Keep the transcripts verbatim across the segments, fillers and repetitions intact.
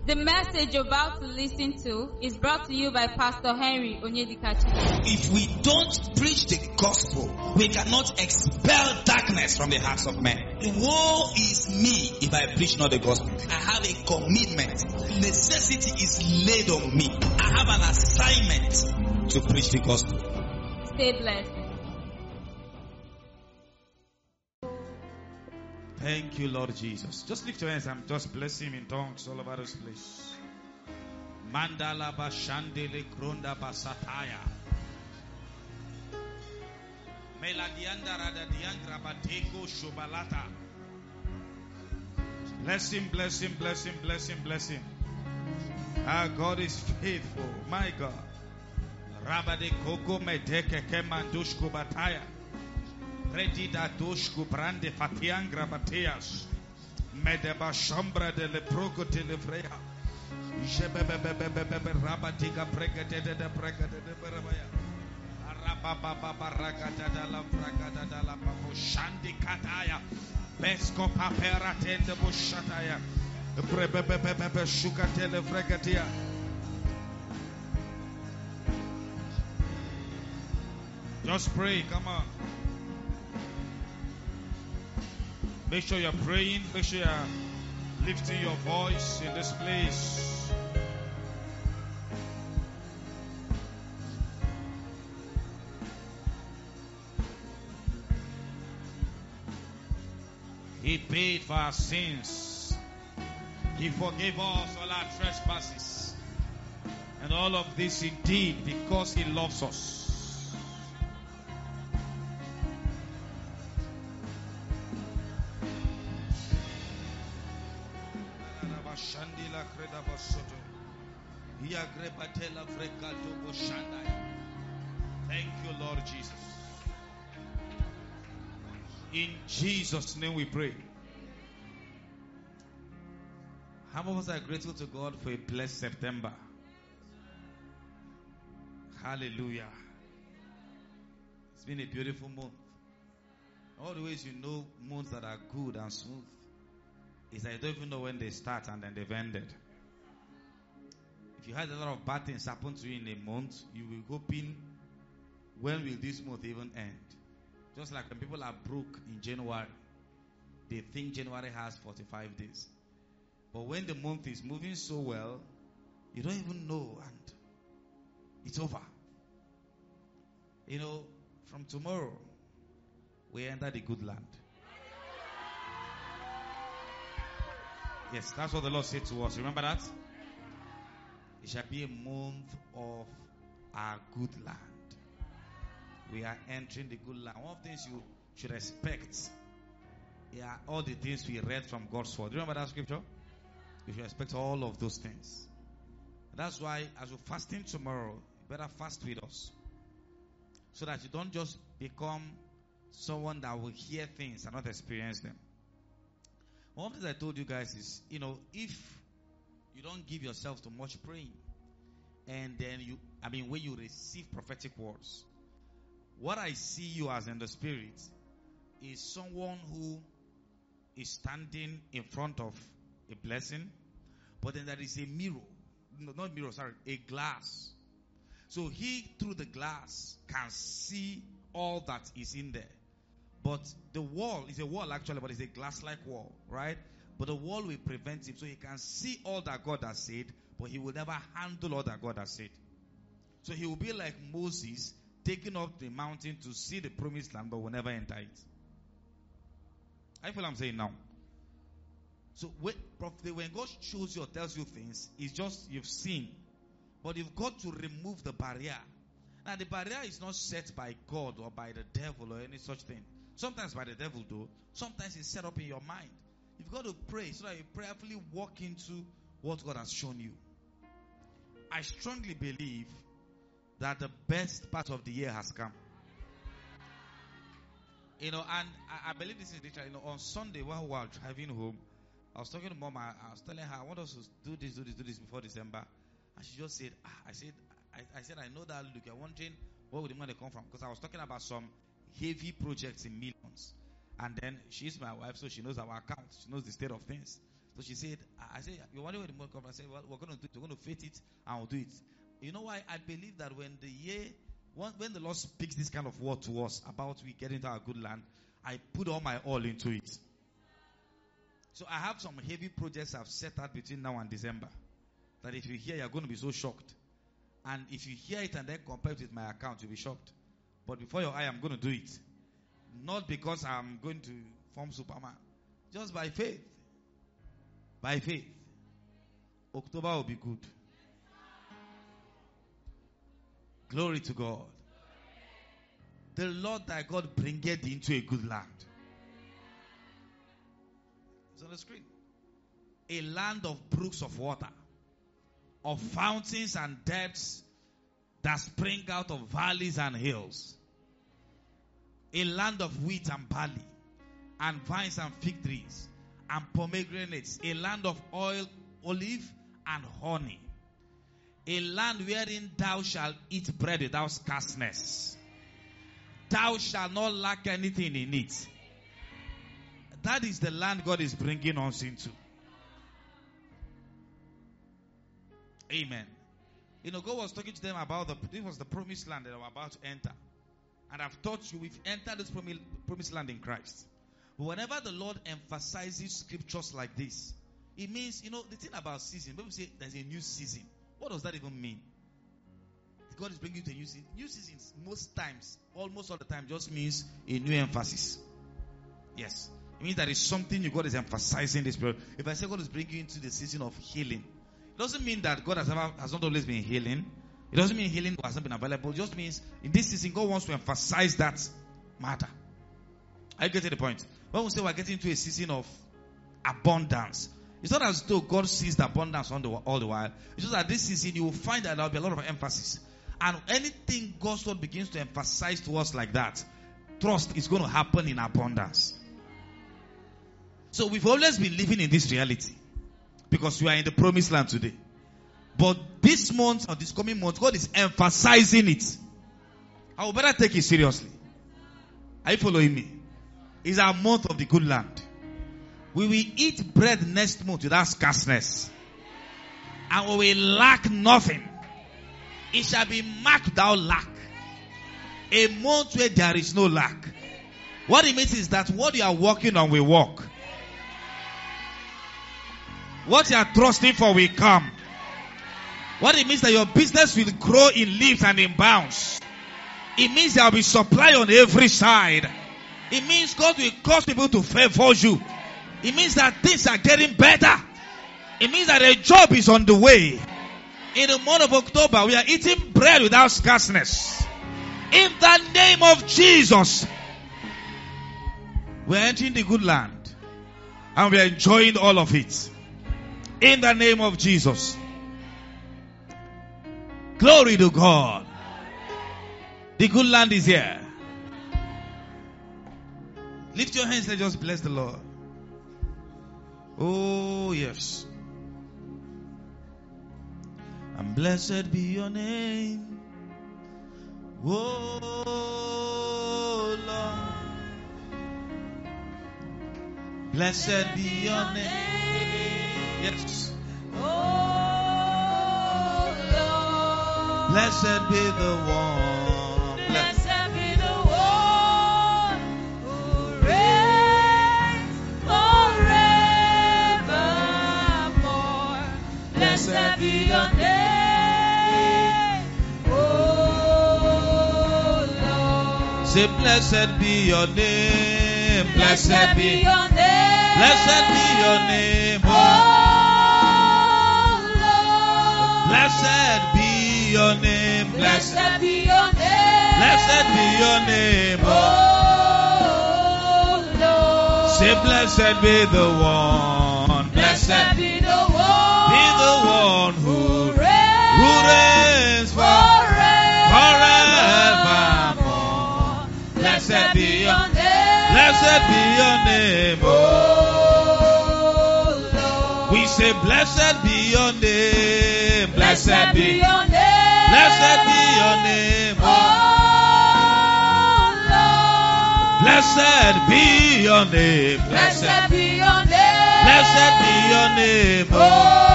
The message you're about to listen to is brought to you by Pastor Henry Onyedikachi. If we don't preach the gospel, we cannot expel darkness from the hearts of men. Woe is me if I preach not the gospel. I have a commitment. Necessity is laid on me. I have an assignment to preach the gospel. Stay blessed. Thank you, Lord Jesus. Just lift your hands and just bless him in tongues all over this place. Mandala bashandele kronda basataya. Meladianda radadiandra bateko shobalata. Bless him, bless him, bless him, bless him, bless him. Our God is faithful. My God. Rabade koko medeke kemandushko bataya. Redida doshku brande fatiangra bateas. Medeba shambra de leproco telefrea. Jebebebebebebe rabatiga pregate de pregate de berabaya. Arababa baragata de la fragata de la papo shandi kataya. Besco papera tende bushataya. Brebebebebe shuka telefregatia. Just pray, come on. Make sure you're praying. Make sure you're lifting your voice in this place. He paid for our sins. He forgave us all our trespasses. And all of this indeed because He loves us. Thank you, Lord Jesus. In Jesus' name we pray. How many of us are grateful to God for a blessed September? Hallelujah. It's been a beautiful month. All the ways you know months that are good and smooth is that you don't even know when they start and then they've ended. If you had a lot of bad things happen to you in a month, you will go hoping, when will this month even end? Just like when people are broke in January, they think January has forty-five days. But when the month is moving so well, you don't even know and it's over. You know, from tomorrow, we enter the good land. Yes, that's what the Lord said to us. Remember that? It shall be a month of our good land. We are entering the good land. One of the things you should expect, yeah, all the things we read from God's word. Do you remember that scripture? You should expect all of those things. That's why, as we're fasting tomorrow, you better fast with us, so that you don't just become someone that will hear things and not experience them. One of the things I told you guys is, you know, if you don't give yourself to much praying, and then you, I mean, when you receive prophetic words, what I see you as in the spirit is someone who is standing in front of a blessing, but then there is a mirror, no, not mirror, sorry, a glass. So he, through the glass, can see all that is in there. But the wall is a wall actually, but it's a glass-like wall, right? But the wall will prevent him, so he can see all that God has said, but he will never handle all that God has said. So he will be like Moses, taking up the mountain to see the promised land, but will never enter it. I feel I'm saying now. So when, when God shows you or tells you things, it's just you've seen. But you've got to remove the barrier. Now the barrier is not set by God or by the devil or any such thing. Sometimes by the devil though. Sometimes it's set up in your mind. You've got to pray so that you prayerfully walk into what God has shown you. I strongly believe that the best part of the year has come. You know, and I, I believe this is literally, you know, on Sunday while we were driving home, I was talking to Mom, I, I was telling her, I want us to do this, do this, do this before December. And she just said, ah, I said, I, I said, I know that look, you're wondering where would the money come from? Because I was talking about some heavy projects in millions. And then she's my wife, so she knows our account. She knows the state of things. So she said, I said, you're wondering when the money comes. I said, well, we're going to do it. We're going to faith it and we'll do it. You know why? I believe that when the year, when the Lord speaks this kind of word to us about we get into our good land, I put all my all into it. So I have some heavy projects I've set out between now and December. That if you hear, you're going to be so shocked. And if you hear it and then compare it with my account, you'll be shocked. But before your eye, I'm going to do it. Not because I'm going to form Superman. Just by faith. By faith. October will be good. Glory to God. The Lord thy God bringeth thee into a good land. It's on the screen. A land of brooks of water, of fountains and depths that spring out of valleys and hills. A land of wheat and barley, and vines and fig trees, and pomegranates. A land of oil, olive, and honey. A land wherein thou shalt eat bread without scarceness. Thou shalt not lack anything in it. That is the land God is bringing us into. Amen. You know, God was talking to them about the, this was the promised land that they were about to enter. And I've taught you, we've entered this promised, promised land in Christ. But whenever the Lord emphasizes scriptures like this, it means, you know, the thing about season, when we say there's a new season, what does that even mean? God is bringing you to a new season. New seasons, most times, almost all the time, just means a new emphasis. Yes. It means that it's something God is emphasizing this period. If I say God is bringing you into the season of healing, it doesn't mean that God has, ever, has not always been healing. It doesn't mean healing has not been available. It just means in this season, God wants to emphasize that matter. Are you getting the point? When we say we're getting into a season of abundance, it's not as though God sees the abundance on the, all the while. It's just that this season you will find that there will be a lot of emphasis. And anything God's word begins to emphasize to us like that, trust is going to happen in abundance. So we've always been living in this reality because we are in the promised land today. But this month or this coming month, God is emphasizing it. I will better take it seriously. Are you following me? It's our month of the good land. We will eat bread next month without scarceness. And we will lack nothing. It shall be marked without lack. A month where there is no lack. What it means is that what you are working on will work. What you are trusting for will come. What it means that your business will grow in leaps and in bounds. It means there will be supply on every side. It means God will cause people to favor you. It means that things are getting better. It means that a job is on the way. In the month of October, we are eating bread without scarceness. In the name of Jesus, we are entering the good land. And we are enjoying all of it. In the name of Jesus. Glory to God. The good land is here. Lift your hands, let's just bless the Lord. Oh, yes. And blessed be your name. Oh, Lord. Blessed be your name. Yes. Oh, Lord. Blessed be the one. Blessed be the one who reigns forevermore. Blessed be your name, oh Lord. Say, blessed be your name. Blessed be your name. Blessed be your name, oh oh Lord. Blessed be your name. Blessed be your name. Blessed be your name, oh Lord. Say, blessed be the one. Blessed be the one. Be the one who who reigns, who reigns forevermore. Blessed be your name. Blessed be your name, oh Lord. We say, blessed be your name. Blessed be. your name. Blessed be your name, oh oh Lord. Blessed be your name. Blessed be your name. Blessed Blessed be your name, Oh, oh.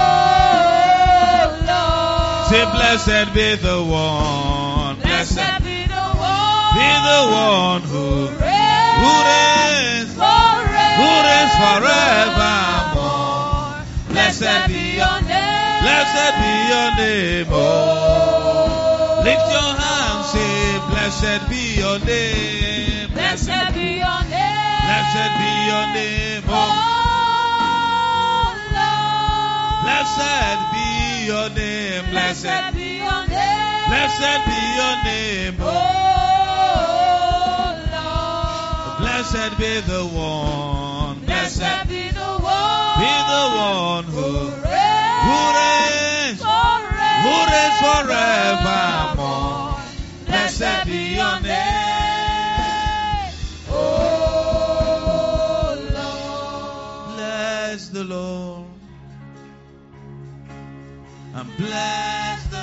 Lord. Say, blessed be the one. Blessed Blessed be the one. be the one who, who reigns, forever. who reigns forevermore. Blessed be your name. Blessed be your name, oh. Lift your hands, say, blessed be your name. Blessed be your name. Blessed be your name, Oh, oh. Lord. Blessed be your name. Blessed Blessed, be your name. blessed be your name, Oh, oh. Lord. Blessed be the one. Blessed Blessed be the one. be the one who, who who reigns, forever. who reigns forevermore. Blessed be your name. Oh, Lord. Bless the Lord. And bless the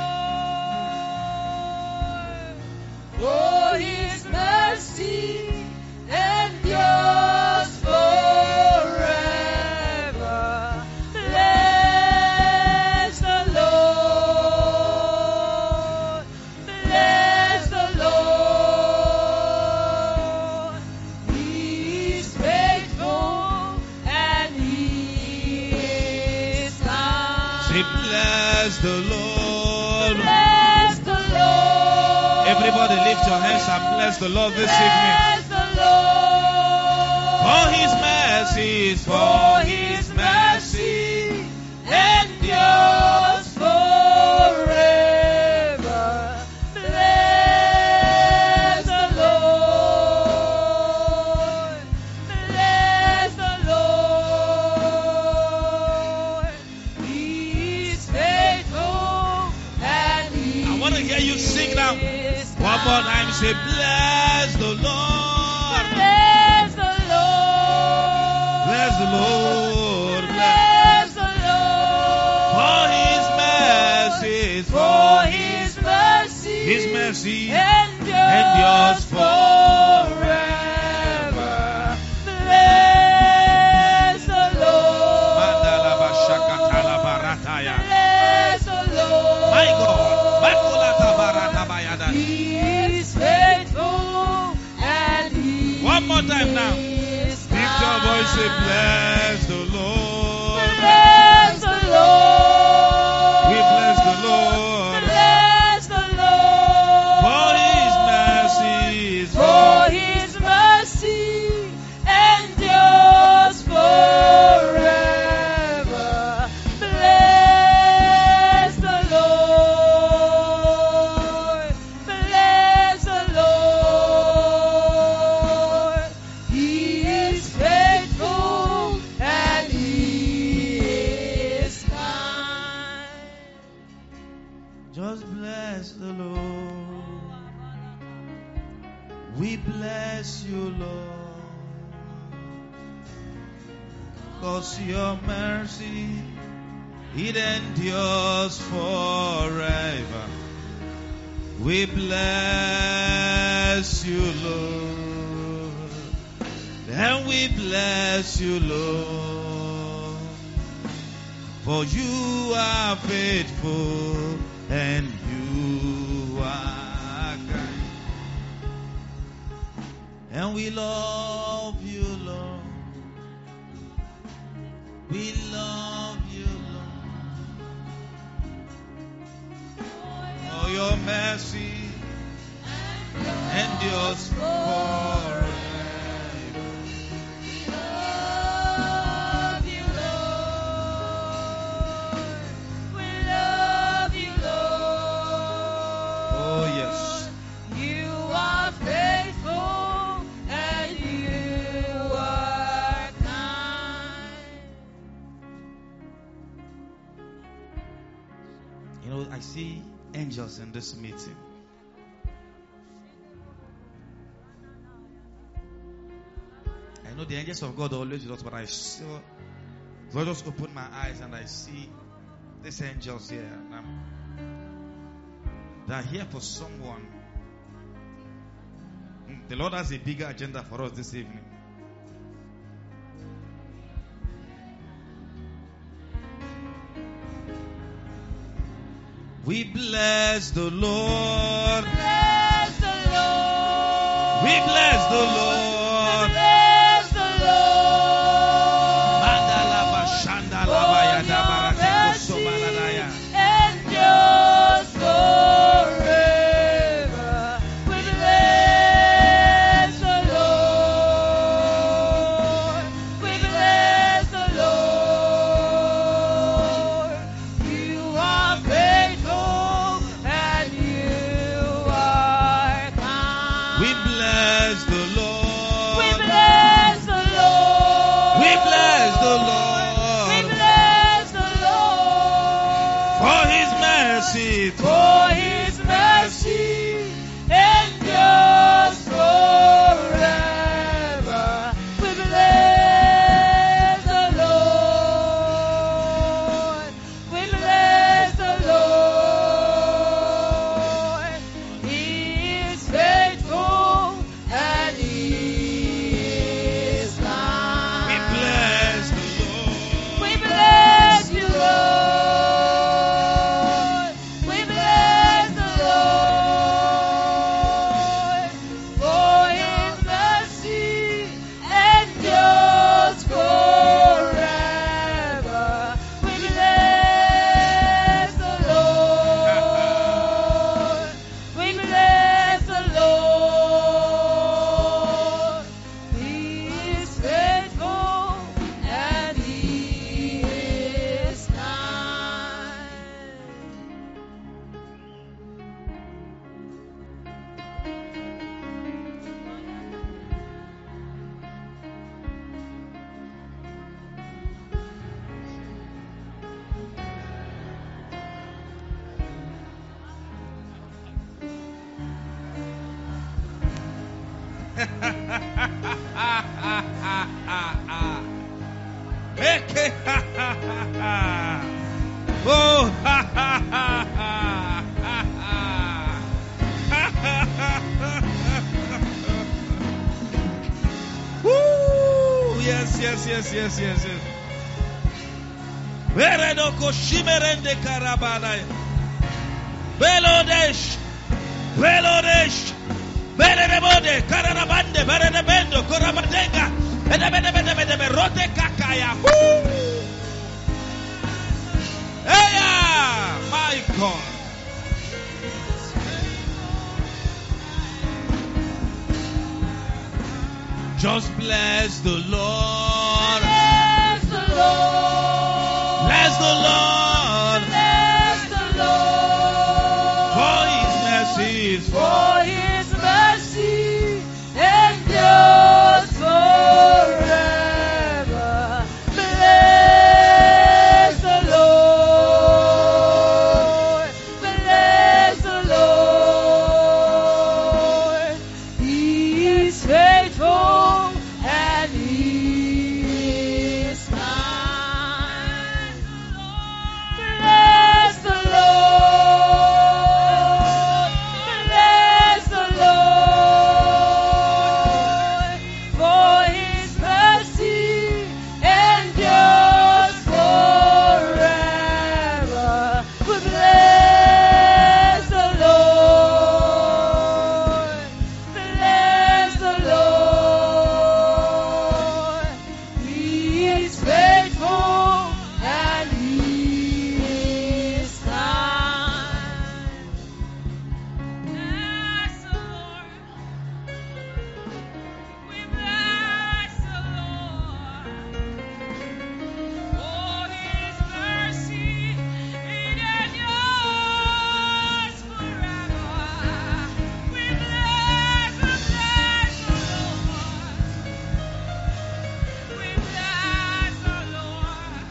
Lord. Oh, His mercy endures forever. Bless the Lord. Bless the Lord. He is faithful and He is kind. Say, bless the Lord. Bless the Lord. Everybody lift your hands and bless the Lord this evening. Bless the Lord. For His mercies, for For His His mercy. mercy endures forever. Bless the Lord. Bless the Lord. He is faithful and He I want to hear you sing now. is One more time, say, bless the Lord. Bless the Lord. Bless the Lord. Bless. Bless the Lord. For His mercies, For for His mercy. His mercy endures, endures forever. Bless the Lord. Mandalabashakatalabarataya. Bless the Lord. My God. Makulatabaratabayada. He is faithful and He One more time now. is Lift your voice, say, bless the Lord. Bless the Lord. We bless the Lord. Bless the Lord. For His mercies, For His mercy endures forever. Bless the Lord. Bless the Lord. He is faithful and He is kind. just bless the Lord. We bless you, Lord, 'cause your mercy, it endures forever. We bless you, Lord, and we bless you, Lord, for you are faithful and you are kind. And we love you, Lord. We love you, Lord. For your mercy endures forever. Love you, Lord. We love you, Lord. Oh, yes. You are faithful and you are kind. You know, I see angels in this meeting. I know the angels of God are always with us, but I saw, so I just opened my eyes and I see these angels here. And I'm, they're here for someone. The Lord has a bigger agenda for us this evening. We bless the Lord. Bless the Lord. We bless the Lord. Bless the Lord. Mandalaba Shandalaba Yadabarate Kosomaladaya. Endures forever. We bless the Lord. We bless the Lord. You are faithful and you are kind. We bless the Lord. We bless the Lord. We bless the We Lord. bless the Lord. For his mercy. For his mercy endures forever. We bless the Lord. We bless the Lord. He is faithful and he is kind. We bless the Lord. We bless you, Lord. We bless the Lord. For his mercy endures forever. We bless the Lord. We bless the Lord. He is faithful and he is kind. Eke, oh, ha, ha, ha, ha, ha, ha. Woo! Yes, yes, yes, yes, yes, yes. Veredo koshimerende karabadaya. Velodesh, Velodesh, Veleremode, Karabande, Veredebendo, Korabadenga, Edebedebedebedebe, Rote Kakaya. Woo! Hey, my God. Just bless the Lord. Bless the Lord. Bless the Lord. Bless the Lord. For his mercies. For his mercy endures forever. Bless the Lord. Bless the Lord. He is faithful and he is kind. Bless the Lord. Bless the Lord. For his mercy endures forever. We bless the Lord. Bless the Lord. He is faithful and he is kind. Bless the Lord. We bless the Lord. For his mercy it endures forever. We bless, we bless the Lord. We bless the Lord.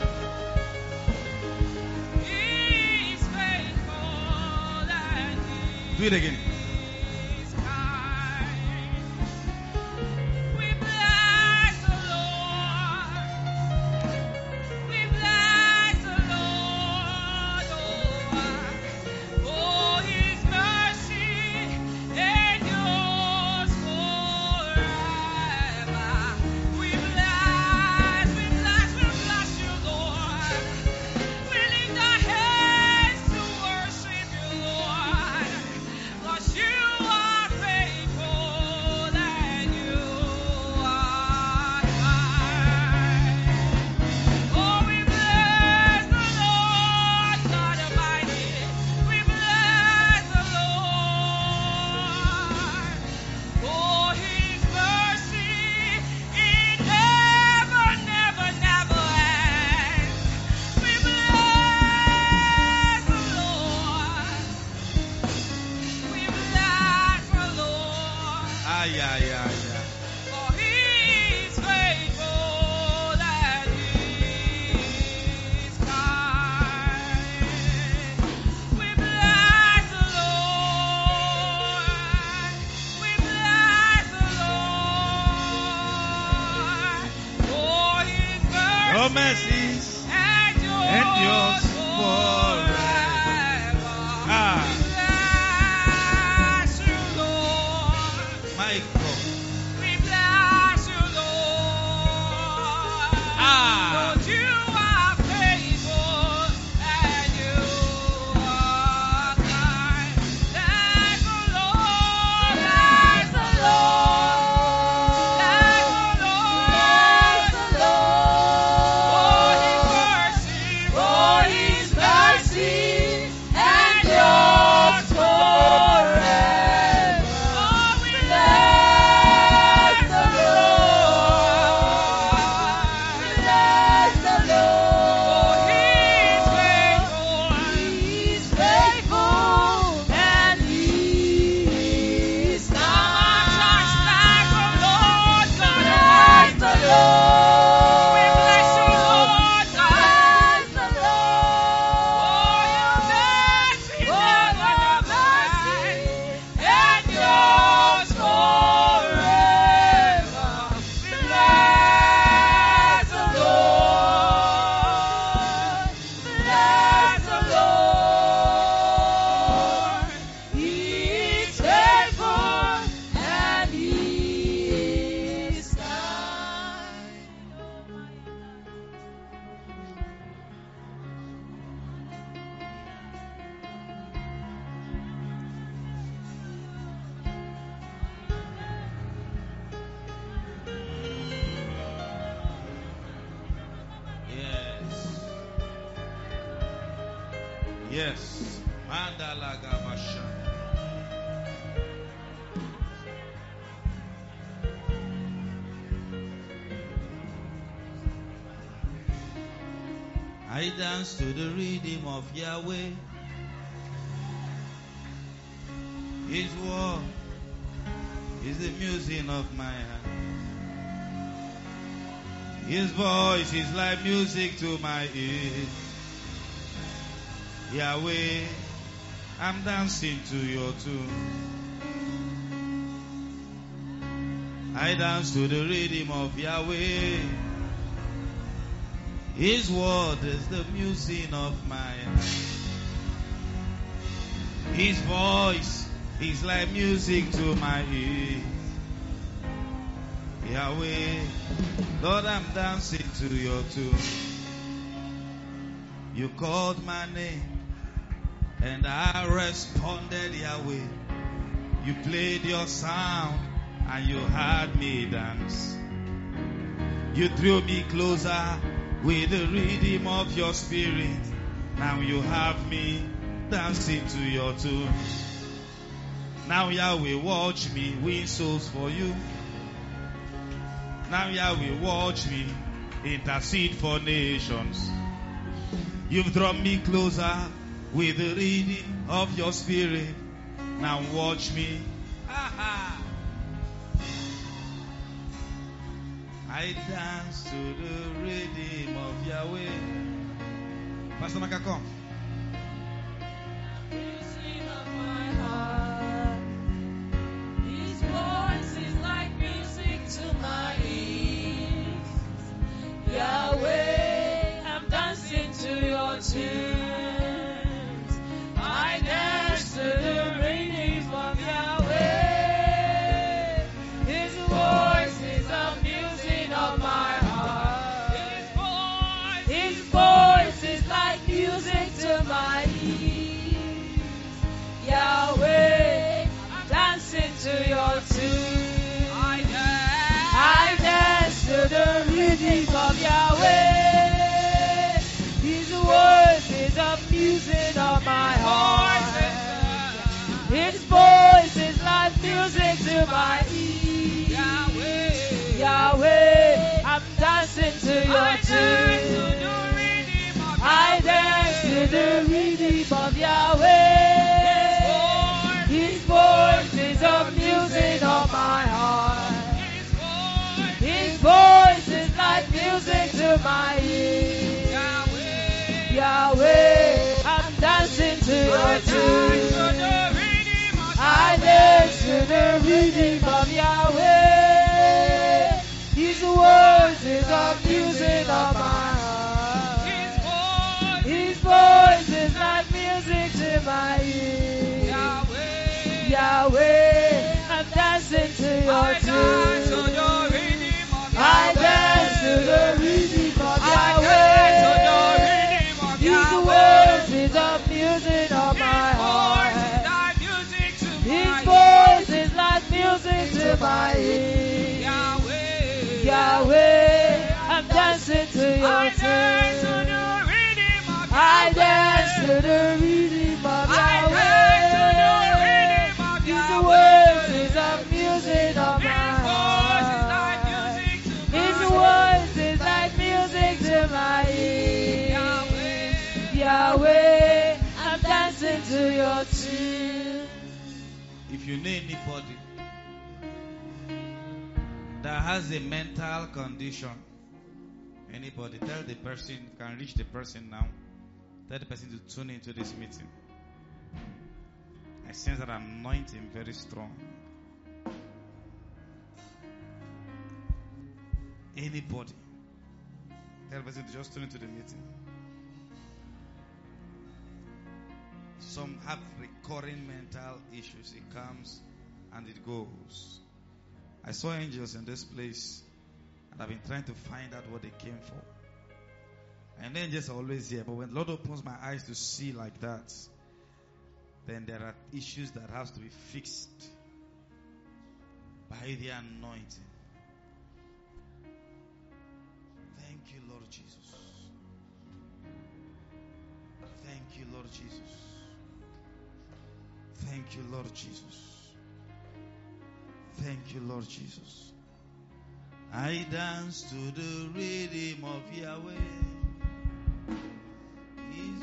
He is faithful and he Do it again. is kind. We bless the Lord. We bless the Lord. Oh, for his mercy endures forever. We bless, we bless, we bless you, Lord. We lift our hands to worship Yes. Mandala Gabasha. I dance to the rhythm of Yahweh. His word is the music of my heart. His voice is like music to my ears. Yahweh, I'm dancing to your tune. I dance to the rhythm of Yahweh. His word is the music of my heart. His voice is like music to my ears. Yahweh, Lord, I'm dancing to your tune. You called my name and I responded, Yahweh. You played your sound and you had me dance. You drew me closer with the rhythm of your spirit. Now you have me dancing to your tune. Now Yahweh, watch me win souls for you. Now Yahweh, watch me intercede for nations. You've drawn me closer with the rhythm of your spirit. Now watch me. Aha. I dance to the rhythm of Yahweh. Pastor Maka, come. Music of my heart. His voice is like music to my ears. Yahweh, I'm dancing to your tunes. I dance to the rhythm of Yahweh. His voice is the music of my heart. His voice is like music to my ears. Yahweh, I'm dancing to your tune. I dance, I dance to the rhythm of Yahweh. His voice is the music of my heart. His voice is like music to my ears. Yahweh, Yahweh, I'm dancing to your tune. I dance to the rhythm of Yahweh. His voice is the music of my heart. His voice is like music to my ears. Yahweh, I'm dancing to your tune. I dance to the rhythm of Yahweh. His voice is the music of my heart. His voice is like music to my ears. Yahweh, I'm dancing to your tune. I dance to the rhythm of Yahweh. His voice is the music of my heart. His voice is like music to my ears. Yahweh, I'm dancing to your tune. I dance to the rhythm of Yahweh. His voice is the music of my heart. His voice is like music to my ears. Yahweh, I'm dancing to your tune. If you know anybody that has a mental condition, anybody, tell the person, you can reach the person now. Tell the person to tune into this meeting. I sense that anointing very strong. Anybody, tell the person to just tune into the meeting. Some have recurring mental issues. It comes and it goes. I saw angels in this place, and I've been trying to find out what they came for. And angels are always here, but when the Lord opens my eyes to see like that, then there are issues that have to be fixed by the anointing. Thank you, Lord Jesus. Thank you, Lord Jesus. Thank you, Lord Jesus. Thank you, Lord Jesus. I dance to the rhythm of Yahweh. His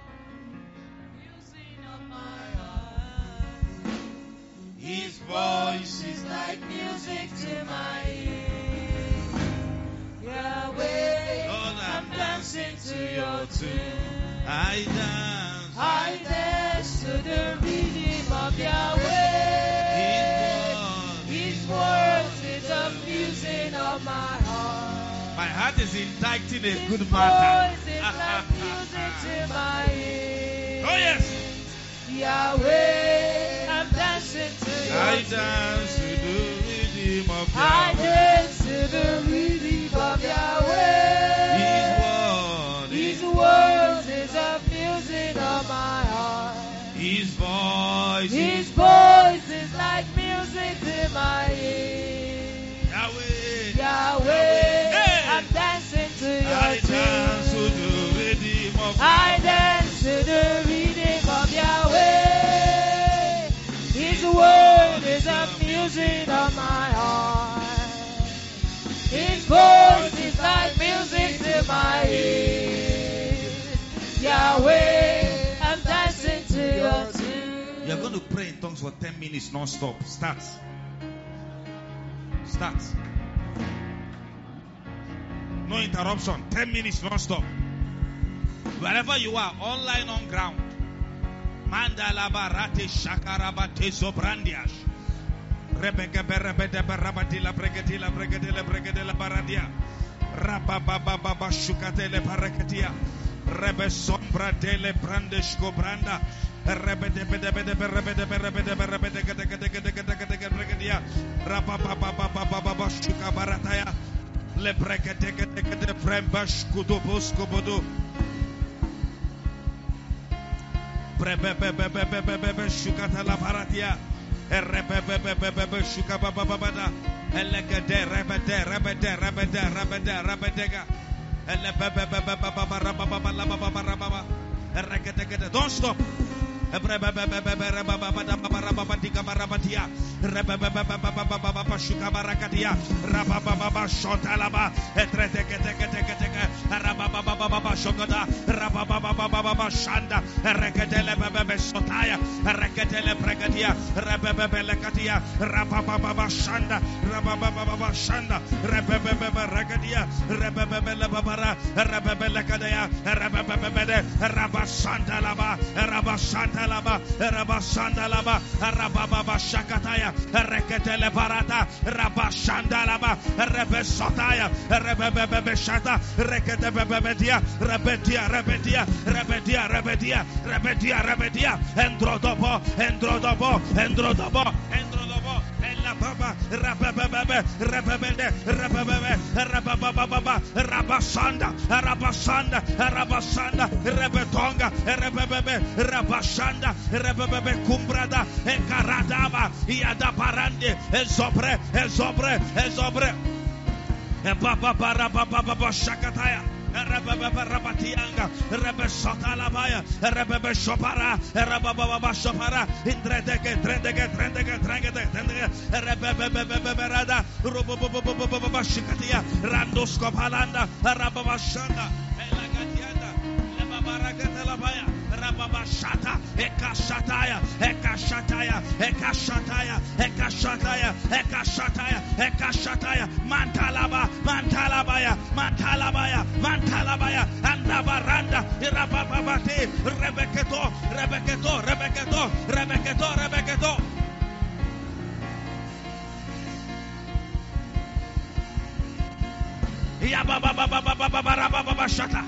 Music of my heart. His voice is Like music to my ear. Yahweh, Lord, I'm dancing to your tune. I dance. I dance to the rhythm of Yahweh. His words is the music of my heart. My heart is inditing a His good matter. voice is like music to my ear. Oh yes. Yahweh, I'm dancing to your I tune. dance to the rhythm of I Yahweh. dance to the rhythm of Yahweh. His word. His words is the music of my heart. His voice. His voice is like music to my ear. Yahweh. Yahweh, Hey. I'm dancing to I your dance to tune. the rhythm of I dance to the rhythm of Yahweh. His word is the music of my heart. His voice is like music to my ears. Yahweh, I'm dancing to your tune. You're going to pray in tongues for ten minutes non-stop. Start. Start. No interruption. ten minutes non-stop. Wherever you are, online, on ground. Mandala barate shakarabate sobrandiash. Rebecca berabete barabatila bregatila bregatila bregatila baradia. Rabababa shukatele parakatia. Rebe sombra dele brandish gobranda. Rebe de bede bede bede bede bede bede bede gede gede gede gede gede bregadia. Rabababa shuka barataya. Le bregate gede gede brembash kudubus kubudu. Brebebebebebebebe shukata la baratia. Erebebebebebe shukaba babada. Elegede rebede rebede rebede rebede rebedega. Elebebebebebebe rababa lababa rababa. Eregedegede. Don't stop. Rabashandalaba, Rabashandalaba, Rababa Shakataya, Reketele Barata, Rabashandalaba, Rebesotaya, Rebebebeshata, Reketebebedia, Rebetia, Rebetia, Rebetia, Rebetia, Rebetia, Rebetia, Endrodobo, Endrodobo, Endrodobo, Endrodobo, Elababa, Rababebe, Rebebede, Rebebebe, Rabababa, Rabasanda, Rabasanda, Rabasanda, Rebetonga, Rebebebe, Rabashanda, Rebebebe, Kumbrada, Ekaradaba, Iada Parande, Ezobre, Ezobre, Ezobre, Ebaba, Baba, Shakataya. Rabatianga, Rebesotalabaya, Rebebe Shopara, Rababa Shopara, Indredeke, Trendeke, Trendeke, Trendeke, Trendeke, Rebebe Rubu Shikatia, Randoskopalanda, Rababashanda, Elagatianda, Lebabaragalabaya. Rababashata, Ekashataya, Ekashataya, Ekashataya, Ekashataya, Ekashataya, Ekashataya, Mantalaba, Mantalabaya, Mantalabaya, Mantalabaya, Andabaranda, Rabababate, Rebeketo, Rebeketo, Rebeketo, Rebeketo, Rebeketo. Yabababababababababashata.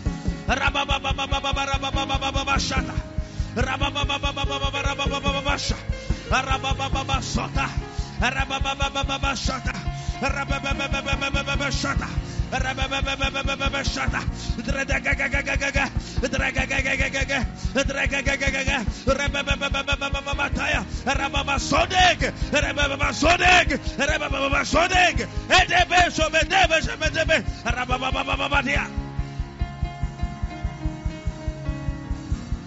Rababababababababababashata. Rababababababababababasha. Rabababababasota. Rababababababashata. Rabababababababashata. Rababababababashata. Dregagagagaga. Dregagagagaga. Dregagagagaga. Rababababababababaya. Rababasodeg. Rababasodeg. Rababasodeg. Edebe sobedebe sobedebe. Rabababababadia.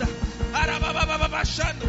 Arabashanda. Arabababashanda.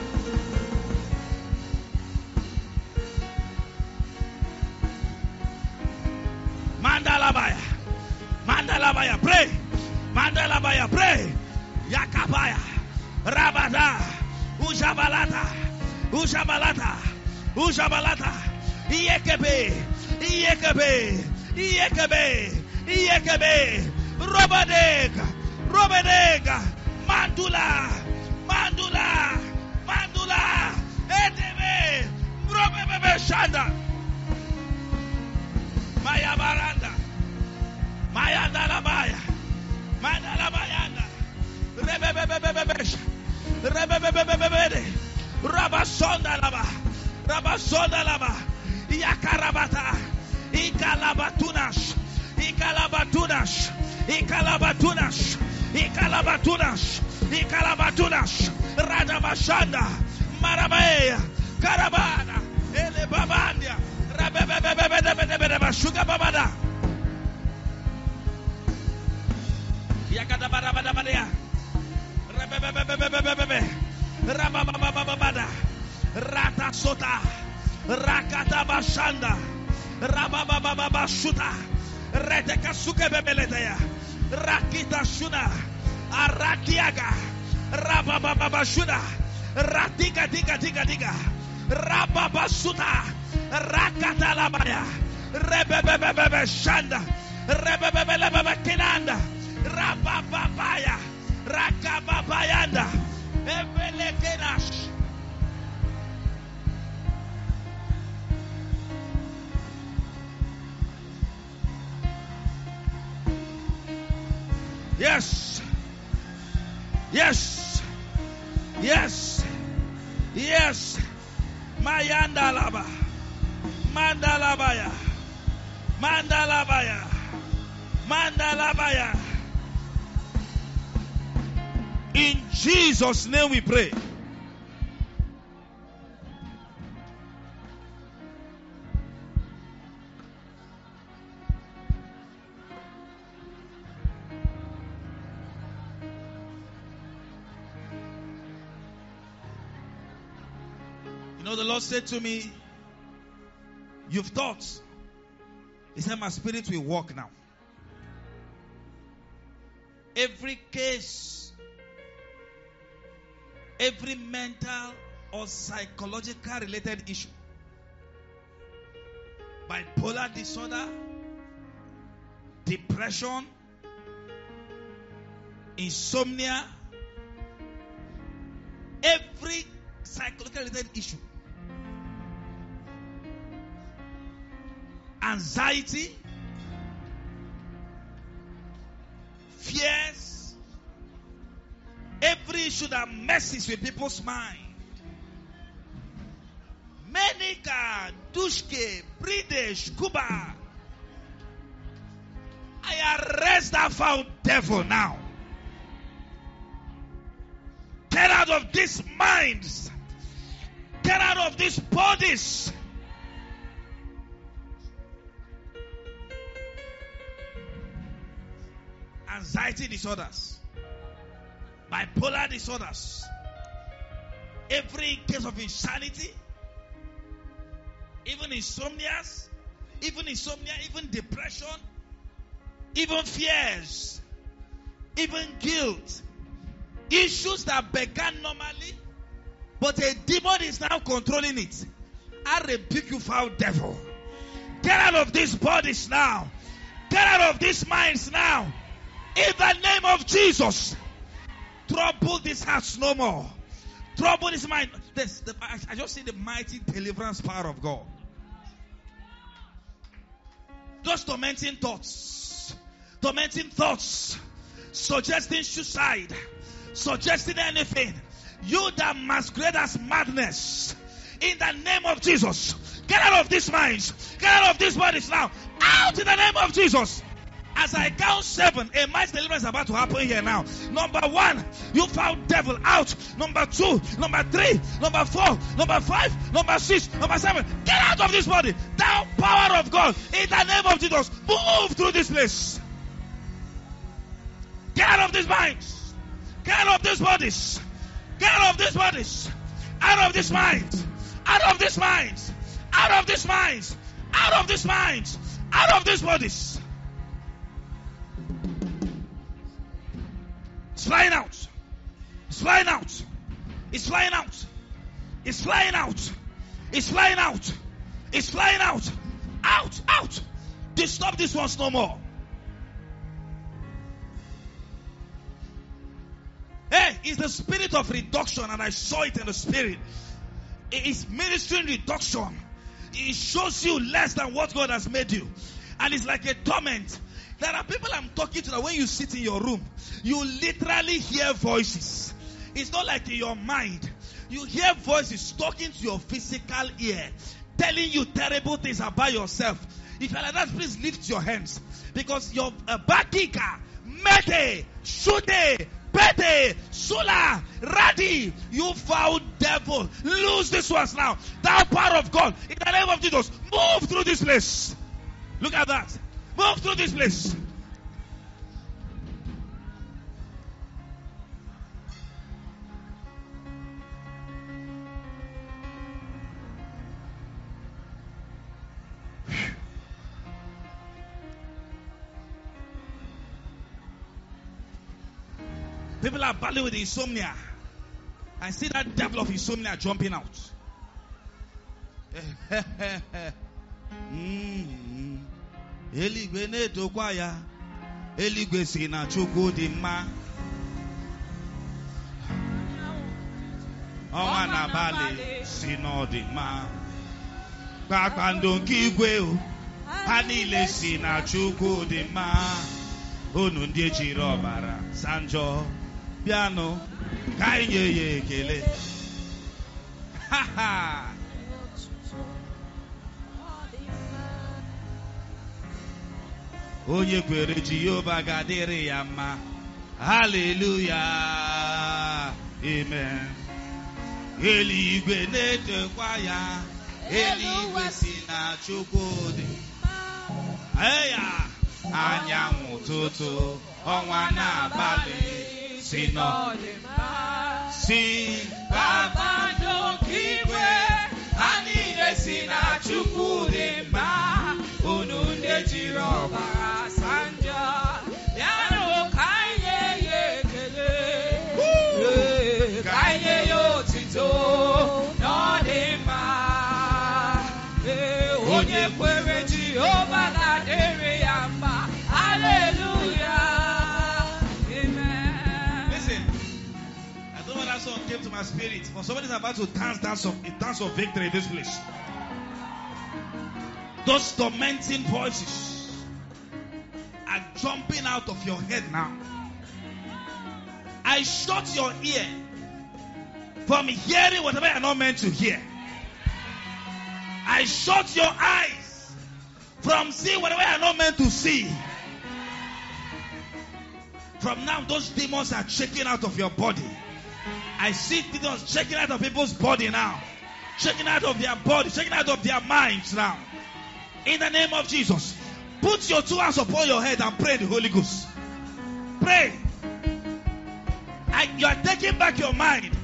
Mandalabaya. Mandalabaya. Pray. Mandalabaya. Pray. Yakabaya. Rabada. Ujabalata. Ujabalata. Ujabalata. Iyekebe. Iyekebe. Iyekebe. Iyekebe. Robadega. Robadega. Mandula. Mandula. Mandula. Edebe. Robebe Shanda. Maya Baranda. Maya Dalabaya. Mandalabayanda. Rebebebebebebesha. Rebebebebebebe. Rabasonda laba. Rabasonda laba. Yakarabata. Ikalabatunash. Ikalabatunash. Ikalabatunash. Ikalabatunash. Ikalabatunash. Radabashanda. Marabaya. Karabana. Ele babandia. Rabebebebebebebebebe. Sugar babada. Yakadabarabadabadia. Rabebebebebebebebe. Rabababababada. Rata sota. Rakata bashanda. Rabababababa shuta. Reteka suke bebeletea. Rakita shuna. Arakiaga. Rababababa shuna. Ratika tika tika tika. Rababasuta. Rakata labaya. Rebebebebebe shanda. Rebebebebebe kinanda. Rabababaya. Rakababayanda. Ebelekenash. Yes. Yes. Yes. Yes. Mayandalaba. Mandalabaya. Mandalabaya. Mandalabaya. In Jesus' name we pray. You know, the Lord said to me, you've thought. He said, my spirit will walk now. Every case, every mental or psychological related issue, bipolar disorder, depression, insomnia, every psychological related issue, anxiety, fears, every issue that messes with people's mind. Menika, Dushke, British, Kuba. I arrest that foul devil now. Get out of these minds. Get out of these bodies. Anxiety disorders, bipolar disorders, every case of insanity, even insomnias, even insomnia, even depression, even fears, even guilt, issues that began normally, but a demon is now controlling it. I rebuke you, foul devil. Get out of these bodies now. Get out of these minds now. In the name of Jesus, trouble these hearts no more. Trouble this mind. This, the, I, I just see the mighty deliverance power of God. Just tormenting thoughts. Tormenting thoughts. Suggesting suicide. Suggesting anything. You that masquerade as madness. In the name of Jesus. Get out of these minds. Get out of these bodies now. Out in the name of Jesus. As I count seven, a mighty deliverance is about to happen here now. Number one, you foul devil out. Number two, number three, number four, number five, number six, number seven. Get out of this body. Thou power of God, in the name of Jesus, move through this place. Get out of these minds. Get out of these bodies. Get out of these bodies. Out of these minds. Out of these minds. Out of these minds. Out of these minds. Out of these bodies. It's flying out. It's flying out. It's flying out. It's flying out. It's flying out. It's flying out. Out, out. Disturb this once no more. Hey, it's the spirit of reduction, and I saw it in the spirit. It is ministering reduction. It shows you less than what God has made you. And it's like a torment. There are people I'm talking to that when you sit in your room, you literally hear voices. It's not like in your mind. You hear voices talking to your physical ear. telling you terrible things about yourself. If you're like that, please lift your hands. Because your uh, bakika, mete, shute, pete, sula, radi, you foul devil. Lose this ones now. Thou power of God, in the name of Jesus, move through this place. Look at that. Move through this place. People are battling with insomnia. I see that devil of insomnia jumping out. mm. Eligwe netokwa ya. Eligwe si na chukwu di mma. Ọnwa na abalị si n'ọdị mma. Kpakpando nke igwe o. Ha niile si na chukwu di mma. Unu ndị ejiri ọbara sanjọ. Piano, kaye ye kele. Ha ha. Onye kwere Jehova ga-adịrị ya mma. Hallelujah. Amen. Eluigwe na-etokwa ya. Eluigwe si na Chukwu dị. Eya. Anyanwụ ụtụtụ, ọnwa na abalị. Si no, si kpakpando kigwe, anyị na-esi na Chukwu dị mma, unu ndị jiri ọbara sanjọ, bịanụ ka anyị nye ya ekele, ka anyị nye ya otito, n'ọdị mma, onye kwere Jehova ga-adịrị ya mma, hallelujah. That song came to my spirit. For somebody is about to dance, dance of, a dance of victory in this place. Those tormenting voices are jumping out of your head now. I shut your ear from hearing whatever you are not meant to hear. I shut your eyes from seeing whatever you are not meant to see. From now, those demons are shaking out of your body. I see demons shaking out of people's body now. Shaking out of their body, shaking out of their minds now. In the name of Jesus. Put your two hands upon your head and pray the Holy Ghost. Pray. I, you are taking back your mind.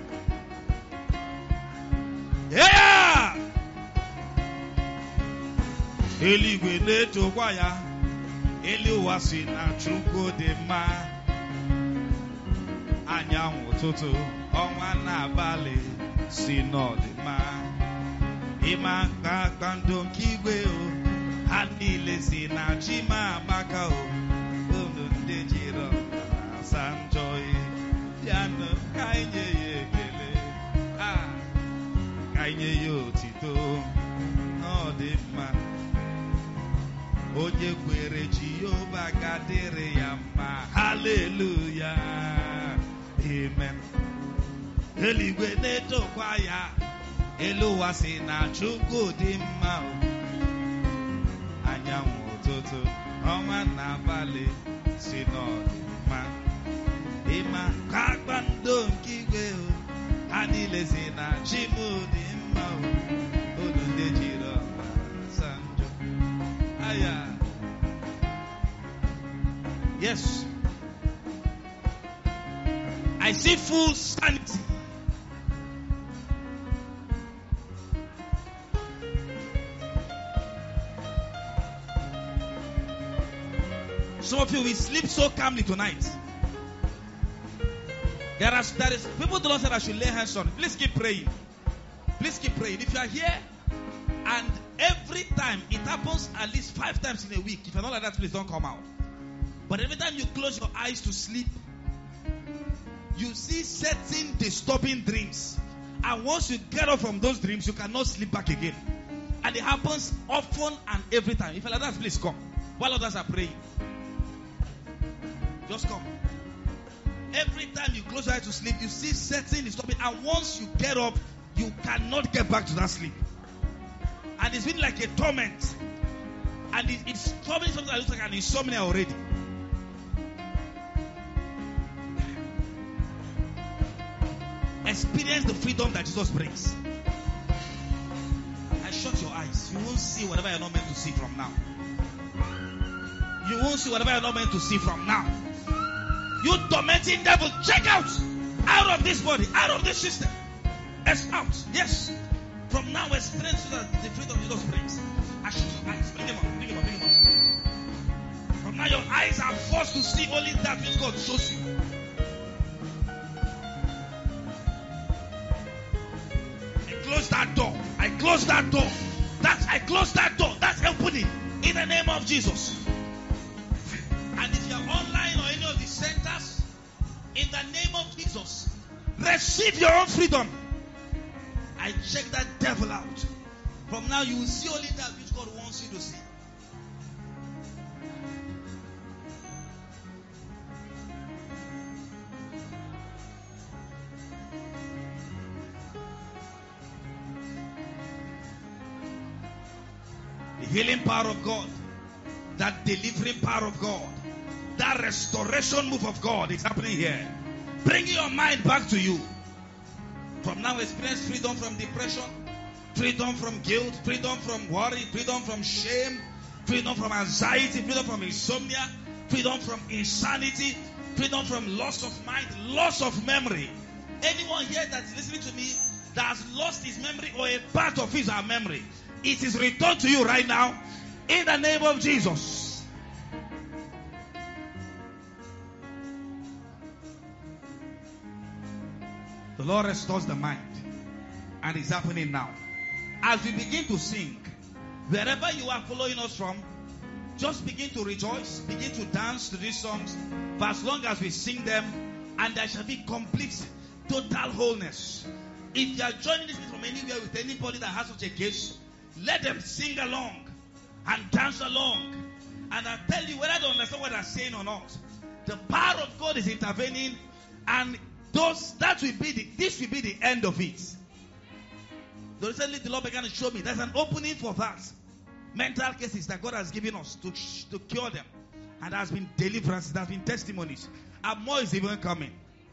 Yeah. Eligwe netokwa ya. Eliwa si na Chukwu dị mma. Anyanwụ ụtụtụ, ọnwa na abalị si n'ọdị mma. Ịma kpakpando nke igwe o, ha niile si na chi ma amaka o. Unu ndị jiri ọbara sanjọ e. Bịanụ ka anyị nye ya ekele. Ah, ka anyị nye ya otito. N'ọdị mma. Onye kwere Jehova ga-adịrị ya mma. Hallelujah. Amen. Eluigwe na-etokwa ya. Elu ụwa si na Chukwu dị mma. Anyanwụ ụtụtụ, ọnwa na abalị si n'ọdị mma. Ịma kpakpando nke igwe o, ha niile si na chi m dị mma o. Unu ndị jiri ọbara sanjọ. Aya. Yes. I see full sanity. Some of you will sleep so calmly tonight. There are there is people the Lord said I should lay hands on. Please keep praying. Please keep praying. If you are here and every time it happens at least five times in a week, if you're not like that, please don't come out. But every time you close your eyes to sleep, you see certain disturbing dreams. And once you get up from those dreams, you cannot sleep back again. And it happens often and every time. If you're like that, please come. While others are praying, just come. Every time you close your eyes to sleep, you see certain disturbing. And once you get up, you cannot get back to that sleep. And it's been like a torment. And it, it's probably something that looks like an insomnia already. Experience the freedom that Jesus brings. And shut your eyes. You won't see whatever you're not meant to see from now. You won't see whatever you're not meant to see from now. You tormenting devil, check out! Out of this body, out of this system. It's out. Yes. From now, experience the freedom Jesus brings. I shut your eyes. Bring him up, bring him up, bring him up. From now, your eyes are forced to see only that which God shows you. Close that door. I close that door. That's I close that door. That's opening in the name of Jesus. And if you're online or any of the centers, in the name of Jesus, receive your own freedom. I check that devil out. From now, you will see only that which God wants you to see. The healing power of God, that delivering power of God, that restoration move of God is happening here. Bring your mind back to you. From now, experience freedom from depression, freedom from guilt, freedom from worry, freedom from shame, freedom from anxiety, freedom from insomnia, freedom from insanity, freedom from loss of mind, loss of memory. Anyone here that's listening to me that has lost his memory or a part of his or her memory, it is returned to you right now in the name of Jesus. The Lord restores the mind, and it's happening now. As we begin to sing, wherever you are following us from, just begin to rejoice, begin to dance to these songs for as long as we sing them, and there shall be complete, total wholeness. If you are joining this from anywhere with anybody that has such a case, let them sing along and dance along. And I tell you, whether they understand what they're saying or not, the power of God is intervening, and those that will be the, this will be the end of it. So recently, the Lord began to show me there's an opening for that. Mental cases that God has given us to, to cure them, and there has been deliverance, there has been testimonies, and more is even coming.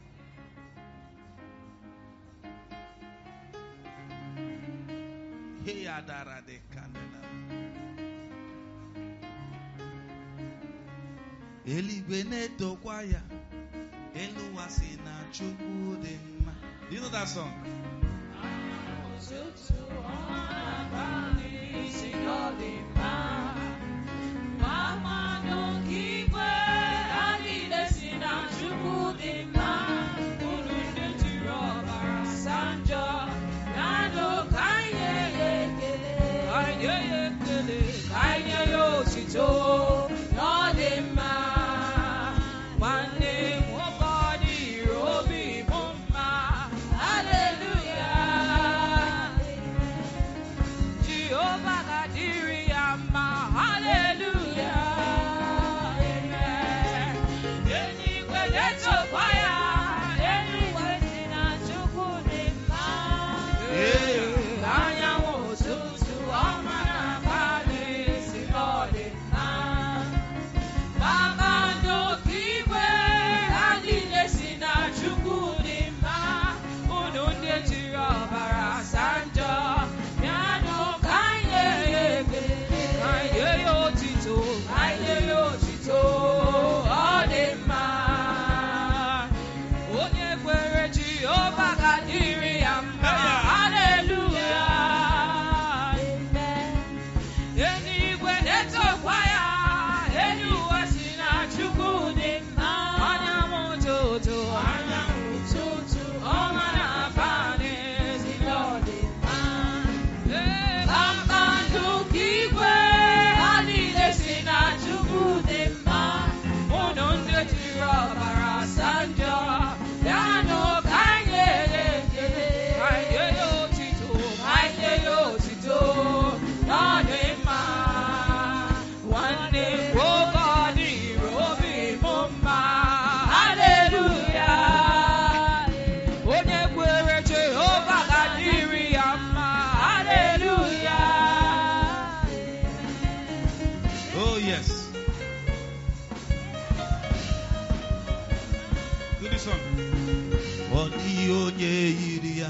Do you know that song? Odionye iria.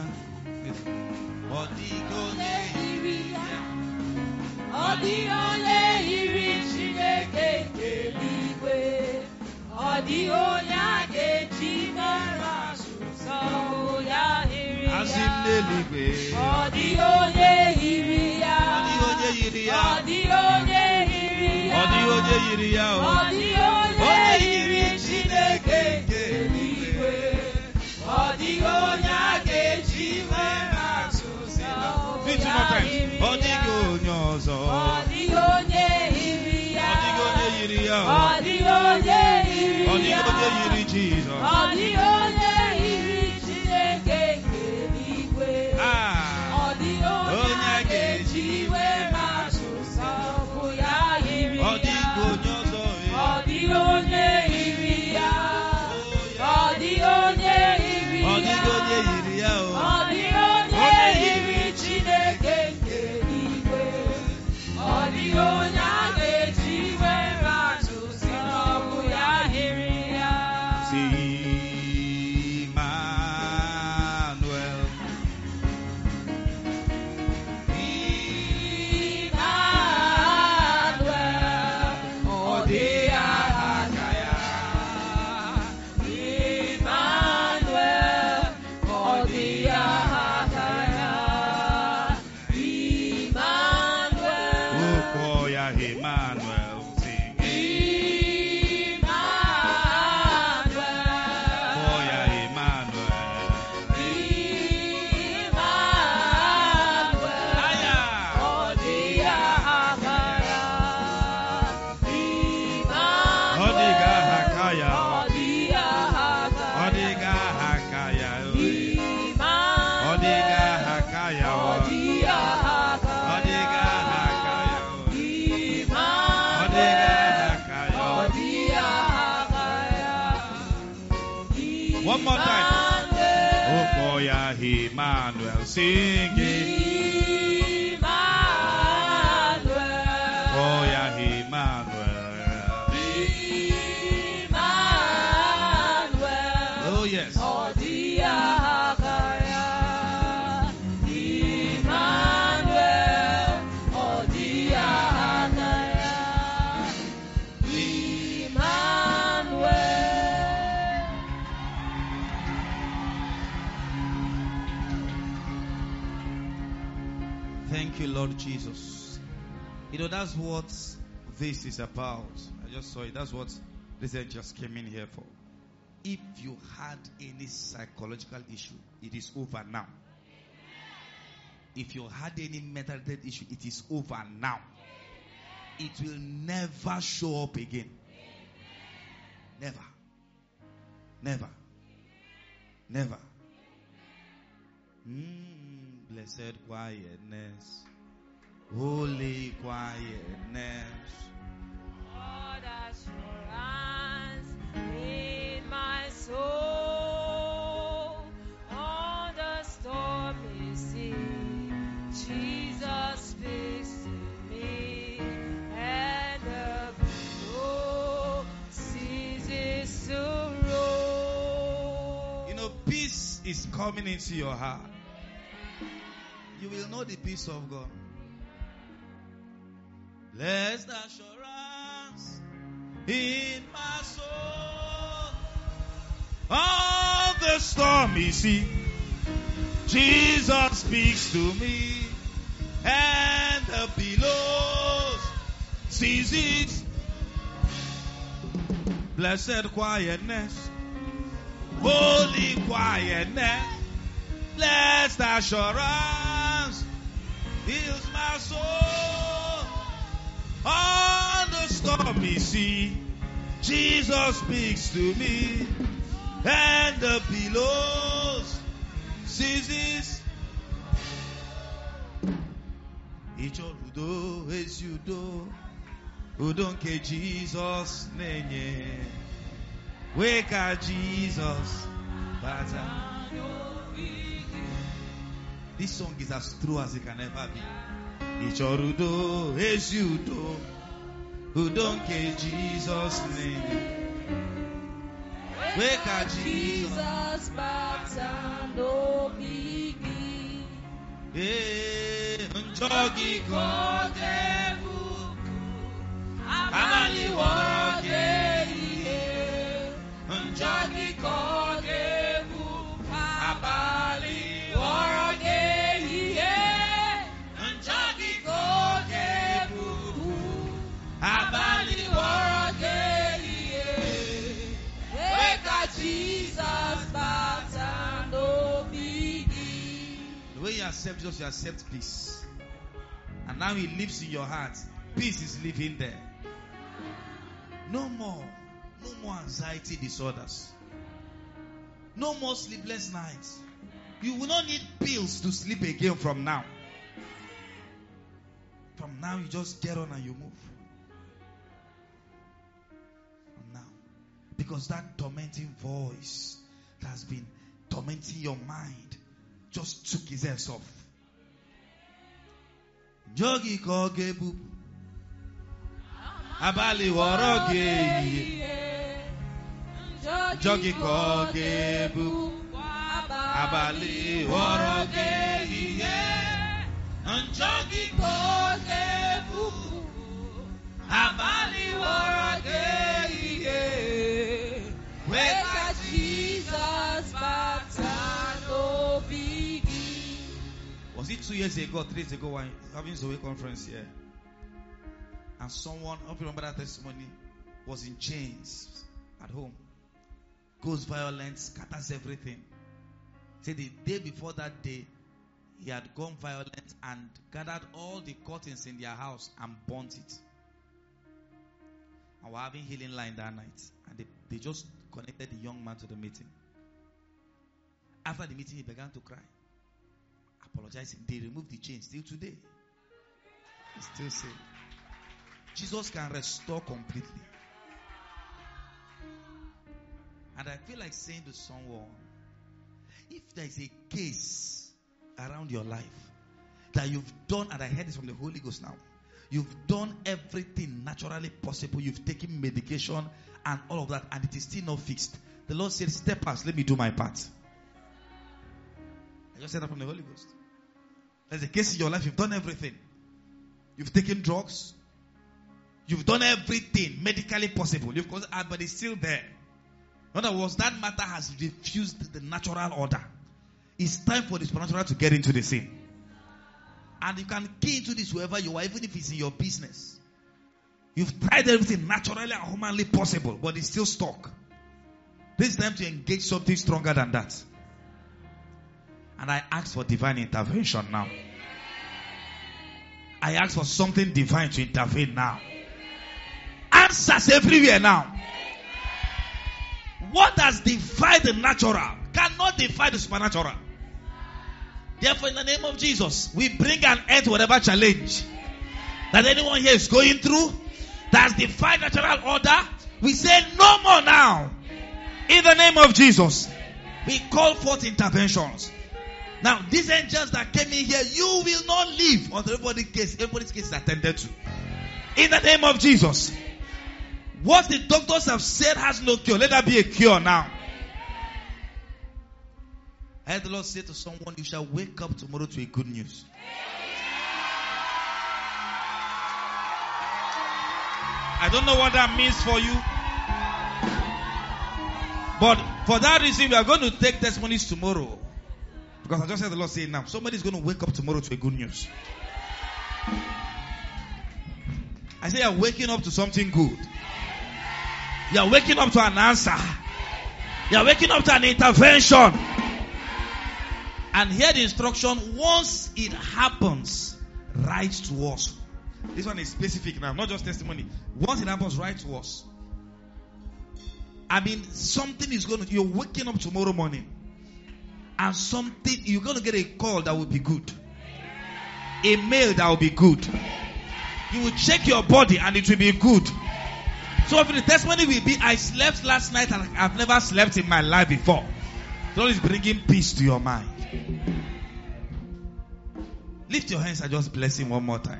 Odionye iria. Odionye iri Chineke keligwe. Odionye ageji mara susa ya iria. Asimneligwe. Odionye iria. Odionye iria. Odionye iria. Odionye iria. Odionye iri Chineke keligwe. Odionye ageji mara susa Three two more times. Odionye ozo. Odionye iria. Odionye iria. Odionye iria. Odionye iri Jesus. Odionye iri Chineke keligwe. Ah. Odionye ageji mara susa ya iria. Odionye ozo. Odionye iria. Odionye iria. Odionye iria. Odionye iri Chineke keligwe. Odionye ageji mara susa ya iria. Emmanuel. Okoya Emmanuel. Sing. Okoya Emmanuel. Aya. Odiga Hakaya. Odiga Hakaya. Odiga Hakaya. Odiga Hakaya. Odiga Hakaya. One more time. Okoya Emmanuel. Sing it. Okoya Emmanuel. Oh yes. Thank you, Lord Jesus. You know, that's what this is about. I just saw it. That's what this angels came in here for. If you had any psychological issue, it is over now. If you had any mental health issue, it is over now. It will never show up again. Never. Never. Never. Mm, blessed quietness. Holy quietness. Lord, assurance in my soul. On the stormy sea, Jesus speaks to me, and the blow ceases to roll. You know, peace is coming into your heart. You will know the peace of God. Blessed assurance in my soul. On the stormy sea, Jesus speaks to me, and the billows sees it. Blessed quietness, holy quietness, blessed assurance fills my soul. On the stormy sea, Jesus speaks to me, and the billows ceases. Ichorudo esudo, udonke Jesus nenye, weka Jesus bata. This song is as true as it can ever be. Ichorudo esudo, udonke Jesus nenye. Wake up, Jesus baptism no biggie. Eh, Njogi Kodebu. Amali wage iye. Njogi Kodebu. Amali wage iye. Njogi Kodebu. Amali wage iye. Weka Jesus baptism no biggie. The way you accept Jesus, you accept peace. And now He lives in your heart. Peace is living there. No more. No more anxiety disorders. No more sleepless nights. You will not need pills to sleep again from now. From now, you just get on and you move. From now. Because that tormenting voice that has been tormenting your mind just took his ass off. Jogi kogebu. Abali woroge. Jogi kogebu. Abali woroge. Jogi kogebu. Abali woroge. Weka Jesus baptism no biggie. Was it two years ago, three years ago, when having Zoe conference here? And someone, I don't remember that testimony, was in chains at home. Goes violent, scatters everything. Said the day before that day, he had gone violent and gathered all the curtains in their house and burnt it. And we're having healing line that night. And they, they just connected the young man to the meeting. After the meeting, he began to cry. Apologizing. They removed the chains. Still today. He still saying, Jesus can restore completely. And I feel like saying to someone, if there is a case around your life that you've done, and I heard this from the Holy Ghost now, you've done everything naturally possible, you've taken medication and all of that, and it is still not fixed. The Lord said, step past, let me do my part. I just said that from the Holy Ghost. There's a case in your life, you've done everything. You've taken drugs. You've done everything medically possible. You've caused, but it's still there. In other words, that matter has refused the natural order. It's time for the supernatural to get into the scene. And you can key into this wherever you are, even if it's in your business. You've tried everything naturally and humanly possible, but it's still stuck. This is time to engage something stronger than that. And I ask for divine intervention now. I ask for something divine to intervene now. Answers everywhere now. What has defied the natural cannot defy the supernatural. Therefore, in the name of Jesus, we bring an end to whatever challenge that anyone here is going through that has defied natural order. We say no more now. In the name of Jesus, we call forth interventions. Now, these angels that came in here, you will not leave until everybody's case, everybody's case is attended to. In the name of Jesus. What the doctors have said has no cure. Let that be a cure now. I heard the Lord say to someone, you shall wake up tomorrow to a good news. I don't know what that means for you. But for that reason, we are going to take testimonies tomorrow. Because I just heard the Lord say it now. Somebody's going to wake up tomorrow to a good news. I say you're waking up to something good. You're waking up to an answer. You're waking up to an intervention. And hear the instruction, once it happens, write to us. This one is specific now, not just testimony. Once it happens, write to us. I mean, something is going to, you're waking up tomorrow morning. And something, you're going to get a call that will be good. A mail that will be good. You will check your body and it will be good. So if the testimony will be, I slept last night and I've never slept in my life before. The Lord is bringing peace to your mind. Lift your hands and just bless Him one more time.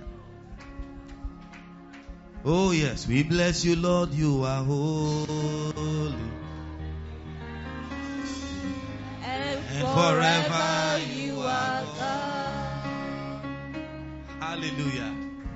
Oh yes, we bless you, Lord, you are holy. and forever you are God. Hallelujah.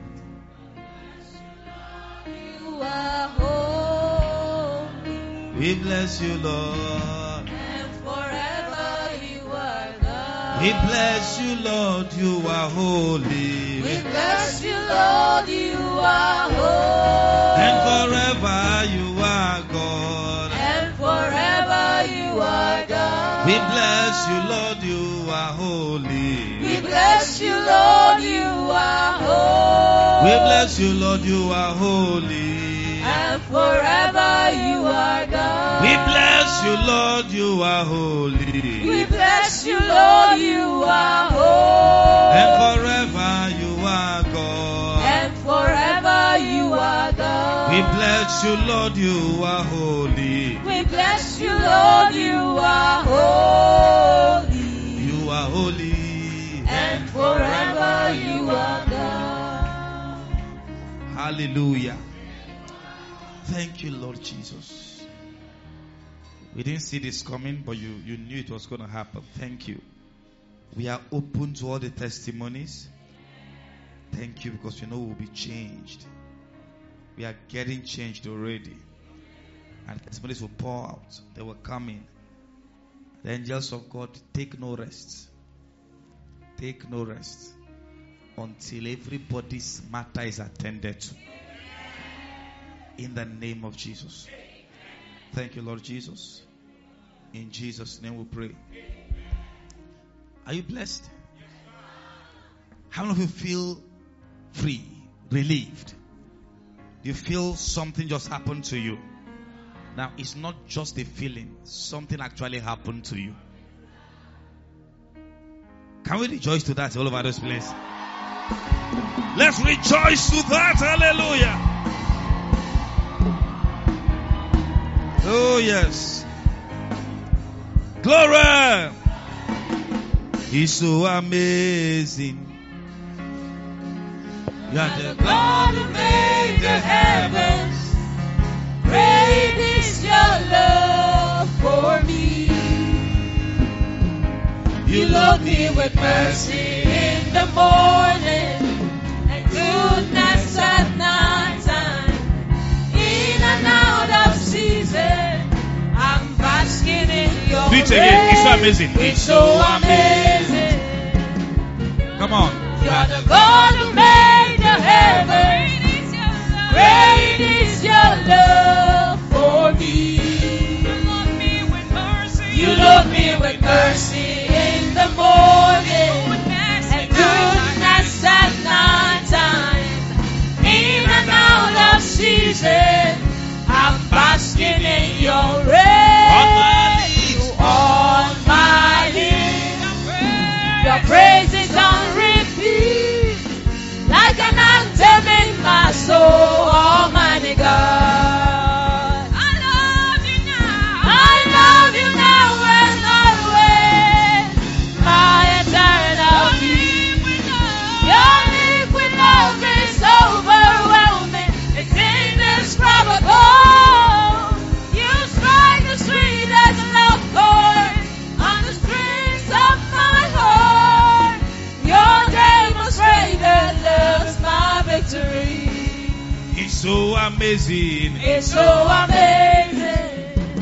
You are holy. We bless you, Lord. And forever you are God. We bless you, Lord. You are holy. We bless you, Lord. You are holy. And forever you are God. And forever you are God. We bless you, Lord. You are holy. We bless you, Lord. You are holy. We bless you, Lord. You are holy. And forever you are God. We bless you, Lord. You are holy. We bless you, Lord. You are holy. And forever you are God. And forever you are God. We bless you, Lord. You are holy. We bless you, Lord. You are holy. You are holy. And forever you are God. Hallelujah. Thank you, Lord Jesus. We didn't see this coming, but you, you knew it was going to happen. Thank you. We are open to all the testimonies. Thank you, because we know we'll be changed. We are getting changed already. And testimonies will pour out. They will come in. The angels of God take no rest. Take no rest until everybody's matter is attended to. In the name of Jesus. Thank you, Lord Jesus. In Jesus' name we pray. Are you blessed? How many of you feel free, relieved? Do you feel something just happened to you? Now, it's not just a feeling. Something actually happened to you. Can we rejoice to that all over this place? Let's rejoice to that. Hallelujah. Oh, yes. Glory. He's so amazing. You are the God who made the heavens. Great is your love for me. You load me with mercy in the morning and goodness at night time. In and out of season, I'm basking in your Do it again. It's so amazing. It's so amazing. Come on. You're the God who made the heavens. Great is your love for me. You love me with mercy in the morning and goodness at night time. In and out of season, I'm basking in your rays. On my lips, your praise is on repeat, like an anthem in my soul, Almighty God. I love you now. I love you now and always, my eternal peace. Your liquid love is overwhelming. It's indescribable. You strike the sweetest love chord on the strings of my heart. Your demonstrated love's my victory. It's so amazing. It's so amazing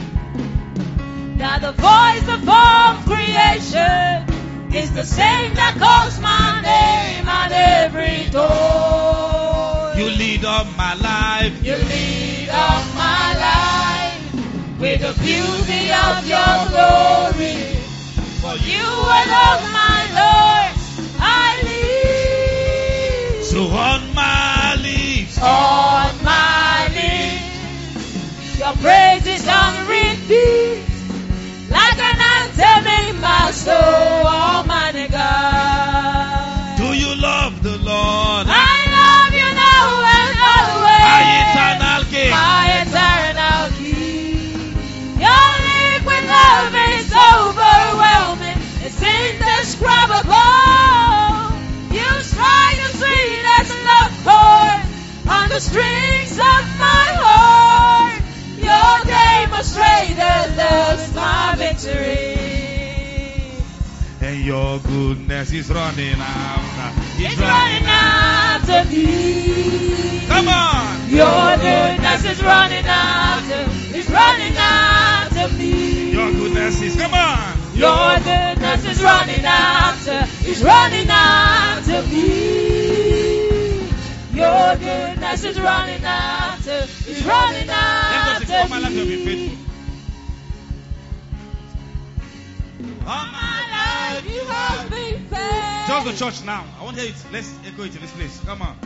that the voice of all creation is the same that calls my name at every door. You lead up my life. You lead up my life with the beauty of your glory. For you alone, my Lord, I live. So on my lips, On my lips, your praise is on repeat, like an anthem in my soul, Almighty God. do you love the Lord? I love you now and always, My eternal King. my eternal King. Your liquid love is overwhelming, it's indescribable. You strike the sweetest love chord on the strings of my heart. Your demonstrated love's my victory. Then your goodness is running after. It's running after me. Come on. Your goodness is running after. It's running after me. Your goodness is, come on. Your goodness is running after. It's running after me. Your goodness is running after. It's running after me. All my life you have been faithful. All my life you have been faithful. Just the church now. I want to hear it. Let's echo it in this place. Come on.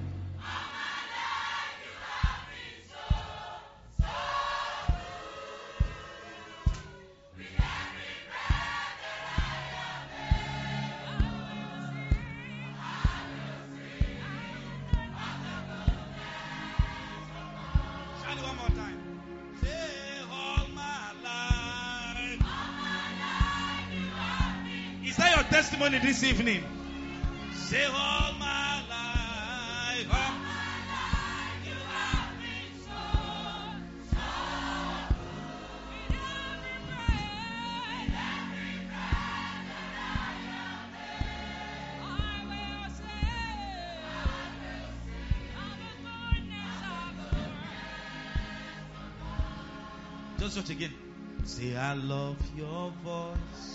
Testimony this evening. Say all my life. All my life you have been so, so good. With every breath, with every breath that I am in, I will sing, I will sing of the goodness of the Lord. Just watch again. Say I love your voice.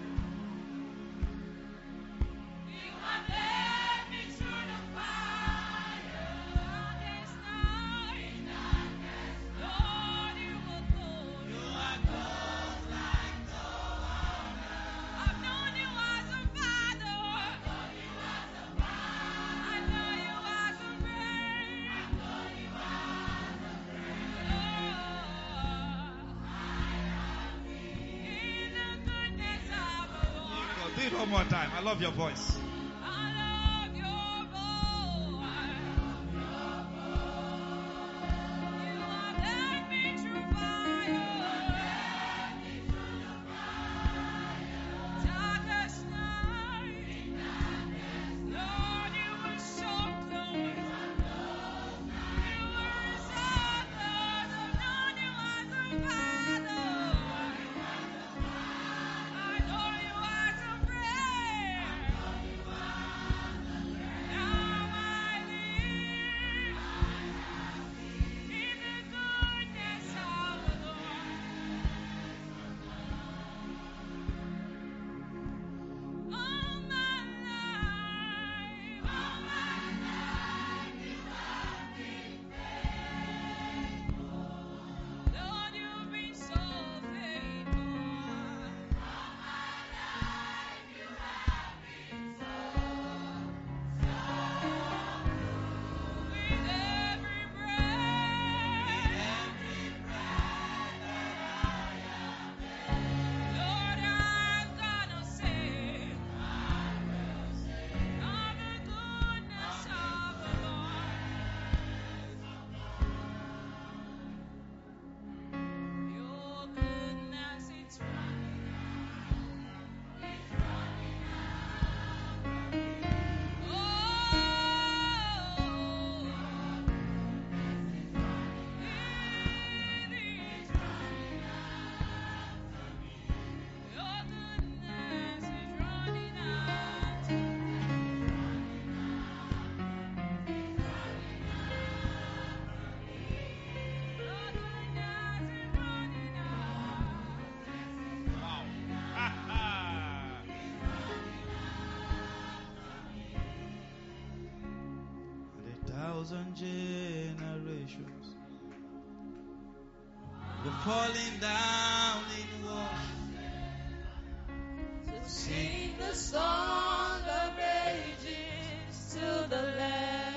One more time. I love your voice. I love your voice. You have led me through fire, darkest night. Lord, you were so close. You were so close. I've known you as a father. I know you as a friend. Now I live in the goodness of the Lord. All my life, all my life, you have been faithful. Lord, you've been so faithful. All my life, you have been so, so good. With every breath, every breath that I am in, Lord, I'm gonna sing, I will sing of the goodness of the Lord. Your goodness is running out, it's running out. Oh, it is running out. Your goodness is running out. Your goodness is running out. And a thousand generations were falling down in worship. To sing the song of ages to the Lamb.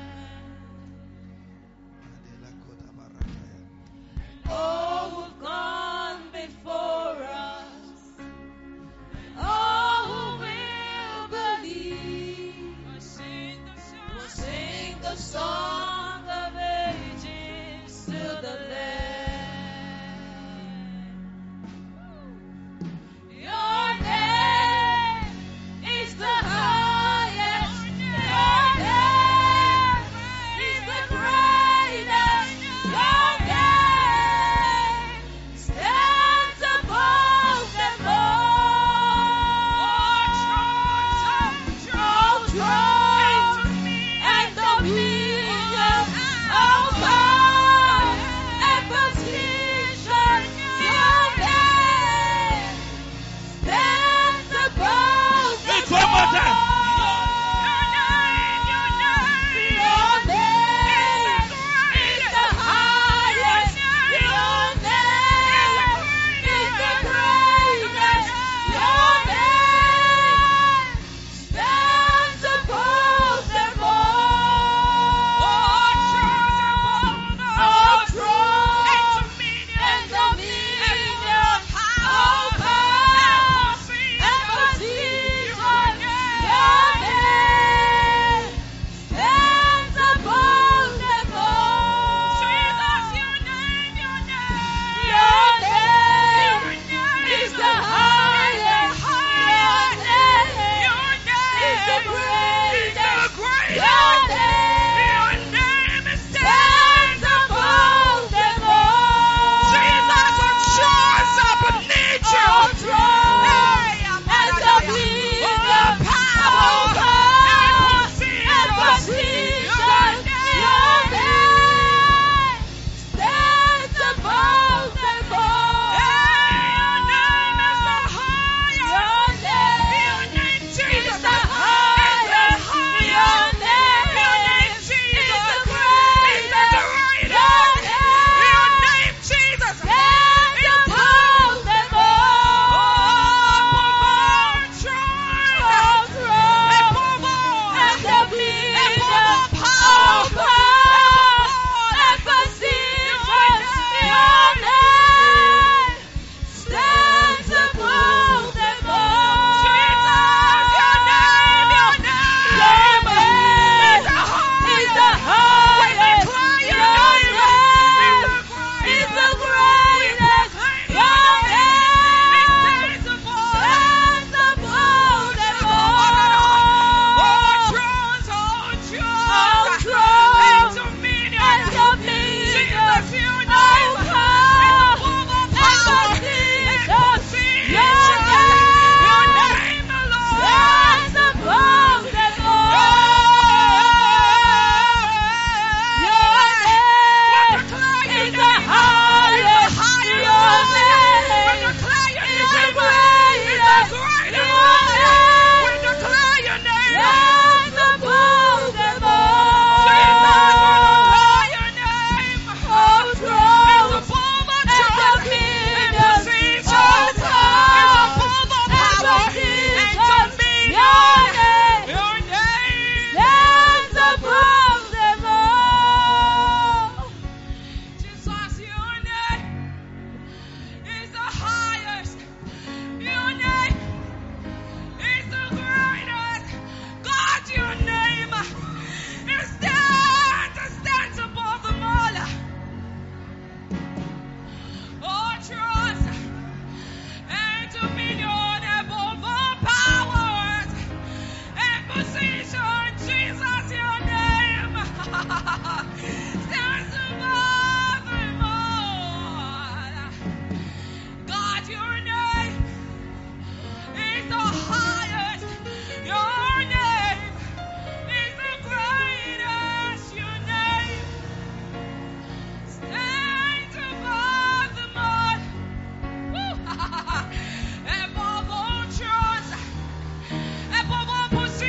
All who've gone before us, all who will believe, will sing the song, will sing the song of ages to the Lamb. Your name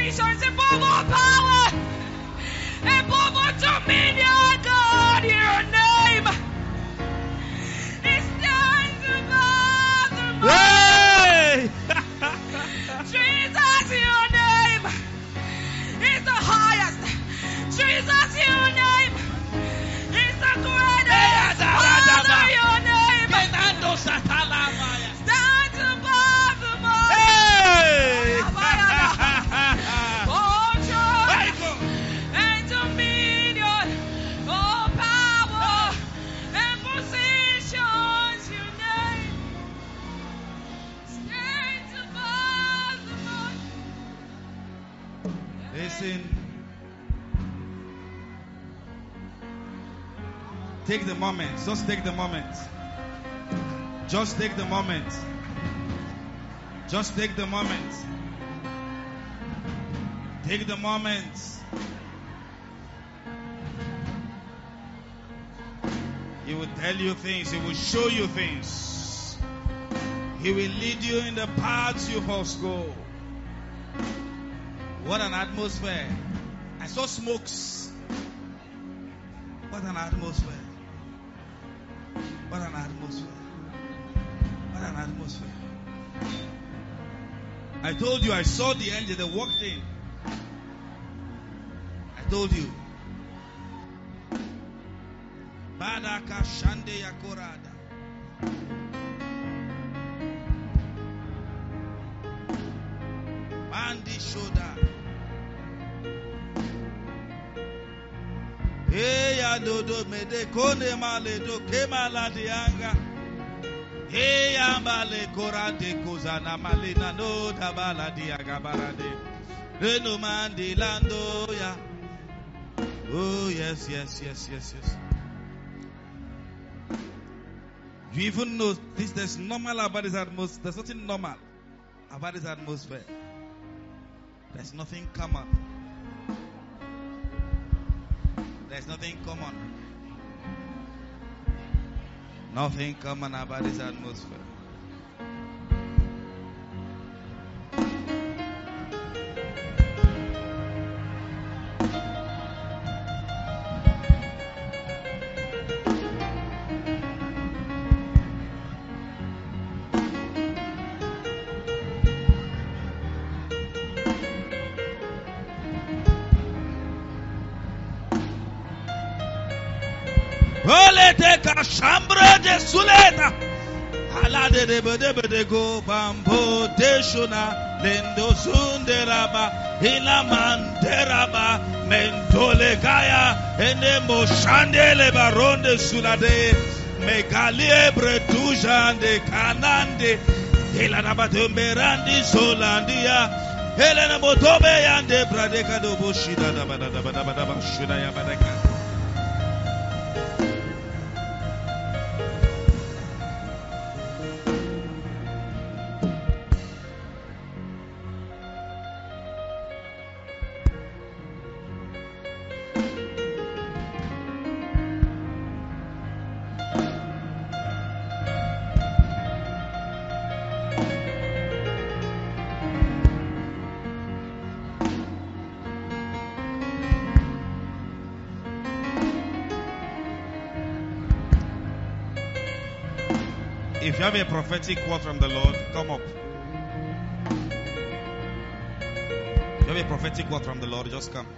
positions, above all power, above all dominion, God, your name. It stands above the moon. Hey! Jesus, your name is the highest. Jesus, your name is the greatest. Father, your name stands above the moon. Hey! All joy and dominion, all power and positions, your name stands above the moon. Listen. Take the moment. Just take the moment. Just take the moment. Just take the moment. Take the moment. He will tell you things. He will show you things. He will lead you in the paths you must go. What an atmosphere. I saw smokes. What an atmosphere. What an atmosphere. What an atmosphere. I told you I saw the angel that walked in. I told you. Badaka Shande Yakorada. Bandi Shoda. Eya dodo mede kone male do kemala dianga. Eya male korande kozana malina no tabala diaga barade. Reno mandi lando ya. Oh yes, yes, yes, yes, yes. You even know this. There's normal about this atmosphere. There's nothing normal about this atmosphere. There's nothing common. There's nothing common. Nothing common about this atmosphere. Ole teka chambre de suleta. Ala de de de de go bambo de shuna lendo sunderaba ila manderaba mentole gaya ene mo shandele baronde sulade megalie bretujande kanande ila nabatomberandi solandia Helena motobe yande bradeka do boshida da bada da bada bada bashuna ya badaka. If you have a prophetic word from the Lord, come up. If you have a prophetic word from the Lord, just come.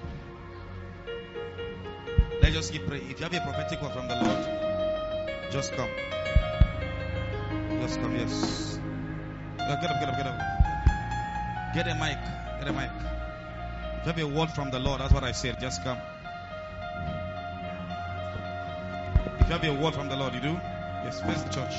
Let's just keep praying. If you have a prophetic word from the Lord, just come. Just come, yes. Get up, get up, get up. Get a mic. Get a mic. If you have a word from the Lord, that's what I said. Just come. If you have a word from the Lord, you do? Yes, face the church.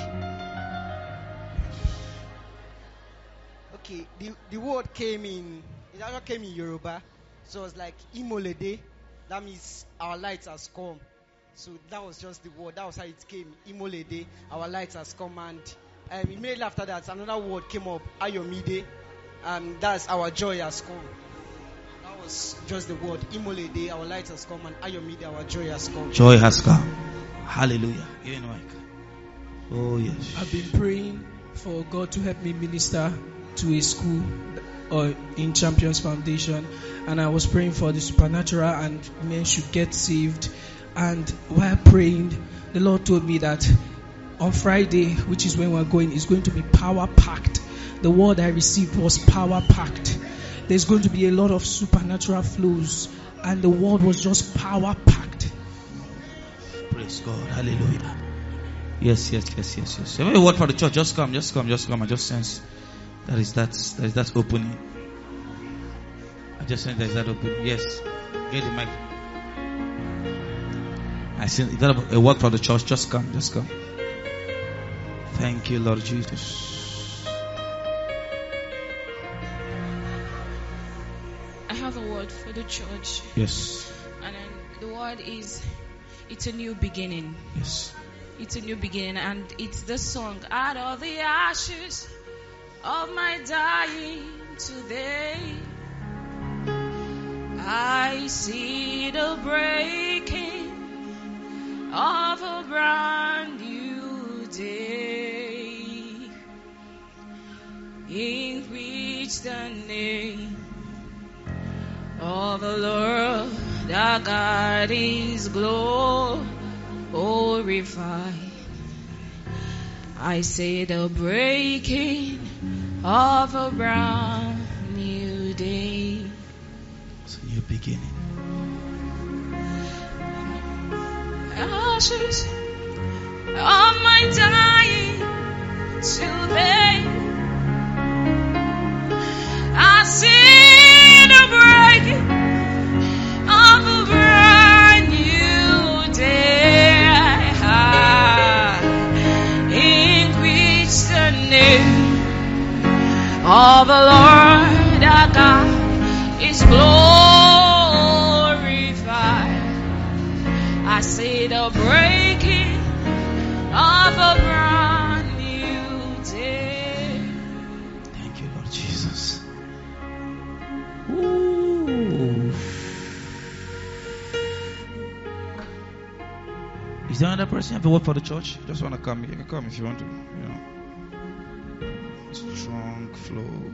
Okay, the, the word came in, it actually came in Yoruba. So it was like Imolede. That means our light has come. So that was just the word. That was how it came. Imolede, our light has come. And um, immediately after that, another word came up, Ayomide. And that's our joy has come. That was just the word. Imolede, our light has come. And Ayomide, our joy has come. Joy has come. Hallelujah. You know, oh yes. I've been praying for God to help me minister to a school uh, in Champions Foundation, and I was praying for the supernatural and men should get saved. And while praying, the Lord told me that on Friday, which is when we're going, is going to be power packed. The word I received was power packed. There's going to be a lot of supernatural flows, and the word was just power packed. Praise God. Hallelujah. Yes, yes, yes, yes, yes. Every word for the church, just come, just come, just come. I just sense that is that, that is that opening. I just sense that is that opening. Yes. Get the mic. I sense, if that a word for the church, just come, just come. Thank you, Lord Jesus. I have a word for the church. Yes. And then the word is, it's a new beginning. Yes. It's a new beginning, and it's the song, out of the ashes of my dying today, I see the breaking of a brand new day, in which the name of the Lord our God is glorified. I say the breaking of a brand new day. It's a new beginning. Ashes of my dying today, I see the breaking of a brand new day, in which the name of the Lord our God is glorified. I see the breaking of a brand new day. Thank you, Lord Jesus. Ooh. Is there another person have a word for the church? Just want to come. You can come if you want to. You know, strong flow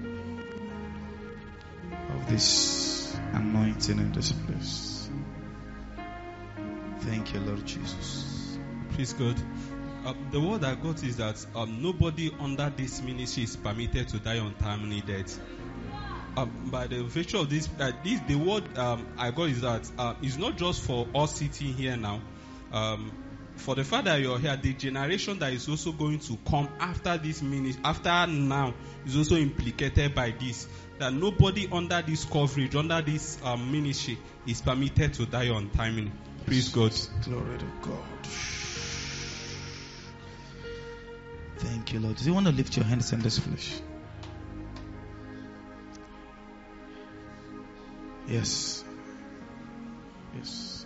of this anointing in this place. Thank you, Lord Jesus. Praise God. Uh, the word I got is that um, nobody under this ministry is permitted to die untimely death. Um, by the virtue of this, uh, this the word um, I got is that uh, it's not just for us sitting here now. Um, for the fact that you're here, the generation that is also going to come after this ministry, after now, is also implicated by this. That nobody under this coverage, under this um, ministry, is permitted to die untimely. Praise God. Glory to God. Thank you, Lord. Do you want to lift your hands in this flesh? Yes. Yes.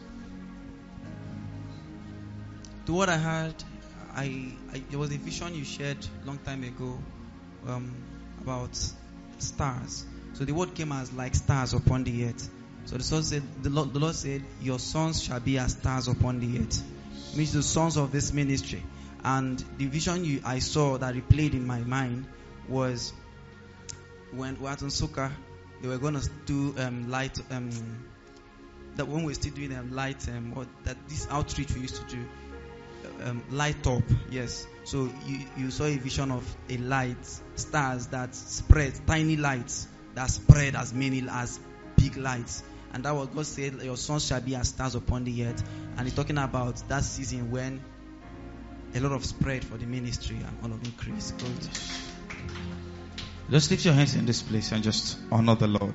To what I heard, I, I there was a vision you shared a long time ago um, about stars. So the word came as like stars upon the earth. So the Lord said, the Lord, the Lord said, your sons shall be as stars upon the earth. Means the sons of this ministry. And the vision you, I saw that replayed in my mind was when we were at Nsukka, they were going to do um, light, um, that when we were still doing um, light, um, or that this outreach we used to do, um, light up, yes. So you, you saw a vision of a light, stars that spread, tiny lights that spread as many as big lights. And that was God said, your sons shall be as stars upon the earth. And he's talking about that season when a lot of spread for the ministry and all of increase. God. Just lift your hands in this place and just honor the Lord.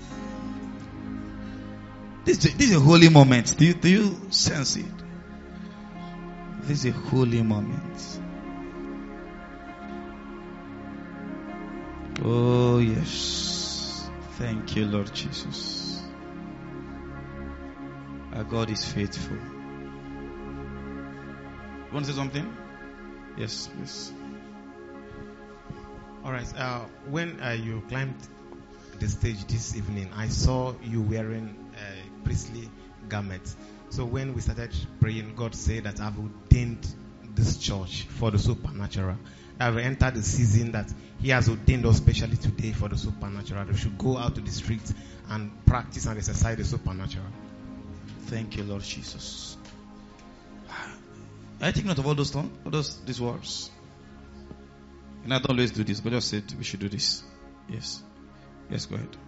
This, this is a holy moment. Do you, do you sense it? This is a holy moment. Oh yes. Thank you, Lord Jesus. Our God is faithful. You want to say something? Yes, please. All right. Uh, when uh, you climbed the stage this evening, I saw you wearing a priestly garment. So when we started praying, God said that I've ordained this church for the supernatural. That we entered the season that He has ordained us specially today for the supernatural. We should go out to the streets and practice and exercise the supernatural. Thank you, Lord Jesus. I take note of all those things, all those these words. And I don't always do this, but just said we should do this. Yes. Yes, go ahead.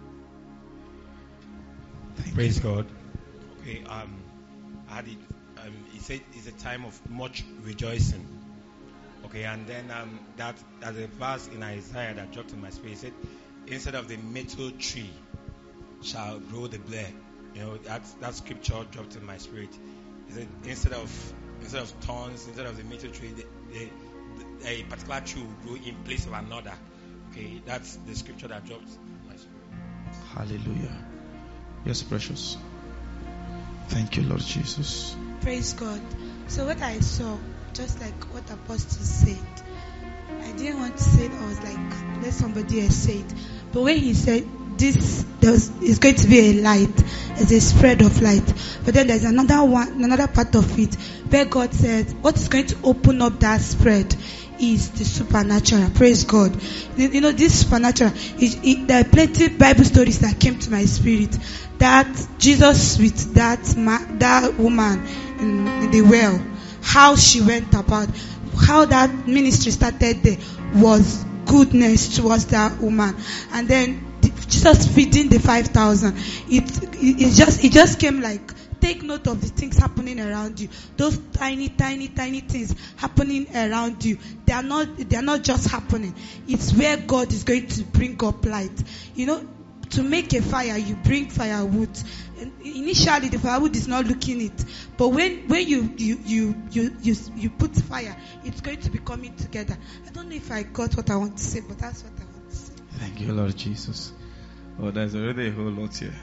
Thank Praise you. God. Okay, um, I had it. Um, he said it's a time of much rejoicing. Okay, and then um, that there's a verse in Isaiah that dropped in my spirit. It said, "Instead of the myrtle tree, shall grow the blade." You know, that that scripture dropped in my spirit. It said, instead of instead of thorns, instead of the myrtle tree, the, the, the, a particular tree will grow in place of another. Okay, that's the scripture that dropped in my spirit. Hallelujah. Yes, precious. Thank you, Lord Jesus. Praise God. So what I saw, just like what Apostle said, I didn't want to say it. I was like, let somebody else say it. But when he said this, there was, is going to be a light, there's a spread of light. But then there's another one, another part of it where God said, what is going to open up that spread is the supernatural. Praise God. You, you know, this supernatural, it, it, there are plenty of Bible stories that came to my spirit. That Jesus with that ma- that woman in, in the well, how she went about, how that ministry started there was goodness towards that woman, and then the, Jesus feeding the five thousand. It, it it just it just came like, take note of the things happening around you. Those tiny, tiny, tiny things happening around you. They are not they are not just happening. It's where God is going to bring up light. You know. To make a fire, you bring firewood. And initially, the firewood is not looking it, but when when you you you you you, you put fire, it's going to be coming together. I don't know if I got what I want to say, but that's what I want to say. Thank you, Lord Jesus. Oh, there's already a whole lot here.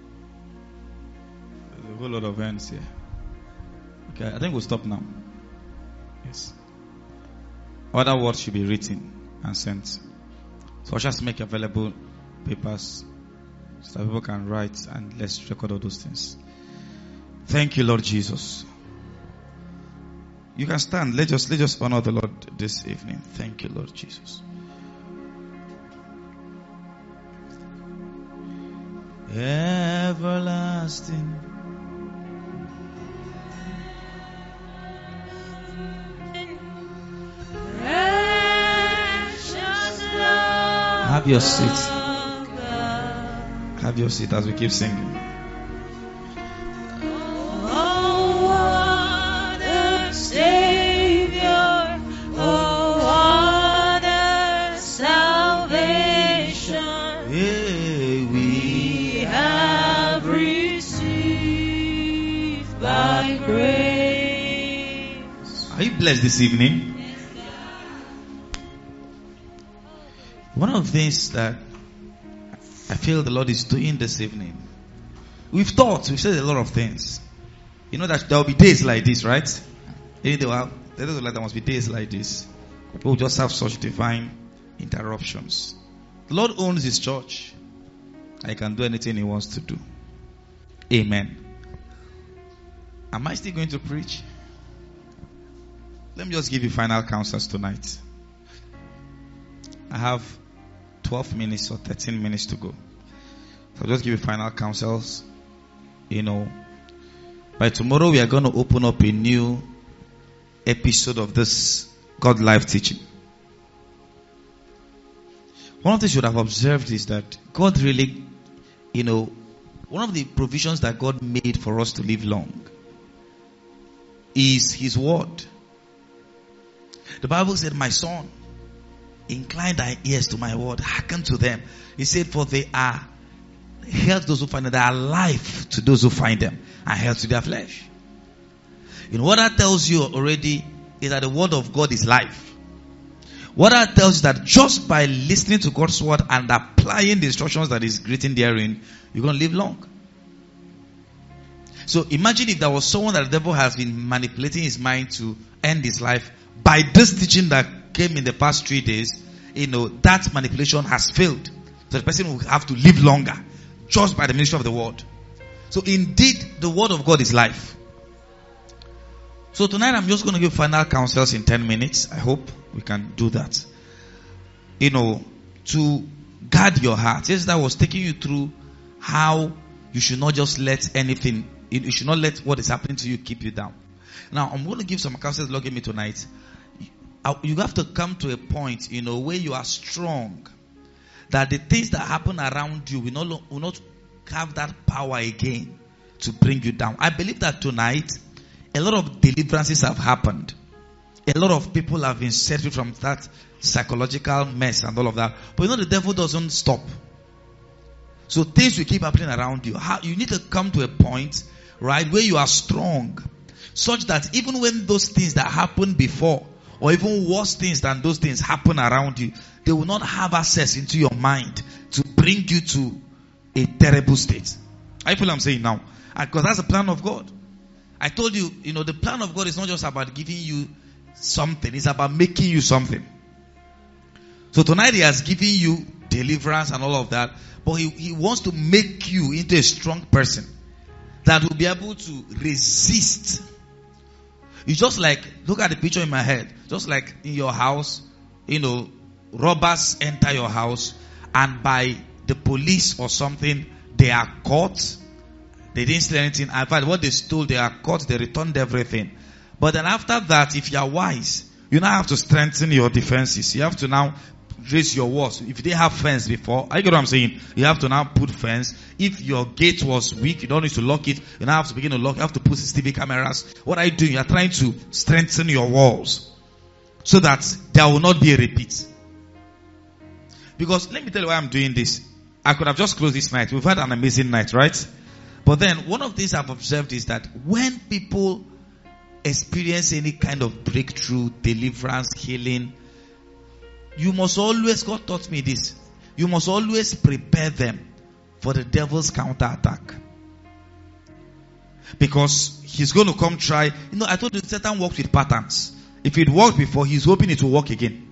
There's a whole lot of hands here. Okay, I think we'll stop now. Yes. Other words should be written and sent. So I'll just make available papers so that people can write, and let's record all those things. Thank you, Lord Jesus. You can stand. Let's just let's just honor the Lord this evening. Thank you, Lord Jesus. Everlasting. Have your seat. Have your seat as we keep singing. Oh, what a Savior. Oh, what a salvation. Yeah, we have received by grace. Are you blessed this evening? One of the things that I feel the Lord is doing this evening, we've thought, we've said a lot of things. You know that there will be days like this, right? There must be days like this. We'll just have such divine interruptions. The Lord owns His church. He can do anything He wants to do. Amen. Am I still going to preach? Let me just give you final counsels tonight. I have twelve minutes or thirteen minutes to go. So I'll just give you final counsels. You know, by tomorrow we are going to open up a new episode of this God Life teaching. One of the things you should have observed is that God really, you know, one of the provisions that God made for us to live long is His word. The Bible said, my son, incline thy ears to my word, hearken to them. He said, for they are health to those who find them, they are life to those who find them, and health to their flesh. You know what that tells you already is that the word of God is life. What that tells you that just by listening to God's word and applying the instructions that is written therein, you're going to live long. So imagine if there was someone that the devil has been manipulating his mind to end his life. By this teaching that came in the past three days, you know, that manipulation has failed. So the person will have to live longer just by the ministry of the word. So indeed, the word of God is life. So tonight I'm just going to give final counsels in ten minutes. I hope we can do that. You know, to guard your heart. Yesterday I was taking you through how you should not just let anything, you should not let what is happening to you keep you down. Now I'm going to give some counsels Lord gave me tonight. You have to come to a point, you know, where you are strong. That the things that happen around you will not, will not have that power again to bring you down. I believe that tonight, a lot of deliverances have happened. A lot of people have been set free from that psychological mess and all of that. But you know, the devil doesn't stop. So things will keep happening around you. How, you need to come to a point, right, where you are strong. Such that even when those things that happened before, or even worse things than those things happen around you, they will not have access into your mind to bring you to a terrible state. I feel I'm saying now. Because that's the plan of God. I told you, you know, the plan of God is not just about giving you something. It's about making you something. So tonight He has given you deliverance and all of that. But He, he wants to make you into a strong person that will be able to resist. It's just like, look at the picture in my head. Just like in your house, you know, robbers enter your house and by the police or something, they are caught. They didn't steal anything. In fact, what they stole, they are caught. They returned everything. But then after that, if you are wise, you now have to strengthen your defenses. You have to now raise your walls. If you didn't have fence before, I get what I'm saying. You have to now put fence. If your gate was weak, you don't need to lock it. You now have to begin to lock. You have to put C C T V cameras. What are you doing? You are trying to strengthen your walls so that there will not be a repeat. Because let me tell you why I'm doing this. I could have just closed this night. We've had an amazing night, right? But then one of the things I've observed is that when people experience any kind of breakthrough, deliverance, healing, you must always, God taught me this, you must always prepare them for the devil's counterattack. Because he's going to come try. You know, I told you Satan works with patterns. If it worked before, he's hoping it will work again.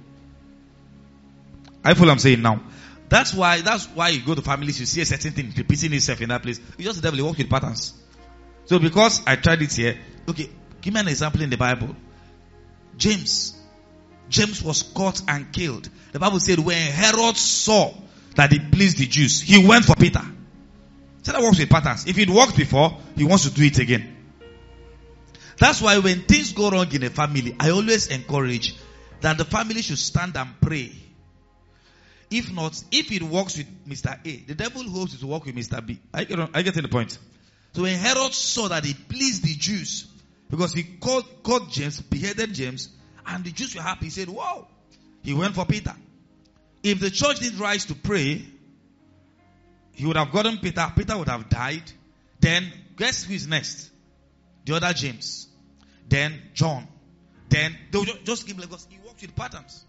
I feel I'm saying now. That's why, that's why you go to families, you see a certain thing repeating itself in that place. It's just the devil, he works with patterns. So because I tried it here, okay, give me an example in the Bible. James. James was caught and killed. The Bible said when Herod saw that it pleased the Jews, he went for Peter. So that works with patterns. If it worked before, he wants to do it again. That's why when things go wrong in a family, I always encourage that the family should stand and pray. If not, if it works with Mister A, the devil hopes it will work with Mister B. I get, I get to the point. So when Herod saw that it pleased the Jews, because he caught, caught James, beheaded James, and the Jews were happy, he said, wow. He went for Peter. If the church didn't rise to pray, he would have gotten Peter. Peter would have died. Then, guess who is next? The other James. Then, John. Then, they would just give him, because he works with patterns.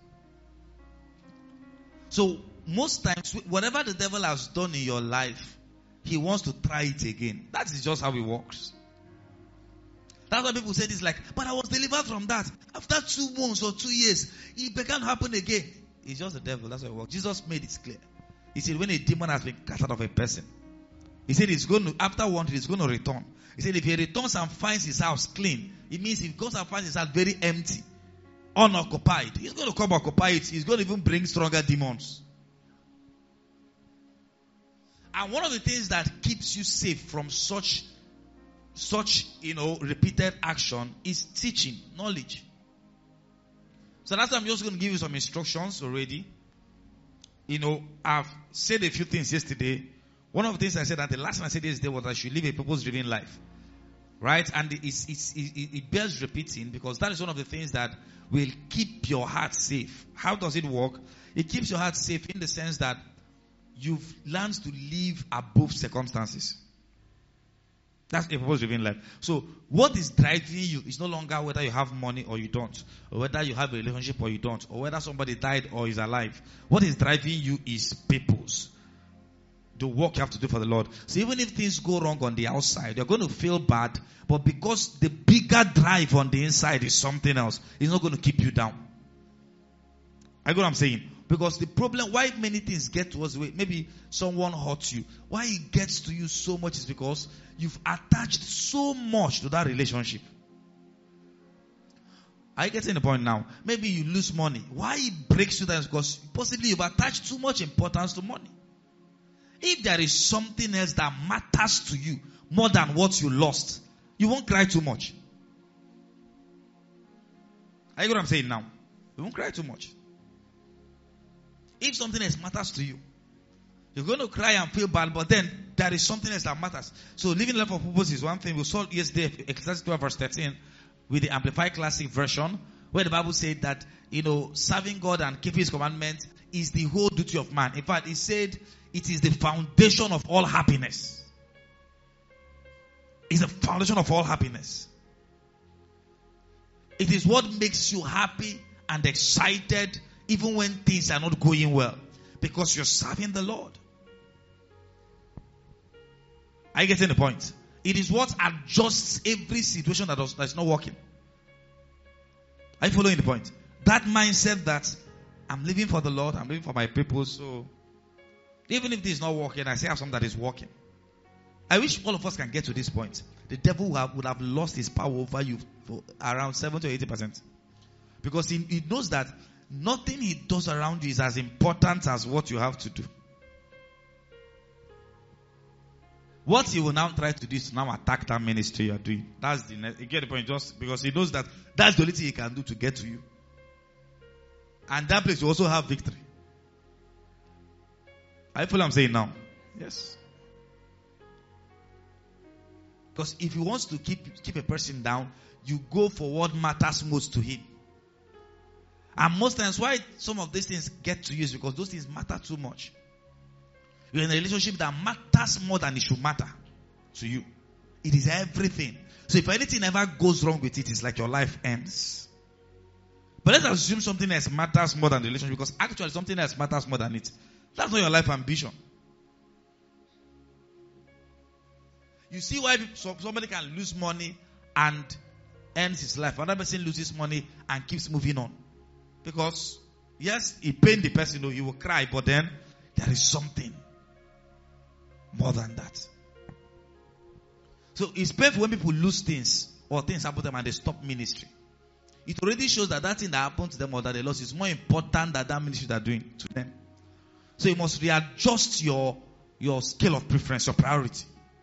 So, most times, whatever the devil has done in your life, he wants to try it again. That is just how it works. That's why people say this like, but I was delivered from that. After two months or two years, it began to happen again. It's just the devil. That's how it works. Jesus made it clear. He said when a demon has been cast out of a person, he said it's going to, after one day, it's going to return. He said if he returns and finds his house clean, it means if he goes and finds his house very empty, unoccupied, he's going to come occupy it. He's going to even bring stronger demons. And one of the things that keeps you safe from such Such, you know, repeated action is teaching, knowledge. So that's why I'm just going to give you some instructions already. You know, I've said a few things yesterday. One of the things I said, that the last thing I said yesterday was I should live a purpose-driven life. Right? And it's, it's, it, it bears repeating because that is one of the things that will keep your heart safe. How does it work? It keeps your heart safe in the sense that you've learned to live above circumstances. That's a purpose-driven life. So, what is driving you is no longer whether you have money or you don't, or whether you have a relationship or you don't, or whether somebody died or is alive. What is driving you is purpose. The work you have to do for the Lord. So, even if things go wrong on the outside, you're going to feel bad, but because the bigger drive on the inside is something else, it's not going to keep you down. I get what I'm saying? Because the problem, why many things get to us, maybe someone hurts you. Why it gets to you so much is because you've attached so much to that relationship. Are you getting the point now? Maybe you lose money. Why it breaks you down is because possibly you've attached too much importance to money. If there is something else that matters to you more than what you lost, you won't cry too much. Are you get what I'm saying now? You won't cry too much. If something else matters to you, you're going to cry and feel bad, but then there is something else that matters. So living life of purpose is one thing. We saw yesterday, Ecclesiastes twelve verse thirteen, with the Amplified Classic version, where the Bible said that, you know, serving God and keeping His commandments is the whole duty of man. In fact, it said it is the foundation of all happiness. It's the foundation of all happiness. It is what makes you happy and excited even when things are not going well, because you're serving the Lord. Are you getting the point? It is what adjusts every situation that is, that is not working. Are you following the point? That mindset that I'm living for the Lord, I'm living for my people, so even if this is not working, I still have something that is working. I wish all of us can get to this point. The devil would have, would have lost his power over you for around seventy to eighty percent. Because he, he knows that nothing he does around you is as important as what you have to do. What he will now try to do is to now attack that ministry you are doing. That's the next. You get the point? Just because he knows that that's the only thing he can do to get to you. And that place will also have victory. Are you following what I'm saying now? Yes. Because if he wants to keep, keep a person down, you go for what matters most to him. And most times why some of these things get to you is because those things matter too much. You're in a relationship that matters more than it should matter to you. It is everything. So if anything ever goes wrong with it, it's like your life ends. But let's assume something else matters more than the relationship, because actually something else matters more than it. That's not your life ambition. You see why somebody can lose money and ends his life. Another person loses money and keeps moving on. Because, yes, it pains the person, you will cry, but then there is something more than that. So it's painful when people lose things or things happen to them and they stop ministry. It already shows that that thing that happened to them or that they lost is more important than that ministry they're doing to them. So you must readjust your, your scale of preference, your priority.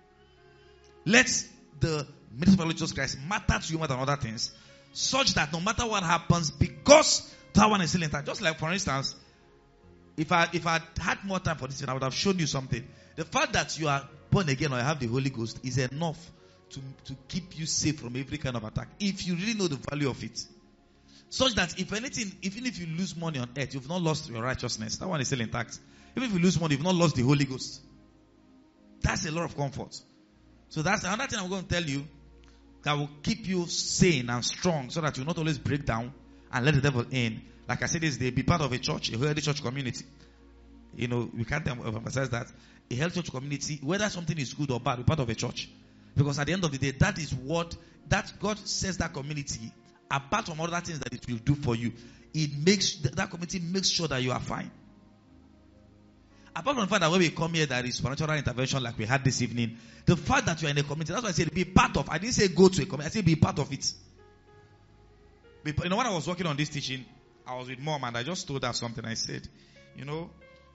Let the ministry of Jesus Christ matter to you more than other things, such that no matter what happens, because that one is still intact. Just like, for instance, if I if I had more time for this, I would have shown you something. The fact that you are born again or you have the Holy Ghost is enough to, to keep you safe from every kind of attack, if you really know the value of it. Such that if anything, even if you lose money on earth, you've not lost your righteousness. That one is still intact. Even if you lose money, you've not lost the Holy Ghost. That's a lot of comfort. So that's another thing I'm going to tell you that will keep you sane and strong, so that you not always break down and let the devil in. Like I said this day, be part of a church, a healthy church community. You know, we can't emphasize that. A healthy church community, whether something is good or bad, be part of a church. Because at the end of the day, that is what, that God says that community, apart from other things that it will do for you, it makes, that community makes sure that you are fine. Apart from the fact that when we come here, there is supernatural intervention like we had this evening. The fact that you are in a community, that's why I said be part of. I didn't say go to a community, I said be part of it. You know, when I was working on this teaching, I was with mom and I just told her something. I said, you know,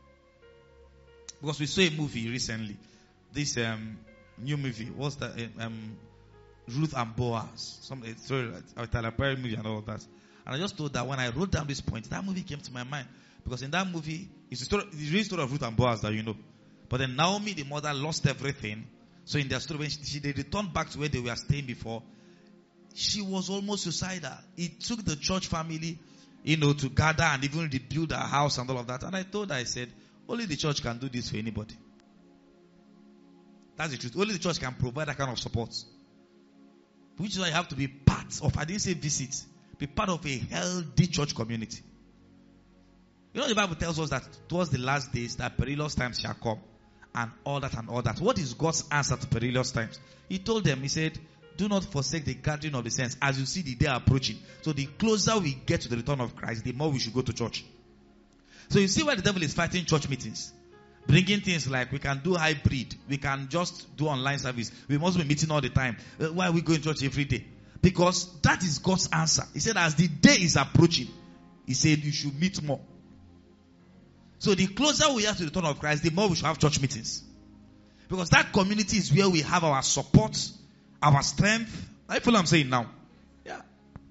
because we saw a movie recently, this um, new movie, what's that? Um, Ruth and Boaz, some sorry, a Tyler Perry movie and all that. And I just told that when I wrote down this point, that movie came to my mind. Because in that movie, it's the story, it's the real story of Ruth and Boaz that you know. But then Naomi, the mother, lost everything. So in their story, when she, she, they returned back to where they were staying before, she was almost suicidal. It took the church family, you know, to gather and even rebuild her house and all of that. And I told her, I said, only the church can do this for anybody. That's the truth. Only the church can provide that kind of support. Which is why you have to be part of, I didn't say visit, be part of a healthy church community. You know, the Bible tells us that towards the last days that perilous times shall come, and all that and all that. What is God's answer to perilous times? He told them, he said, do not forsake the gathering of the saints as you see the day approaching. So the closer we get to the return of Christ, the more we should go to church. So you see why the devil is fighting church meetings. Bringing things like we can do hybrid. We can just do online service. We must be meeting all the time. Uh, why are we going to church every day? Because that is God's answer. He said, as the day is approaching, He said, you should meet more. So the closer we are to the return of Christ, the more we should have church meetings. Because that community is where we have our support, our strength. I feel I'm saying now. Yeah.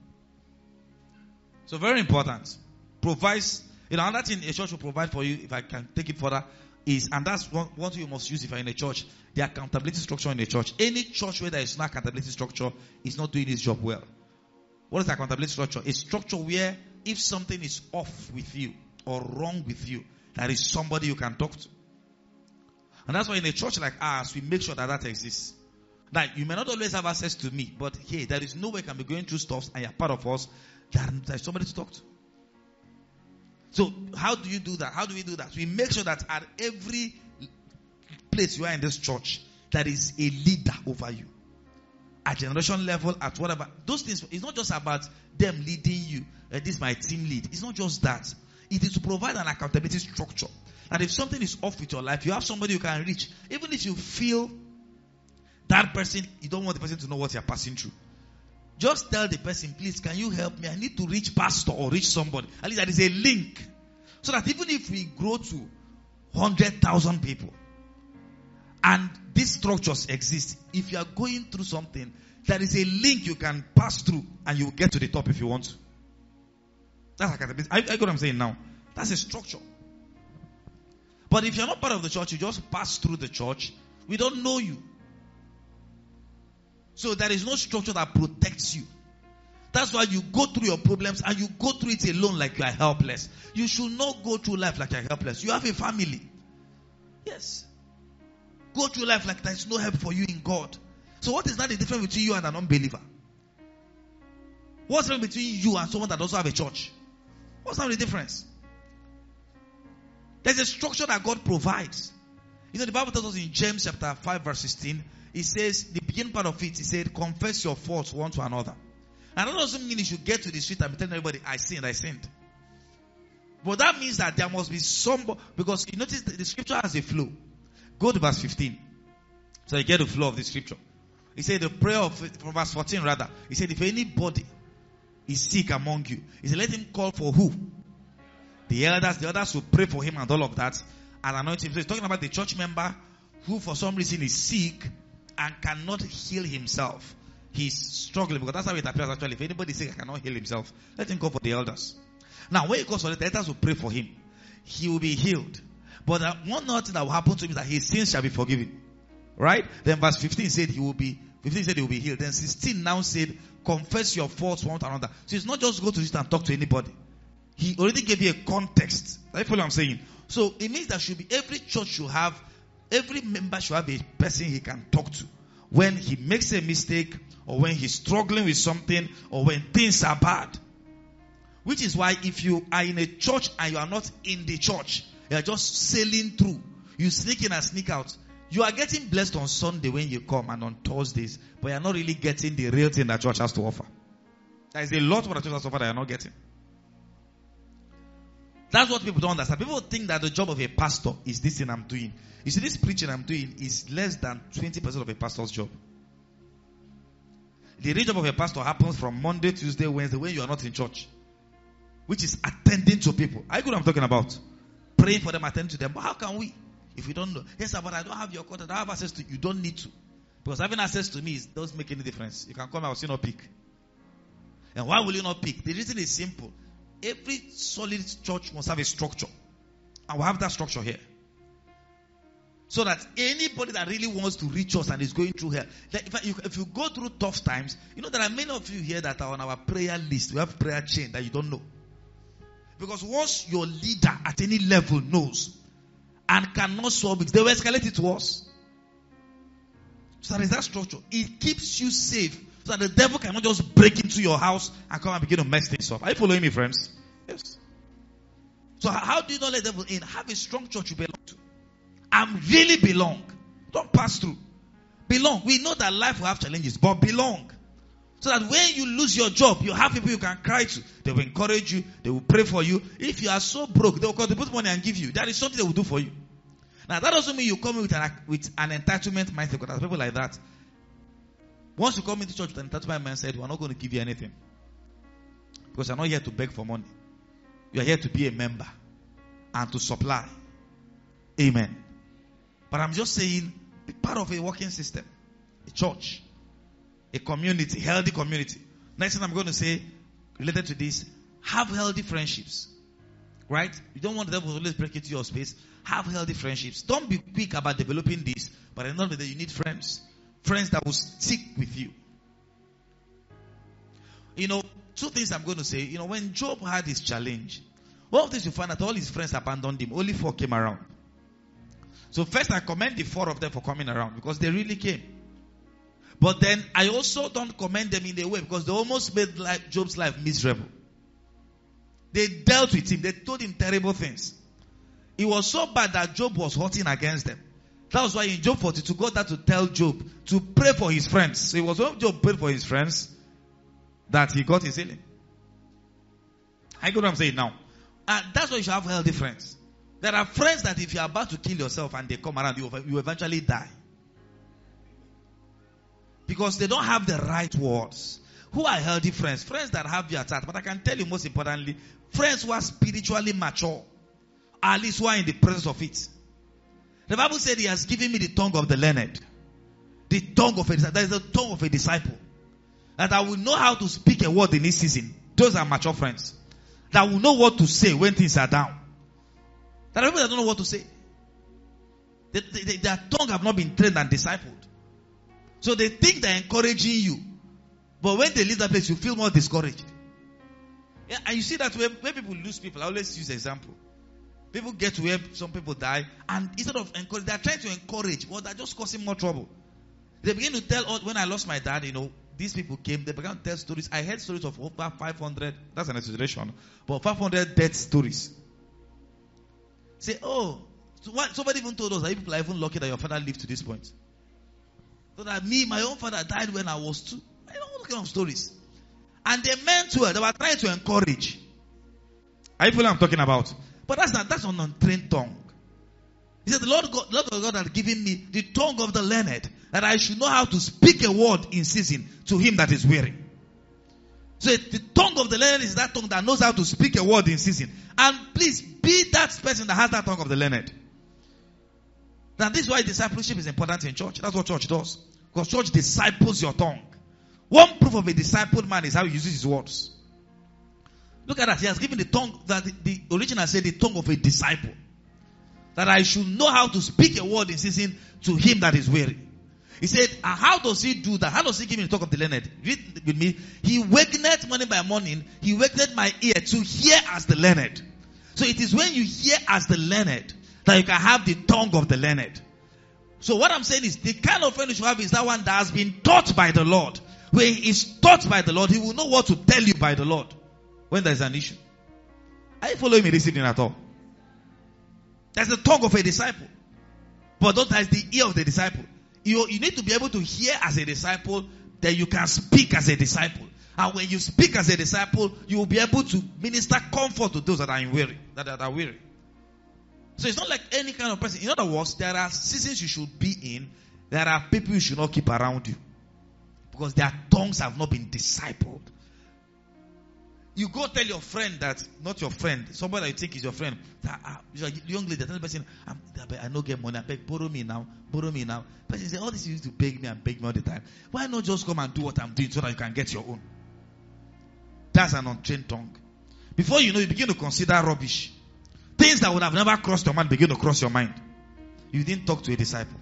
So very important. Provides, you know, another thing a church will provide for you, if I can take it further, is, and that's one, one thing you must use if you're in a church, the accountability structure in a church. Any church where there is no accountability structure is not doing its job well. What is accountability structure? A structure where if something is off with you or wrong with you, there is somebody you can talk to. And that's why in a church like ours, we make sure that that exists. Now, you may not always have access to me, but hey, there is no way I can be going through stuff and you're part of us. There is somebody to talk to. So, how do you do that? How do we do that? We make sure that at every place you are in this church, there is a leader over you. At generation level, at whatever. Those things, it's not just about them leading you. Uh, this is my team lead. It's not just that. It is to provide an accountability structure. And if something is off with your life, you have somebody you can reach. Even if you feel that person, you don't want the person to know what you're passing through. Just tell the person, please, can you help me? I need to reach pastor or reach somebody. At least there is a link. So that even if we grow to one hundred thousand people, and these structures exist, if you are going through something, there is a link you can pass through and you will get to the top if you want to. That's accountability. I, I get what I'm saying now. That's a structure. But if you're not part of the church, you just pass through the church, we don't know you. So there is no structure that protects you. That's why you go through your problems and you go through it alone like you are helpless. You should not go through life like you are helpless. You have a family. Yes. Go through life like there is no help for you in God. So what is that the difference between you and an unbeliever? What's the difference between you and someone that doesn't have a church? What's the difference? There's a structure that God provides. You know, the Bible tells us in James chapter five verse sixteen, it says, the beginning part of it, it said, confess your faults one to another. And that doesn't mean you should get to the street and be telling everybody, I sinned, I sinned. But that means that there must be some, because you notice the, the scripture has a flow. Go to verse fifteen. So you get the flow of the scripture. He said the prayer of, from verse fourteen rather, he said, if anybody is sick among you, he said, let him call for who? The elders, the others will pray for him and all of that and anoint him. So he's talking about the church member who for some reason is sick and cannot heal himself. He's struggling because that's how it appears actually. If anybody is sick and cannot heal himself, let him call for the elders. Now when he calls for the elders will pray for him. He will be healed. But uh, one other thing that will happen to him is that his sins shall be forgiven. Right? Then verse fifteen said he will be, fifteen said he will be healed. Then sixteen now said, confess your faults one to another. So it's not just go to sit and talk to anybody. He already gave you a context. That's what I'm saying. So it means that should be every church should have, every member should have a person he can talk to. When he makes a mistake, or when he's struggling with something, or when things are bad. Which is why if you are in a church and you are not in the church, you are just sailing through. You sneak in and sneak out. You are getting blessed on Sunday when you come and on Thursdays, but you are not really getting the real thing that church has to offer. There is a lot what the church has to offer that you are not getting. That's what people don't understand. People think that the job of a pastor is this thing I'm doing. You see, this preaching I'm doing is less than twenty percent of a pastor's job. The real job of a pastor happens from Monday, Tuesday, Wednesday when you are not in church. Which is attending to people. I know what I'm talking about. Praying for them, attending to them. But how can we? If we don't know. Yes, but I don't have your contact. I don't have access to you. You don't need to. Because having access to me doesn't make any difference. You can come, I will still not pick. And why will you not pick? The reason is simple. Every solid church must have a structure. And we'll have that structure here. So that anybody that really wants to reach us and is going through hell. If you, if you go through tough times, you know there are many of you here that are on our prayer list. We have prayer chain that you don't know. Because once your leader at any level knows and cannot solve it, they will escalate it to us. So there is that structure. It keeps you safe. So that the devil cannot just break into your house and come and begin to mess things up. Are you following me, friends? Yes. So how do you not let the devil in? Have a strong church you belong to. And really belong. Don't pass through. Belong. We know that life will have challenges, but belong. So that when you lose your job, you have people you can cry to. They will encourage you. They will pray for you. If you are so broke, they will contribute money and give you. That is something they will do for you. Now that doesn't mean you come in with an, with an entitlement mindset, because there are people like that. Once you come into church with an entitlement mindset, we are not going to give you anything. Because you are not here to beg for money. You are here to be a member and to supply. Amen. But I'm just saying, be part of a working system, a church, a community, healthy community. Next thing I'm going to say, related to this, have healthy friendships. Right? You don't want the devil to always break into your space. Have healthy friendships. Don't be quick about developing this, but at the end of the day, you need friends. Friends that will stick with you. You know, two things I'm going to say. You know, when Job had his challenge, one of the things you find that all his friends abandoned him. Only four came around. So first, I commend the four of them for coming around because they really came. But then, I also don't commend them in a way because they almost made life, Job's life miserable. They dealt with him. They told him terrible things. It was so bad that Job was hurting against them. That was why in Job forty-two, God had to tell Job to pray for his friends. So it was when Job prayed for his friends that he got his healing. I get what I'm saying now. And that's why you should have healthy friends. There are friends that if you're about to kill yourself and they come around, you, you eventually die. Because they don't have the right words. Who are healthy friends? Friends that have your heart. But I can tell you most importantly, friends who are spiritually mature. Or at least who are in the presence of it. The Bible said he has given me the tongue of the learned. The tongue of a disciple. That is the tongue of a disciple. That I will know how to speak a word in this season. Those are mature friends. That will know what to say when things are down. There are people that don't know what to say. They, they, they, their tongue have not been trained and discipled. So they think they're encouraging you. But when they leave that place, you feel more discouraged. Yeah, and you see that when, when people lose people, I always use an example. People get to where some people die, and instead of encourage, they're trying to encourage, well, they're just causing more trouble. They begin to tell, when I lost my dad, you know, these people came, they began to tell stories. I heard stories of over five hundred, that's an exaggeration, but five hundred death stories. Say, oh, so what, somebody even told us that people are even lucky that your father lived to this point. So that me, my own father died when I was two. I don't know what kind of stories. And they meant well, they were trying to encourage. Are you feeling what I'm talking about? But that's not, that's an untrained tongue. He said, the Lord God, Lord God had given me the tongue of the learned, that I should know how to speak a word in season to him that is weary. So the tongue of the learned is that tongue that knows how to speak a word in season. And please, be that person that has that tongue of the learned. Now this is why discipleship is important in church. That's what church does. Because church disciples your tongue. One proof of a discipled man is how he uses his words. Look at that. He has given the tongue, that the, the original said the tongue of a disciple. That I should know how to speak a word in season to him that is weary. He said, and how does he do that? How does he give me the tongue of the learned? Read with me. He wakeneth morning by morning. He wakeneth my ear to hear as the learned. So it is when you hear as the learned that you can have the tongue of the learned. So what I'm saying is, the kind of friend you should have is that one that has been taught by the Lord. When he is taught by the Lord, he will know what to tell you by the Lord when there is an issue. Are you following me this evening at all? That's the tongue of a disciple. But that is the ear of the disciple. You, you need to be able to hear as a disciple, then you can speak as a disciple. And when you speak as a disciple, you will be able to minister comfort to those that are in weary, that, that are weary. So it's not like any kind of person. In other words, there are seasons you should be in. There are people you should not keep around you. Because their tongues have not been discipled. You go tell your friend that, not your friend, somebody that you think is your friend, that, uh, young lady, tell the person, I'm, I don't get money, I beg, borrow me now, borrow me now. The person say, all this you used to beg me and beg me all the time. Why not just come and do what I'm doing so that you can get your own? That's an untrained tongue. Before you know, you begin to consider rubbish. Things that would have never crossed your mind begin to cross your mind. You didn't talk to a disciple.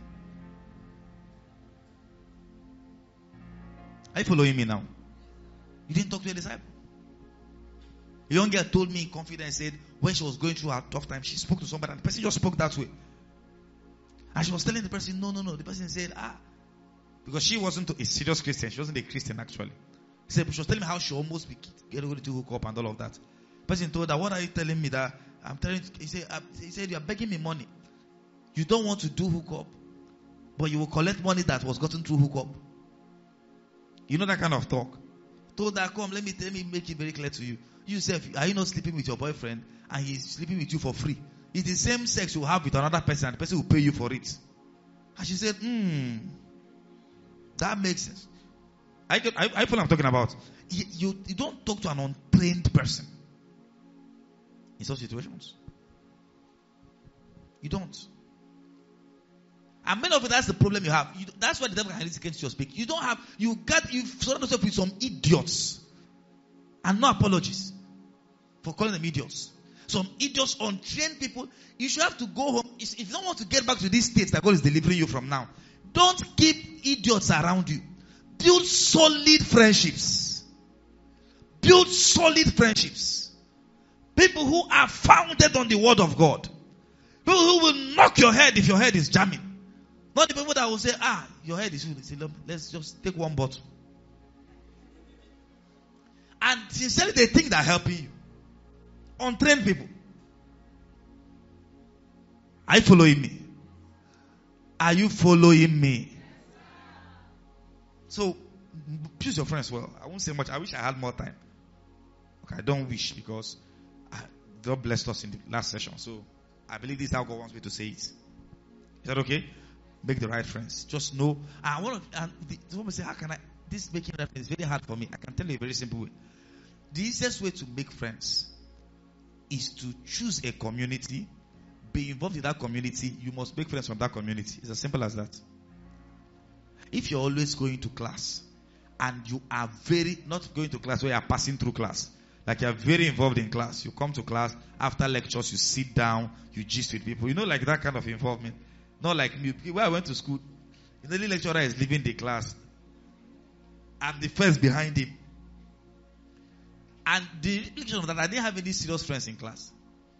Are you following me now? You didn't talk to a disciple. A young girl told me in confidence, said, when she was going through her tough time, she spoke to somebody and the person just spoke that way. And she was telling the person, no, no, no. The person said, ah, because she wasn't a serious Christian. She wasn't a Christian actually. He said, she was telling me how she almost get ready to hook up and all of that. The person told her, what are you telling me that I'm telling you? He said, uh, he said, you're begging me money. You don't want to do hook up, but you will collect money that was gotten through hook up. You know that kind of talk. Told her, come, let me, let me make it very clear to you. You say, are you not sleeping with your boyfriend and he's sleeping with you for free? It's the same sex you have with another person and the person will pay you for it. And she said, hmm, that makes sense. I, I, I feel what I'm talking about. You, you, you don't talk to an untrained person in such situations. You don't. And many of it, that's the problem you have. You, that's why the devil can release against your speak. You don't have, you got, you surround yourself with some idiots. And no apologies for calling them idiots. Some idiots, untrained people. You should have to go home. If you don't want to get back to these states that God is delivering you from now, don't keep idiots around you. Build solid friendships. Build solid friendships. People who are founded on the word of God. People who will knock your head if your head is jamming. Not the people that will say, ah, your head is full. Let's just take one bottle. And sincerely, they think they're helping you. Untrained people. Are you following me? Are you following me? So, choose your friends well. I won't say much. I wish I had more time. Okay, I don't wish because I, God blessed us in the last session. So, I believe this is how God wants me to say it. Is that okay? Make the right friends. Just know. I want to, and the, someone say, how can I, this making reference is very hard for me. I can tell you a very simple way. The easiest way to make friends is to choose a community, be involved in that community. You must make friends from that community. It's as simple as that. If you're always going to class and you are very, not going to class where you are passing through class, like you are very involved in class, you come to class, after lectures, you sit down, you gist with people. You know, like that kind of involvement. Not like me. Where I went to school, the only lecturer is leaving the class. I'm the first behind him. And the implication of that, I didn't have any serious friends in class.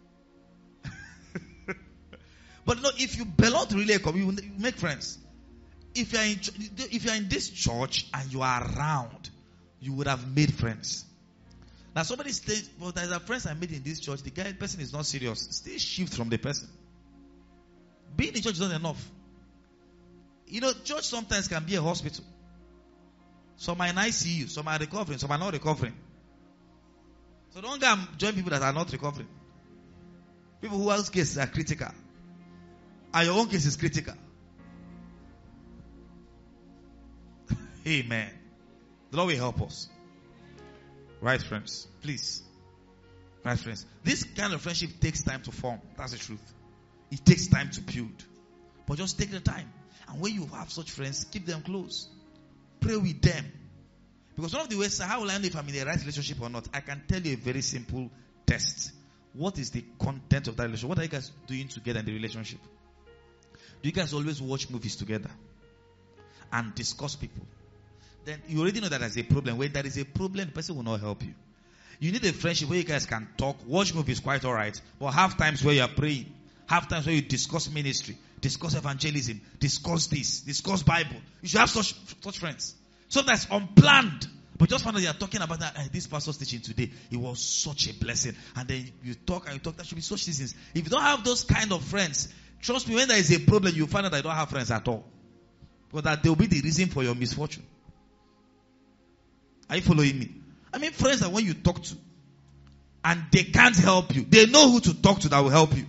But no, if you belong to really a community, you make friends. If you're in, if you're in this church and you are around, you would have made friends. Now somebody says, well, there's a friends I made in this church. The guy, person is not serious. Stay shift from the person. Being in church is not enough. You know, church sometimes can be a hospital. Some are in I C U, some are recovering, some are not recovering. So don't go and join people that are not recovering. People whose cases are critical. And your own case is critical. Amen. The Lord will help us. Right, friends? Please. Right, friends? This kind of friendship takes time to form. That's the truth. It takes time to build. But just take the time. And when you have such friends, keep them close. Pray with them. Because one of the ways, how will I know if I'm in the right relationship or not? I can tell you a very simple test. What is the content of that relationship? What are you guys doing together in the relationship? Do you guys always watch movies together? And discuss people? Then you already know that there's a problem. When there is a problem, the person will not help you. You need a friendship where you guys can talk. Watch movies quite alright. But have times where you are praying. Have times where you discuss ministry. Discuss evangelism. Discuss this. Discuss Bible. You should have such, such friends. Sometimes unplanned. But just find out you are talking about that. Hey, this pastor's teaching today. It was such a blessing. And then you talk and you talk. That should be such seasons. If you don't have those kind of friends, trust me, when there is a problem, you find out that you don't have friends at all. But that they will be the reason for your misfortune. Are you following me? I mean, friends that when you talk to, and they can't help you, they know who to talk to that will help you.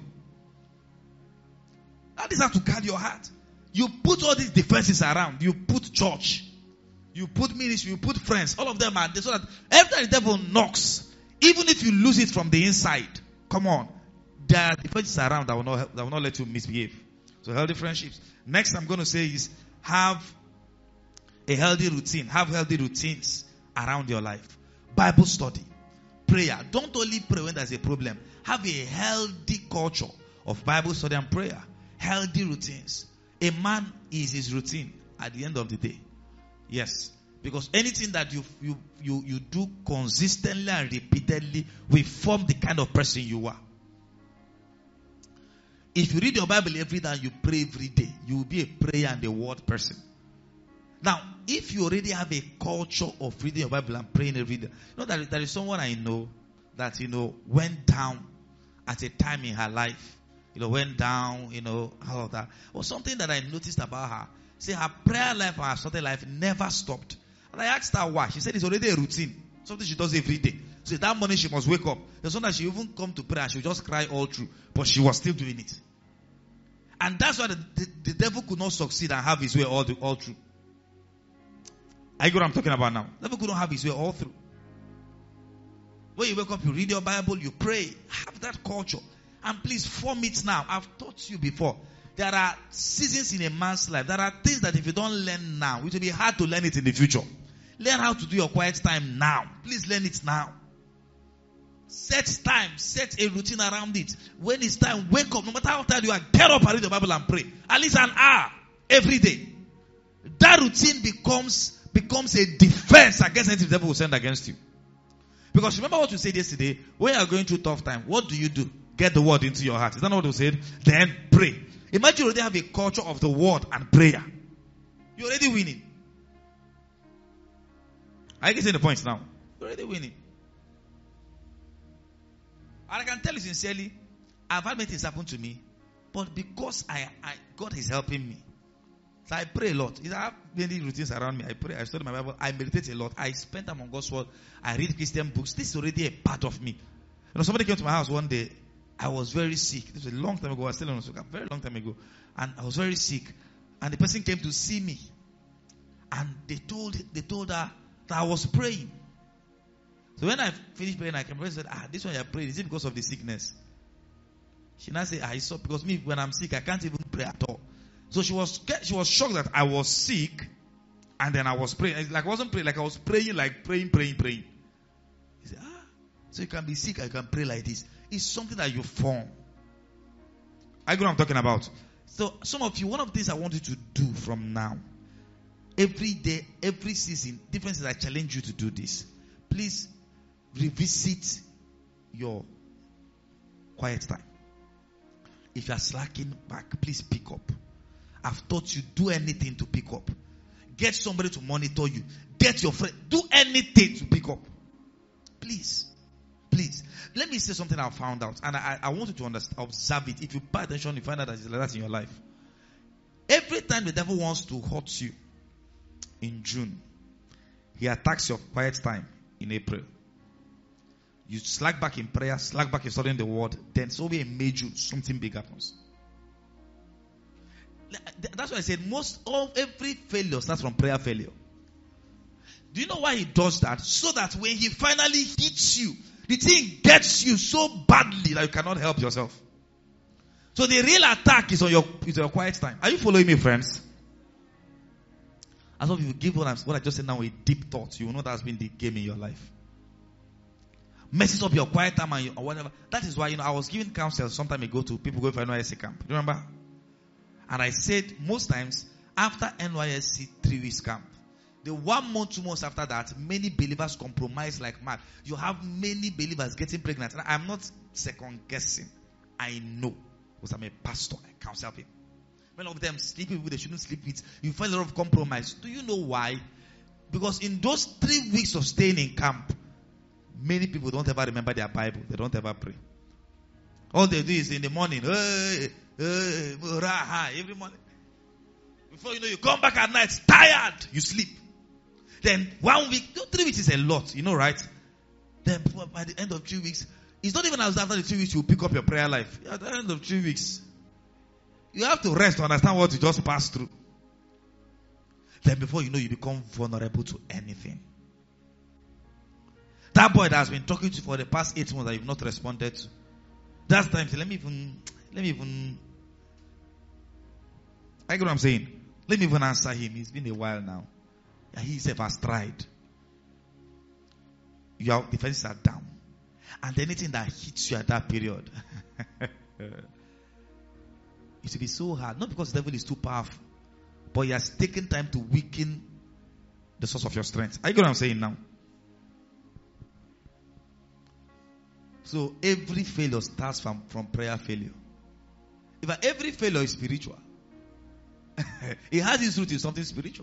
That is how to guard your heart. You put all these defenses around. You put church. You put ministry. You put friends. All of them are there so that every time the devil knocks, even if you lose it from the inside, come on, there are defenses around that will not, that will not let you misbehave. So healthy friendships. Next I'm going to say is have a healthy routine. Have healthy routines around your life. Bible study. Prayer. Don't only pray when there's a problem. Have a healthy culture of Bible study and prayer. Healthy routines. A man is his routine at the end of the day. Yes. Because anything that you, you, you, you do consistently and repeatedly will form the kind of person you are. If you read your Bible every day and you pray every day, you will be a prayer and a word person. Now, if you already have a culture of reading your Bible and praying every day, you know that there is someone I know that, you know, went down at a time in her life. You know, went down, you know, all of that. Or something that I noticed about her. See, her prayer life and her study life never stopped. And I asked her why. She said it's already a routine. Something she does every day. So that morning she must wake up. There's sometimes she even come to pray and she would just cry all through. But she was still doing it. And that's why the, the, the devil could not succeed and have his way all, the, all through. I get what I'm talking about now. Devil couldn't have his way all through. When you wake up, you read your Bible, you pray. Have that culture. And please form it now. I've taught you before. There are seasons in a man's life. There are things that if you don't learn now, it will be hard to learn it in the future. Learn how to do your quiet time now. Please learn it now. Set time. Set a routine around it. When it's time, wake up. No matter how tired you are, get up and read the Bible and pray. At least an hour every day. That routine becomes becomes a defense against anything the devil will send against you. Because remember what we said yesterday, when you are going through tough time, what do you do? Get the word into your heart. Is that not what we said? Then pray. Imagine you already have a culture of the word and prayer. You're already winning. I can say the points now. You're already winning. And I can tell you sincerely, I've had many things happen to me, but because I, I God is helping me. So I pray a lot. I have many routines around me. I pray, I study my Bible, I meditate a lot. I spend time on God's word. I read Christian books. This is already a part of me. You know, somebody came to my house one day. I was very sick. This was a long time ago. I was still on a very long time ago. And I was very sick. And the person came to see me. And they told they told her that I was praying. So when I finished praying, I came and said, ah, this one you are praying, is it because of the sickness? She now said, I saw, because me, when I'm sick, I can't even pray at all. So she was she was shocked that I was sick, and then I was praying. Like I wasn't praying, like I was praying, like praying, praying, praying. He said, ah, so you can be sick, I can pray like this. It's something that you form. I know what I'm talking about. So some of you, one of the things I want you to do from now, every day, every season, different things I challenge you to do this. Please revisit your quiet time. If you are slacking back, please pick up. I've taught you, do anything to pick up. Get somebody to monitor you. Get your friend. Do anything to pick up. Please. Please. Let me say something I found out. And I, I want you to understand, observe it. If you pay attention, you find out that it's like that in your life. Every time the devil wants to hurt you in June, he attacks your quiet time in April. You slack back in prayer, slack back in studying the word, then so in May, June, something big happens. That's why I said most of every failure starts from prayer failure. Do you know why he does that? So that when he finally hits you, the thing gets you so badly that you cannot help yourself. So the real attack is on your, is on your quiet time. Are you following me, friends? As if you give what, I'm, what I just said now a deep thought, you will know that's been the game in your life. Messes up your quiet time and or whatever. That is why, you know, I was giving counsel some time ago to people going for N Y S C camp. Do you remember? And I said most times after N Y S C three weeks camp, the one month, two months after that, many believers compromise like mad. You have many believers getting pregnant. And I'm not second guessing. I know. Because I'm a pastor. I counsel people. Many of them sleep with, they shouldn't sleep with. You find a lot of compromise. Do you know why? Because in those three weeks of staying in camp, many people don't ever remember their Bible. They don't ever pray. All they do is in the morning, hey, hey, every morning. Before you know, you come back at night, tired, you sleep. Then one week, three weeks is a lot, you know, right? Then by the end of three weeks, it's not even as after the three weeks you pick up your prayer life. At the end of three weeks, you have to rest to understand what you just passed through. Then before you know, you become vulnerable to anything. That boy that has been talking to you for the past eight months that you've not responded to. That's the time. Let me even, let me even, I get what I'm saying. Let me even answer him. It's been a while now. And he himself has tried. Your defenses are down. And anything that hits you at that period, it will be so hard. Not because the devil is too powerful, but he has taken time to weaken the source of your strength. I get what I'm saying now. So every failure starts from, from prayer failure. If every failure is spiritual, it has its root in something spiritual.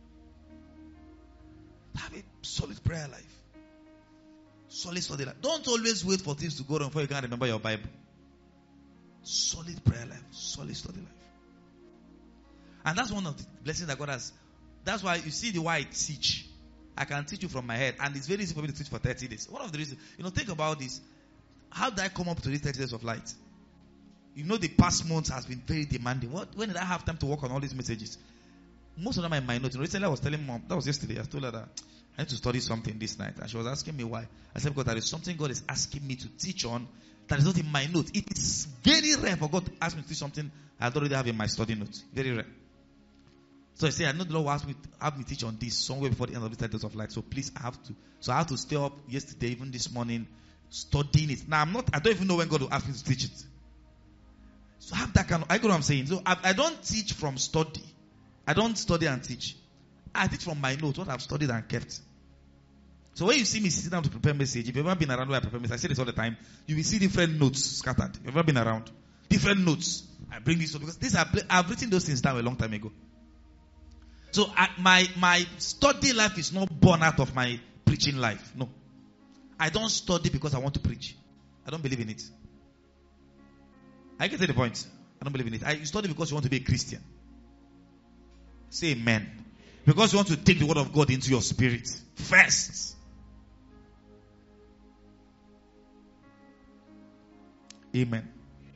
Have a solid prayer life. Solid study life. Don't always wait for things to go wrong before you can remember your Bible. Solid prayer life. Solid study life. And that's one of the blessings that God has. That's why you see the way I teach. I can teach you from my head. And it's very easy for me to teach for thirty days. One of the reasons, you know, think about this. How did I come up to these thirty days of light? You know, the past months has been very demanding. What? When did I have time to work on all these messages? Most of them are in my notes. Recently I was telling mom, that was yesterday, I told her that I need to study something this night. And she was asking me why. I said, because there is something God is asking me to teach on that is not in my notes. It is very rare for God to ask me to teach something I don't already have in my study notes. Very rare. So I said, I know the Lord will ask me to have me teach on this somewhere before the end of this titles of light. So please, I have to. So I have to stay up yesterday, even this morning, studying it. Now I'm not, I don't even know when God will ask me to teach it. So I have that kind of, I get what I'm saying. So I, I don't teach from study. I don't study and teach. I teach from my notes, what I've studied and kept. So when you see me sitting down to prepare message, if you've ever been around where I prepare message, I say this all the time, you will see different notes scattered. If you've ever been around, different notes. I bring this up because this I've, I've written those things down a long time ago. So I, my my study life is not born out of my preaching life. No. I don't study because I want to preach. I don't believe in it. I get to the point. I don't believe in it. I study because you want to be a Christian. Say amen. Because you want to take the word of God into your spirit first. Amen.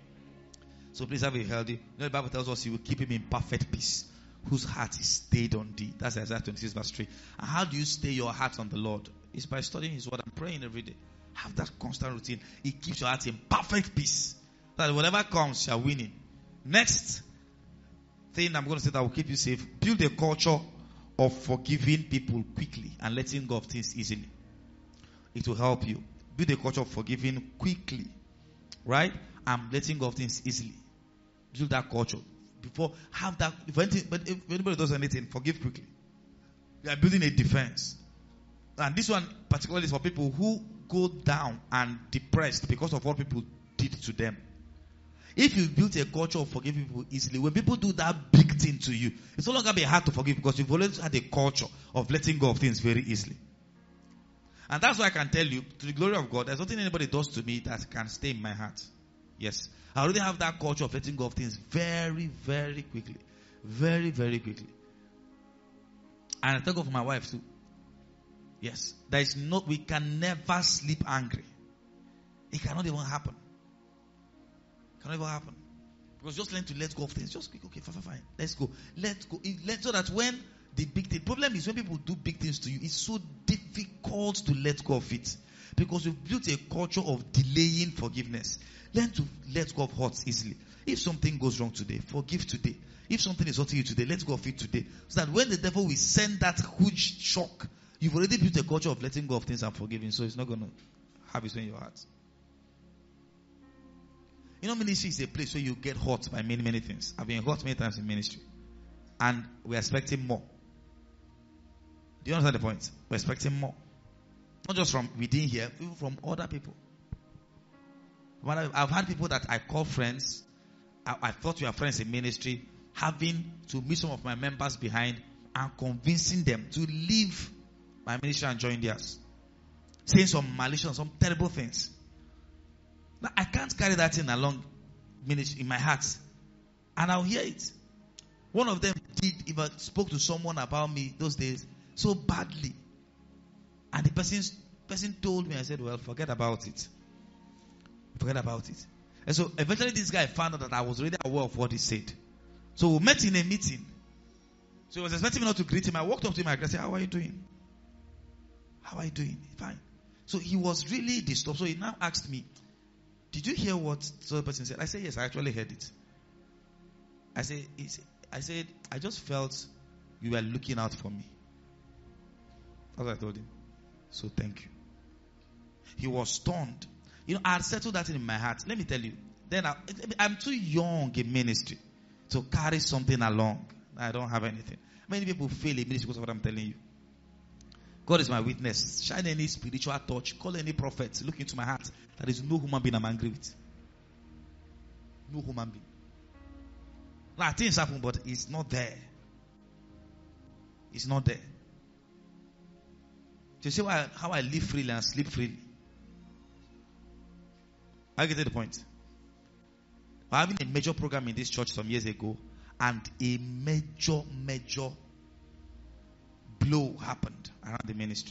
So please have a healthy. You know the Bible tells us He will keep him in perfect peace, whose heart is stayed on thee. That's Isaiah twenty-six verse three. And how do you stay your heart on the Lord? It's by studying His word and praying every day. Have that constant routine. It keeps your heart in perfect peace. That whatever comes, you are winning. Next thing I'm going to say that will keep you safe. Build a culture of forgiving people quickly and letting go of things easily. It will help you. Build a culture of forgiving quickly. Right? And letting go of things easily. Build that culture. Before, have that. If anything, but if anybody does anything, forgive quickly. You are building a defense. And this one particularly is for people who go down and depressed because of what people did to them. If you build a culture of forgiving people easily, when people do that big thing to you, it's no longer be hard to forgive because you've always had a culture of letting go of things very easily. And that's why I can tell you, to the glory of God, there's nothing anybody does to me that can stay in my heart. Yes. I already have that culture of letting go of things very, very quickly. Very, very quickly. And I thank God for my wife too. Yes. There is no, we can never sleep angry. It cannot even happen. It cannot even happen. Because just learn to let go of things. Just quick, okay, fine, fine, fine. Let's go. Let's go. Let, so that when the big thing, problem is when people do big things to you, it's so difficult to let go of it. Because we've built a culture of delaying forgiveness. Learn to let go of hurts easily. If something goes wrong today, forgive today. If something is hurting you today, let go of it today. So that when the devil will send that huge shock, you've already built a culture of letting go of things and forgiving. So it's not going to have its way in your heart. You know, ministry is a place where you get hurt by many, many things. I've been hurt many times in ministry. And we're expecting more. Do you understand the point? We're expecting more. Not just from within here, even from other people. I've had people that I call friends. I, I thought we are friends in ministry, having to meet some of my members behind and convincing them to leave my ministry and join theirs. Saying some malicious, some terrible things. Now, I can't carry that in along ministry in my heart. And I'll hear it. One of them did even spoke to someone about me those days so badly. And the person, person told me, I said, well, forget about it. Forget about it. And so eventually this guy found out that I was already aware of what he said. So we met in a meeting. So he was expecting me not to greet him. I walked up to him and I said, how are you doing? How are you doing? Fine. So he was really disturbed. So he now asked me, did you hear what the other person said? I said, yes, I actually heard it. I said, I said, I just felt you were looking out for me. That's what I told him. So thank you. He was stunned. You know, I had settled that in my heart. Let me tell you. Then I, I'm too young in ministry to carry something along. I don't have anything. Many people fail in ministry because of what I'm telling you. God is my witness. Shine any spiritual touch. Call any prophet. Look into my heart. There is no human being I'm angry with. No human being. Now things happen, but it's not there. It's not there. So you see why, how I live freely and sleep freely. I get to the point. We're having a major program in this church some years ago, and a major, major blow happened around the ministry.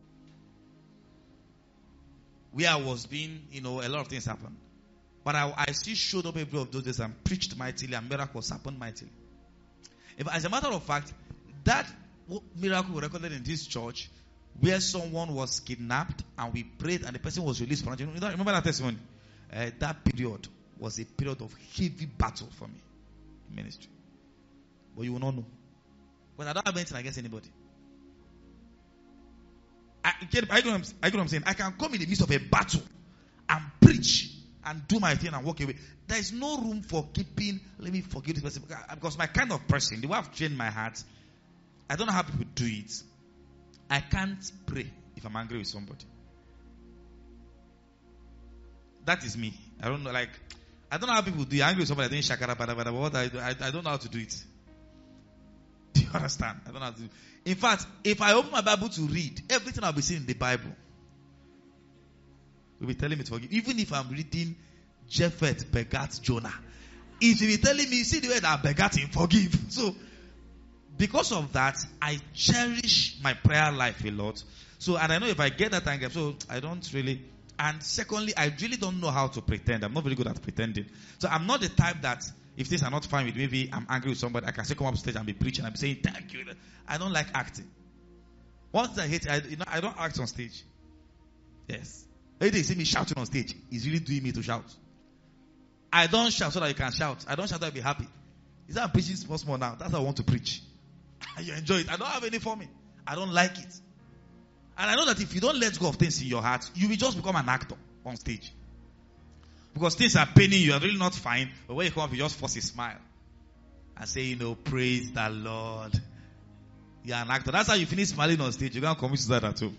Where I was being, you know, a lot of things happened. But I, I still showed up every of those days and preached mightily, and miracles happened mightily. If, as a matter of fact, that miracle was recorded in this church where someone was kidnapped and we prayed and the person was released from jail. You don't remember that testimony? Uh, that period was a period of heavy battle for me in ministry. But you will not know. But I don't have anything against anybody. I, I get what I'm, I get what I'm saying. I can come in the midst of a battle and preach and do my thing and walk away. There is no room for keeping, let me forgive this person. Because my kind of person, the way I've trained my heart, I don't know how people do it. I can't pray if I'm angry with somebody. That is me. I don't know, like, I don't know how people do it. Angry with somebody, I think shakara, bada, bada, what I, I, I don't know how to do it. Do you understand? I don't know how to do it. In fact, if I open my Bible to read, everything I'll be seeing in the Bible will be telling me to forgive. Even if I'm reading Jephthah begat Jonah, it will be telling me, see the way that I begat him, forgive. So, because of that, I cherish my prayer life a lot. So, and I know if I get that anger, so I don't really. And secondly, I really don't know how to pretend. I'm not very good at pretending. So I'm not the type that if things are not fine with me, maybe I'm angry with somebody, I can still come up stage and be preaching and be saying thank you. I don't like acting. One thing I hate, I, you know, I don't act on stage. Yes. If they see me shouting on stage, it's really doing me to shout. I don't shout so that you can shout. I don't shout so that you be happy. Is that I'm preaching small small now? That's how I want to preach. You enjoy it. I don't have any for me. I don't like it. And I know that if you don't let go of things in your heart, you will just become an actor on stage. Because things are paining you, you're really not fine. But when you come up, you just force a smile. And say, you know, praise the Lord. You're an actor. That's how you finish smiling on stage. You're going to commit suicide at home.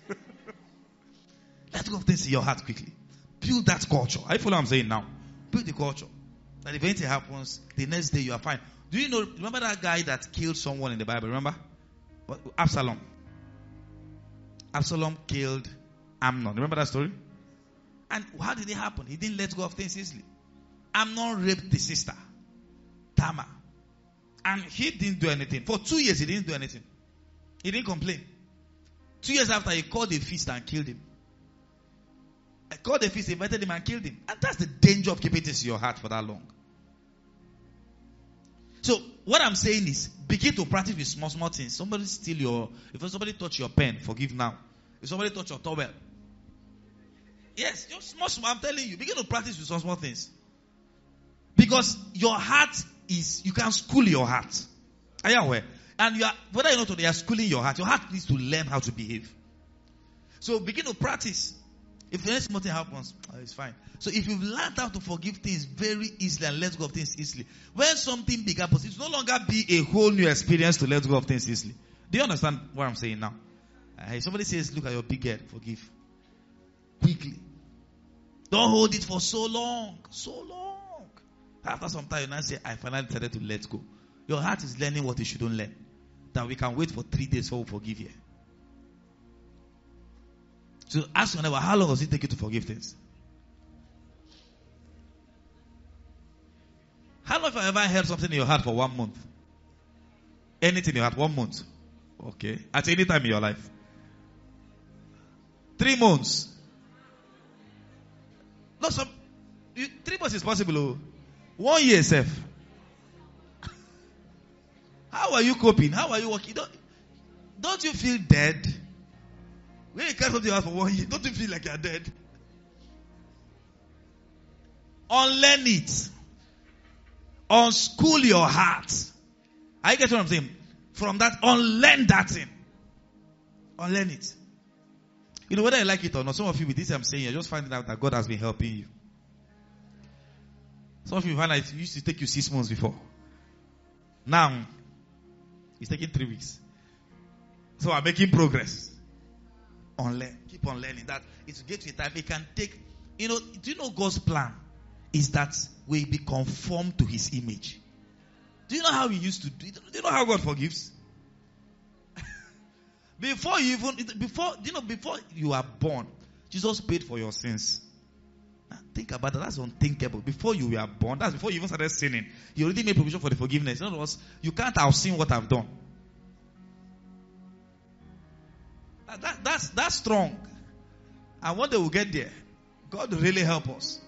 Let go of things in your heart quickly. Build that culture. I follow what I'm saying now. Build the culture. That if anything happens, the next day you are fine. Do you know, remember that guy that killed someone in the Bible? Remember? Absalom. Absalom killed Amnon. Remember that story? And how did it happen? He didn't let go of things easily. Amnon raped the sister, Tamar. And he didn't do anything. For two years, he didn't do anything. He didn't complain. Two years after, he called a feast and killed him. I called a feast, invited him and killed him. And that's the danger of keeping this in your heart for that long. So, what I'm saying is, begin to practice with small, small things. Somebody steal your, if somebody touch your pen, forgive now. If somebody touch your towel. Yes, just small, small, I'm telling you, begin to practice with small, small things. Because your heart is, you can school your heart. Are you aware? And you are, whether you know today, you are schooling your heart. Your heart needs to learn how to behave. So, begin to practice. If any small thing happens, oh, it's fine. So if you've learned how to forgive things very easily and let go of things easily, when something big happens, it will no longer be a whole new experience to let go of things easily. Do you understand what I'm saying now? Uh, if somebody says, look at your big head, forgive. Quickly. Don't hold it for so long. So long. After some time, you now say, I finally decided to let go. Your heart is learning what it shouldn't learn. That we can wait for three days before we forgive here. So ask your neighbor, how long does it take you to forgive things? How long have you ever held something in your heart for one month? Anything in your heart, one month. Okay. At any time in your life. Three months. No, some, you, three months is possible. Oh. One year, Seth. How are you coping? How are you working? Don't, don't you feel dead? When you carry something out for one year, don't you feel like you're dead? Unlearn it. Unschool your heart. I get what I'm saying? From that, unlearn that thing. Unlearn it. You know, whether you like it or not, some of you with this I'm saying, you're just finding out that God has been helping you. Some of you find out it used to take you six months before. Now, it's taking three weeks. So I'm making progress. Unlearn. Keep on learning that. It will get to a time it can take. You know, do you know God's plan is that we be conformed to His image? Do you know how He used to do it? Do you know how God forgives? Before you even, before, you know, before you are born, Jesus paid for your sins. Now, think about that. That's unthinkable. Before you were born, that's before you even started sinning. He already made provision for the forgiveness. In other words, you can't have seen what I've done. That, that, that's, that's strong. And one day we'll get there. God will really help us.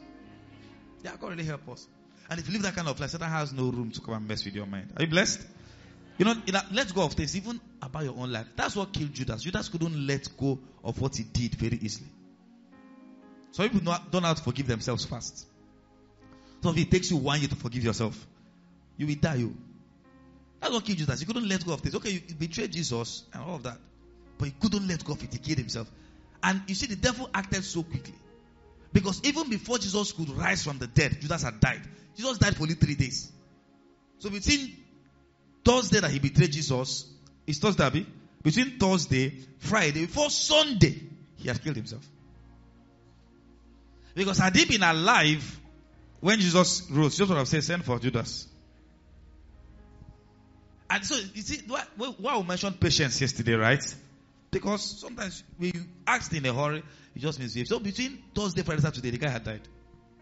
Yeah, God really help us. And if you live that kind of life, Satan has no room to come and mess with your mind. Are you blessed? You know, you know, let go of things, even about your own life. That's what killed Judas. Judas couldn't let go of what he did very easily. So people don't know how to forgive themselves fast. So if it takes you one year to forgive yourself, you will die. You. That's what killed Judas. He couldn't let go of things. Okay, you betrayed Jesus and all of that. But he couldn't let go of it. He killed himself. And you see, the devil acted so quickly. Because even before Jesus could rise from the dead, Judas had died. Jesus died for only three days. So between Thursday that he betrayed Jesus, it's Thursday, Abby? Between Thursday, Friday, before Sunday, he had killed himself. Because had he been alive when Jesus rose, Jesus would have said, send for Judas. And so, you see, why, why we mentioned patience yesterday, right? Because sometimes when you act in a hurry, it just means so between Thursday, Friday, Saturday, the guy had died.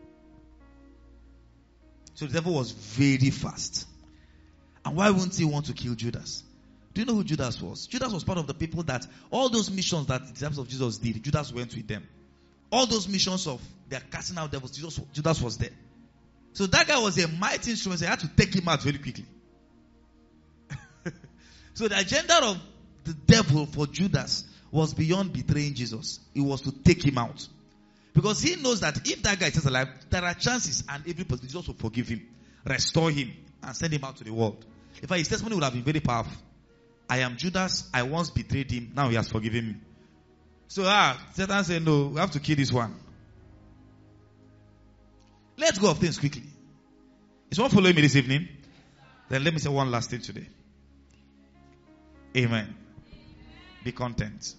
So the devil was very fast. And why wouldn't he want to kill Judas? Do you know who Judas was? Judas was part of the people that all those missions that the disciples of Jesus did, Judas went with them. All those missions of their casting out devils, Jesus, Judas was there. So that guy was a mighty instrument. So they had to take him out very quickly. So the agenda of the devil for Judas was beyond betraying Jesus. It was to take him out. Because he knows that if that guy is alive, there are chances and every possibility Jesus will forgive him, restore him, and send him out to the world. In fact, his testimony would have been very powerful. I am Judas. I once betrayed him. Now he has forgiven me. So, ah, Satan said, no, we have to kill this one. Let's go of things quickly. Is one following me this evening? Then let me say one last thing today. Amen. Be content.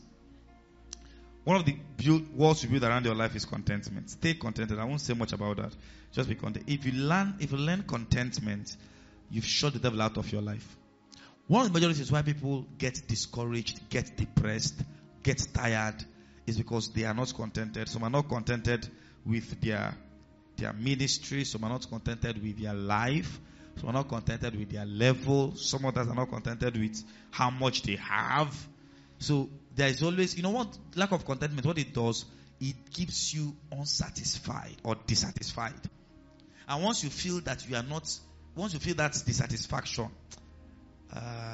One of the build, walls you build around your life is contentment. Stay contented. I won't say much about that. Just be content. If you learn, if you learn contentment, you've shut the devil out of your life. One of the major reasons why people get discouraged, get depressed, get tired, is because they are not contented. Some are not contented with their their ministry. Some are not contented with their life. Some are not contented with their level. Some others are not contented with how much they have. So there is always, you know what, lack of contentment, what it does, it keeps you unsatisfied or dissatisfied. And once you feel that you are not, once you feel that dissatisfaction, uh,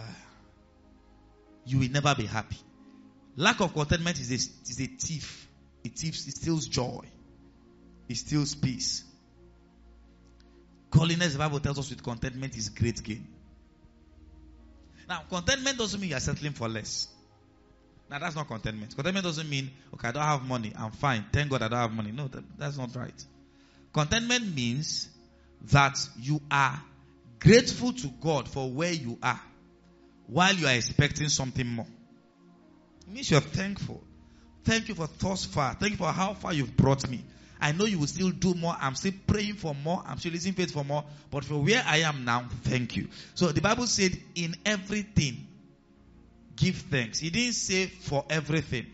you will never be happy. Lack of contentment is a, is a thief. It thieves, it steals joy. It steals peace. Godliness, the Bible tells us, with contentment is great gain. Now, contentment doesn't mean you are settling for less. Now, that's not contentment. Contentment doesn't mean, okay, I don't have money, I'm fine. Thank God I don't have money. No, that, that's not right. Contentment means that you are grateful to God for where you are while you are expecting something more. It means you're thankful. Thank you for thus far. Thank you for how far you've brought me. I know you will still do more. I'm still praying for more. I'm still using faith for more. But for where I am now, thank you. So the Bible said, in everything, give thanks. He didn't say for everything.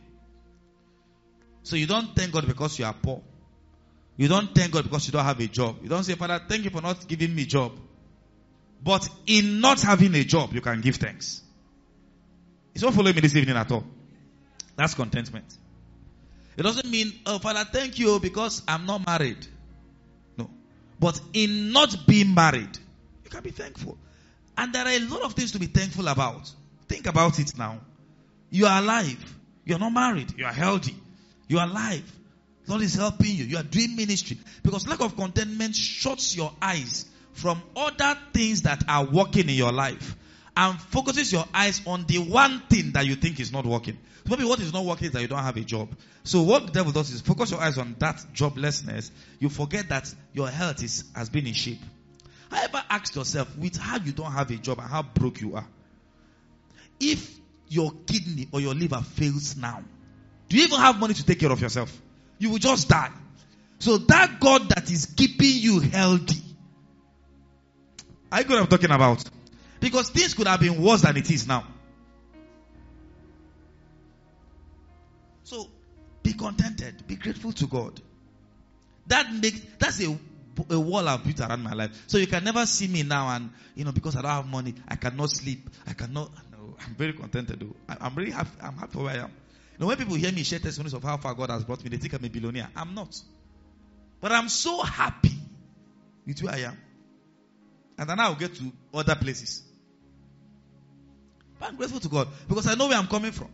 So you don't thank God because you are poor. You don't thank God because you don't have a job. You don't say, Father, thank you for not giving me a job. But in not having a job, you can give thanks. It's not following me this evening at all. That's contentment. It doesn't mean, oh, Father, thank you because I'm not married. No. But in not being married, you can be thankful. And there are a lot of things to be thankful about. Think about it now. You are alive. You are not married. You are healthy. You are alive. God is helping you. You are doing ministry. Because lack of contentment shuts your eyes from other things that are working in your life and focuses your eyes on the one thing that you think is not working. So maybe what is not working is that you don't have a job. So what the devil does is focus your eyes on that joblessness. You forget that your health is has been in shape. However, ask yourself, with how you don't have a job and how broke you are, if your kidney or your liver fails now, do you even have money to take care of yourself? You will just die. So that God that is keeping you healthy, I know what I'm talking about. Because things could have been worse than it is now. So be contented. Be grateful to God. That makes, that's a, a wall I've built around my life. So you can never see me now and, you know, because I don't have money, I cannot sleep. I cannot, no, I'm very contented though. I, I'm really happy, I'm happy for where I am. You know, when people hear me share testimonies of how far God has brought me, they think I'm a billionaire. I'm not. But I'm so happy with where I am. And then I'll get to other places. But I'm grateful to God because I know where I'm coming from.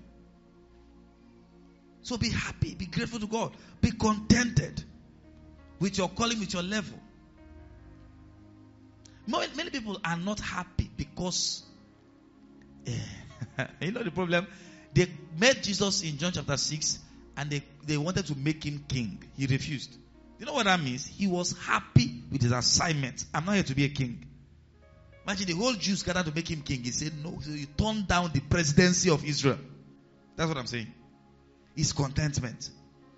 So be happy, be grateful to God, be contented with your calling, with your level. Many, many people are not happy because, yeah, you know the problem? They met Jesus in John chapter six and they, they wanted to make him king. He refused. You know what that means? He was happy with his assignment. I'm not here to be a king. Imagine the whole Jews gathered to make him king. He said no. So he turned down the presidency of Israel. That's what I'm saying. It's contentment.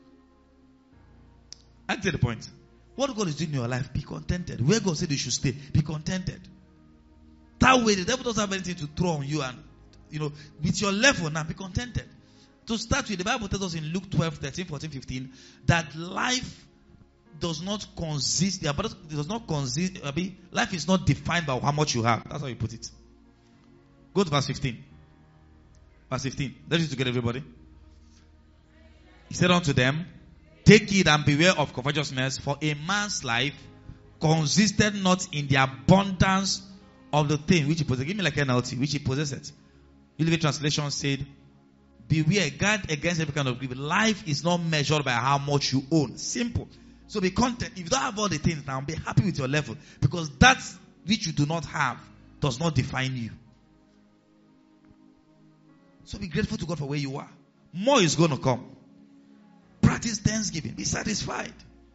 I get the point. What God is doing in your life, be contented. Where God said you should stay, be contented. That way the devil doesn't have anything to throw on you, and you know, with your level now, be contented. To start with, the Bible tells us in Luke twelve, thirteen, fourteen, fifteen that life does not consist, yeah, but it does not consist, I mean, life is not defined by how much you have. That's how you put it. Go to verse fifteen. Verse fifteen. Let's read together, everybody. He said unto them, take heed and beware of covetousness, for a man's life consisted not in the abundance of the thing which he possessed. Give me like N L T, which he possessed. New Living Translation said, beware, guard against every kind of greed. Life is not measured by how much you own. Simple. So be content. If you don't have all the things now, be happy with your level. Because that which you do not have does not define you. So be grateful to God for where you are. More is going to come. Practice thanksgiving. Be satisfied.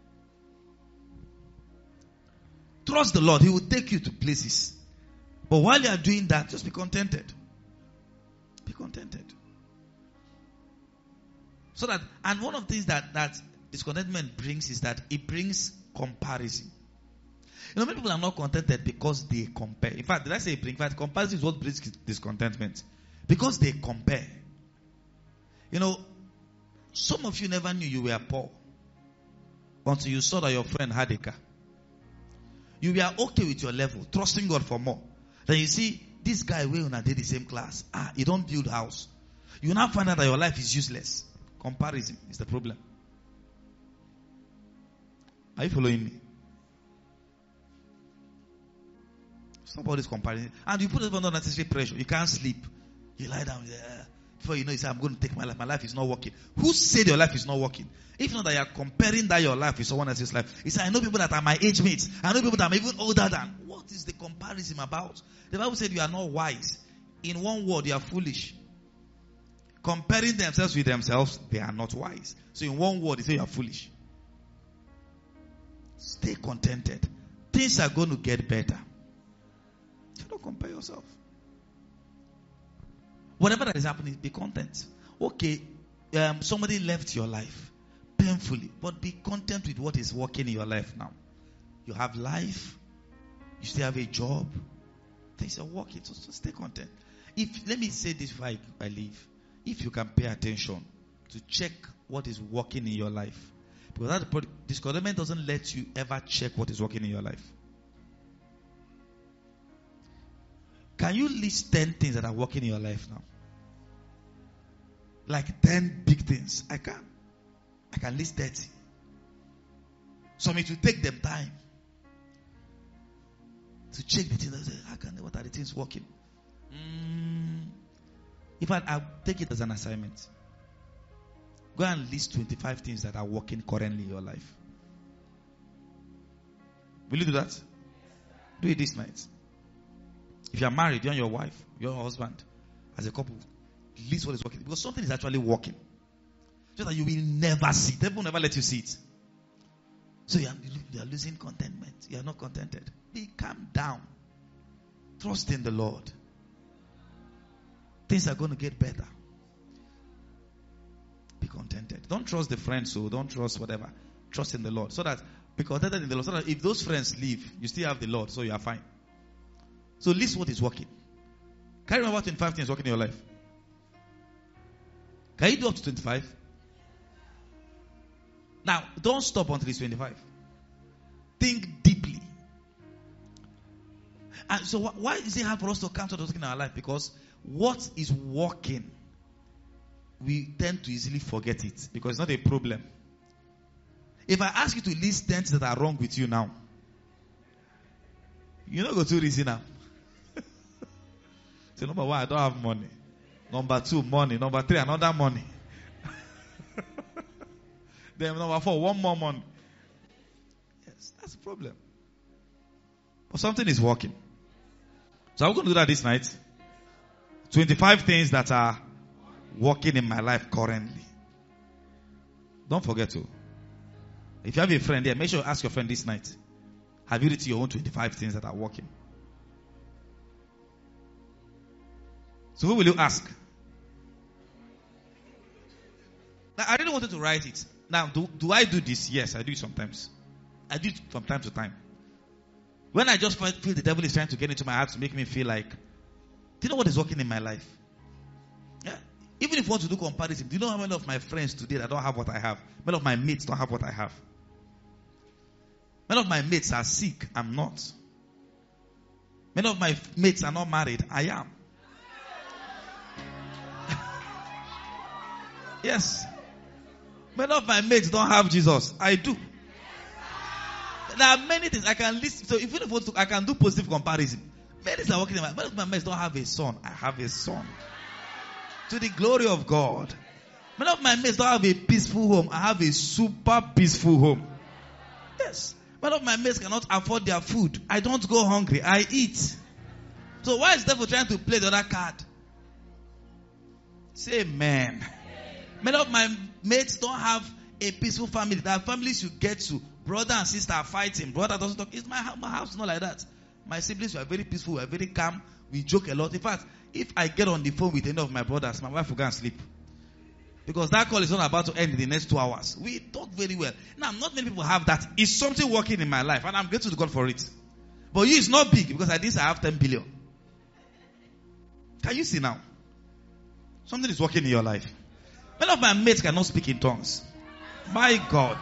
Trust the Lord. He will take you to places. But while you are doing that, just be contented. Be contented. So that, and one of the things that, that discontentment brings is that it brings comparison. You know, many people are not contented because they compare. In fact, did I say bring? In fact, comparison is what brings discontentment. Because they compare. You know, some of you never knew you were poor until you saw that your friend had a car. You were okay with your level, trusting God for more. Then you see, this guy will not did the same class. Ah, you don't build house. You now find out that your life is useless. Comparison is the problem. Are you following me? Somebody's comparing. And you put it under unnecessary pressure. You can't sleep. You lie down there. Before you know, you say, I'm going to take my life. My life is not working. Who said your life is not working? If not that you are comparing that your life with someone else's life. You say, I know people that are my age mates. I know people that are even older than. What is the comparison about? The Bible said you are not wise. In one word, you are foolish. Comparing themselves with themselves, they are not wise. So in one word, they say you are foolish. Stay contented. Things are going to get better. You don't compare yourself. Whatever that is happening, be content. Okay, um, somebody left your life painfully, but be content with what is working in your life now. You have life. You still have a job. Things are working, so, so stay content. If let me say this before I, I leave. If you can pay attention to check what is working in your life, because that discontentment doesn't let you ever check what is working in your life. Can you list ten things that are working in your life now? Like ten big things. I can. I can list thirty. So it will take them time to check the things. How can they, what are the things working? Mm. In fact, I'll take it as an assignment. Go and list twenty-five things that are working currently in your life. Will you do that? Do it this night. If you are married, you and your wife, your husband, as a couple, list what is working. Because something is actually working. Just that you will never see it. They will never let you see it. So you are, you are losing contentment. You are not contented. Be calm down. Trust in the Lord. Things are going to get better. Be contented. Don't trust the friends, so don't trust whatever. Trust in the Lord. So that, be contented in the Lord. So that if those friends leave, you still have the Lord, so you are fine. So list what is working. Can you remember twenty-five things working in your life? Can you do up to twenty-five? Now, don't stop until it's twenty-five. Think deeply. And so wh- why is it hard for us to count what's working in our life? Because what is working, we tend to easily forget it. Because it's not a problem. If I ask you to list ten things that are wrong with you now, you're not going to reason now. So number one, I don't have money. Number two, money. Number three, another money. Then number four, one more money. Yes, that's the problem. But something is working. So I'm going to do that this night. twenty-five things that are working in my life currently. Don't forget to. If you have a friend there, make sure you ask your friend this night. Have you written your own twenty-five things that are working? So who will you ask? Now, I really wanted to write it. Now, do, do I do this? Yes, I do it sometimes. I do it from time to time. When I just feel the devil is trying to get into my heart to make me feel like, do you know what is working in my life? Yeah. Even if you want to do comparison, do you know how many of my friends today that don't have what I have? Many of my mates don't have what I have. Many of my mates are sick. I'm not. Many of my mates are not married. I am. Yes. Many of my mates don't have Jesus. I do. There are many things I can list. So if you want to, I can do positive comparison. Many things are working in my. Many of my mates don't have a son. I have a son. To the glory of God. Many of my mates don't have a peaceful home. I have a super peaceful home. Yes. Many of my mates cannot afford their food. I don't go hungry. I eat. So why is the devil trying to play the other card? Say amen. Many of my mates don't have a peaceful family. There are families you get to. Brother and sister are fighting. Brother doesn't talk. It's my, my house, not like that. My siblings were very peaceful. We are very calm. We joke a lot. In fact, if I get on the phone with any of my brothers, my wife will go and sleep. Because that call is not about to end in the next two hours. We talk very well. Now, not many people have that. It's something working in my life. And I'm grateful to God for it. But you, it's not big. Because at this, I have ten billion. Can you see now? Something is working in your life. Many of my mates cannot speak in tongues. My God.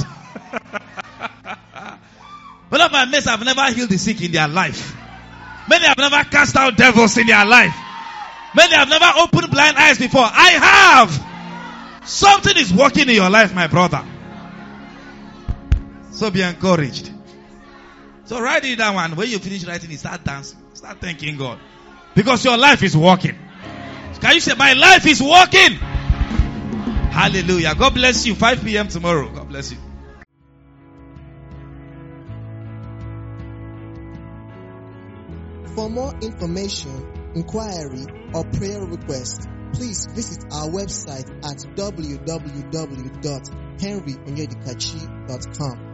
Many of my mates have never healed the sick in their life. Many have never cast out devils in their life. Many have never opened blind eyes before. I have. Something is working in your life, my brother. So be encouraged. So write it down, and when you finish writing it, start dancing. Start thanking God. Because your life is working. Can you say, my life is working? Hallelujah. God bless you. five p.m. tomorrow. God bless you. For more information, inquiry, or prayer request, please visit our website at w w w dot henry onyedikachi dot com.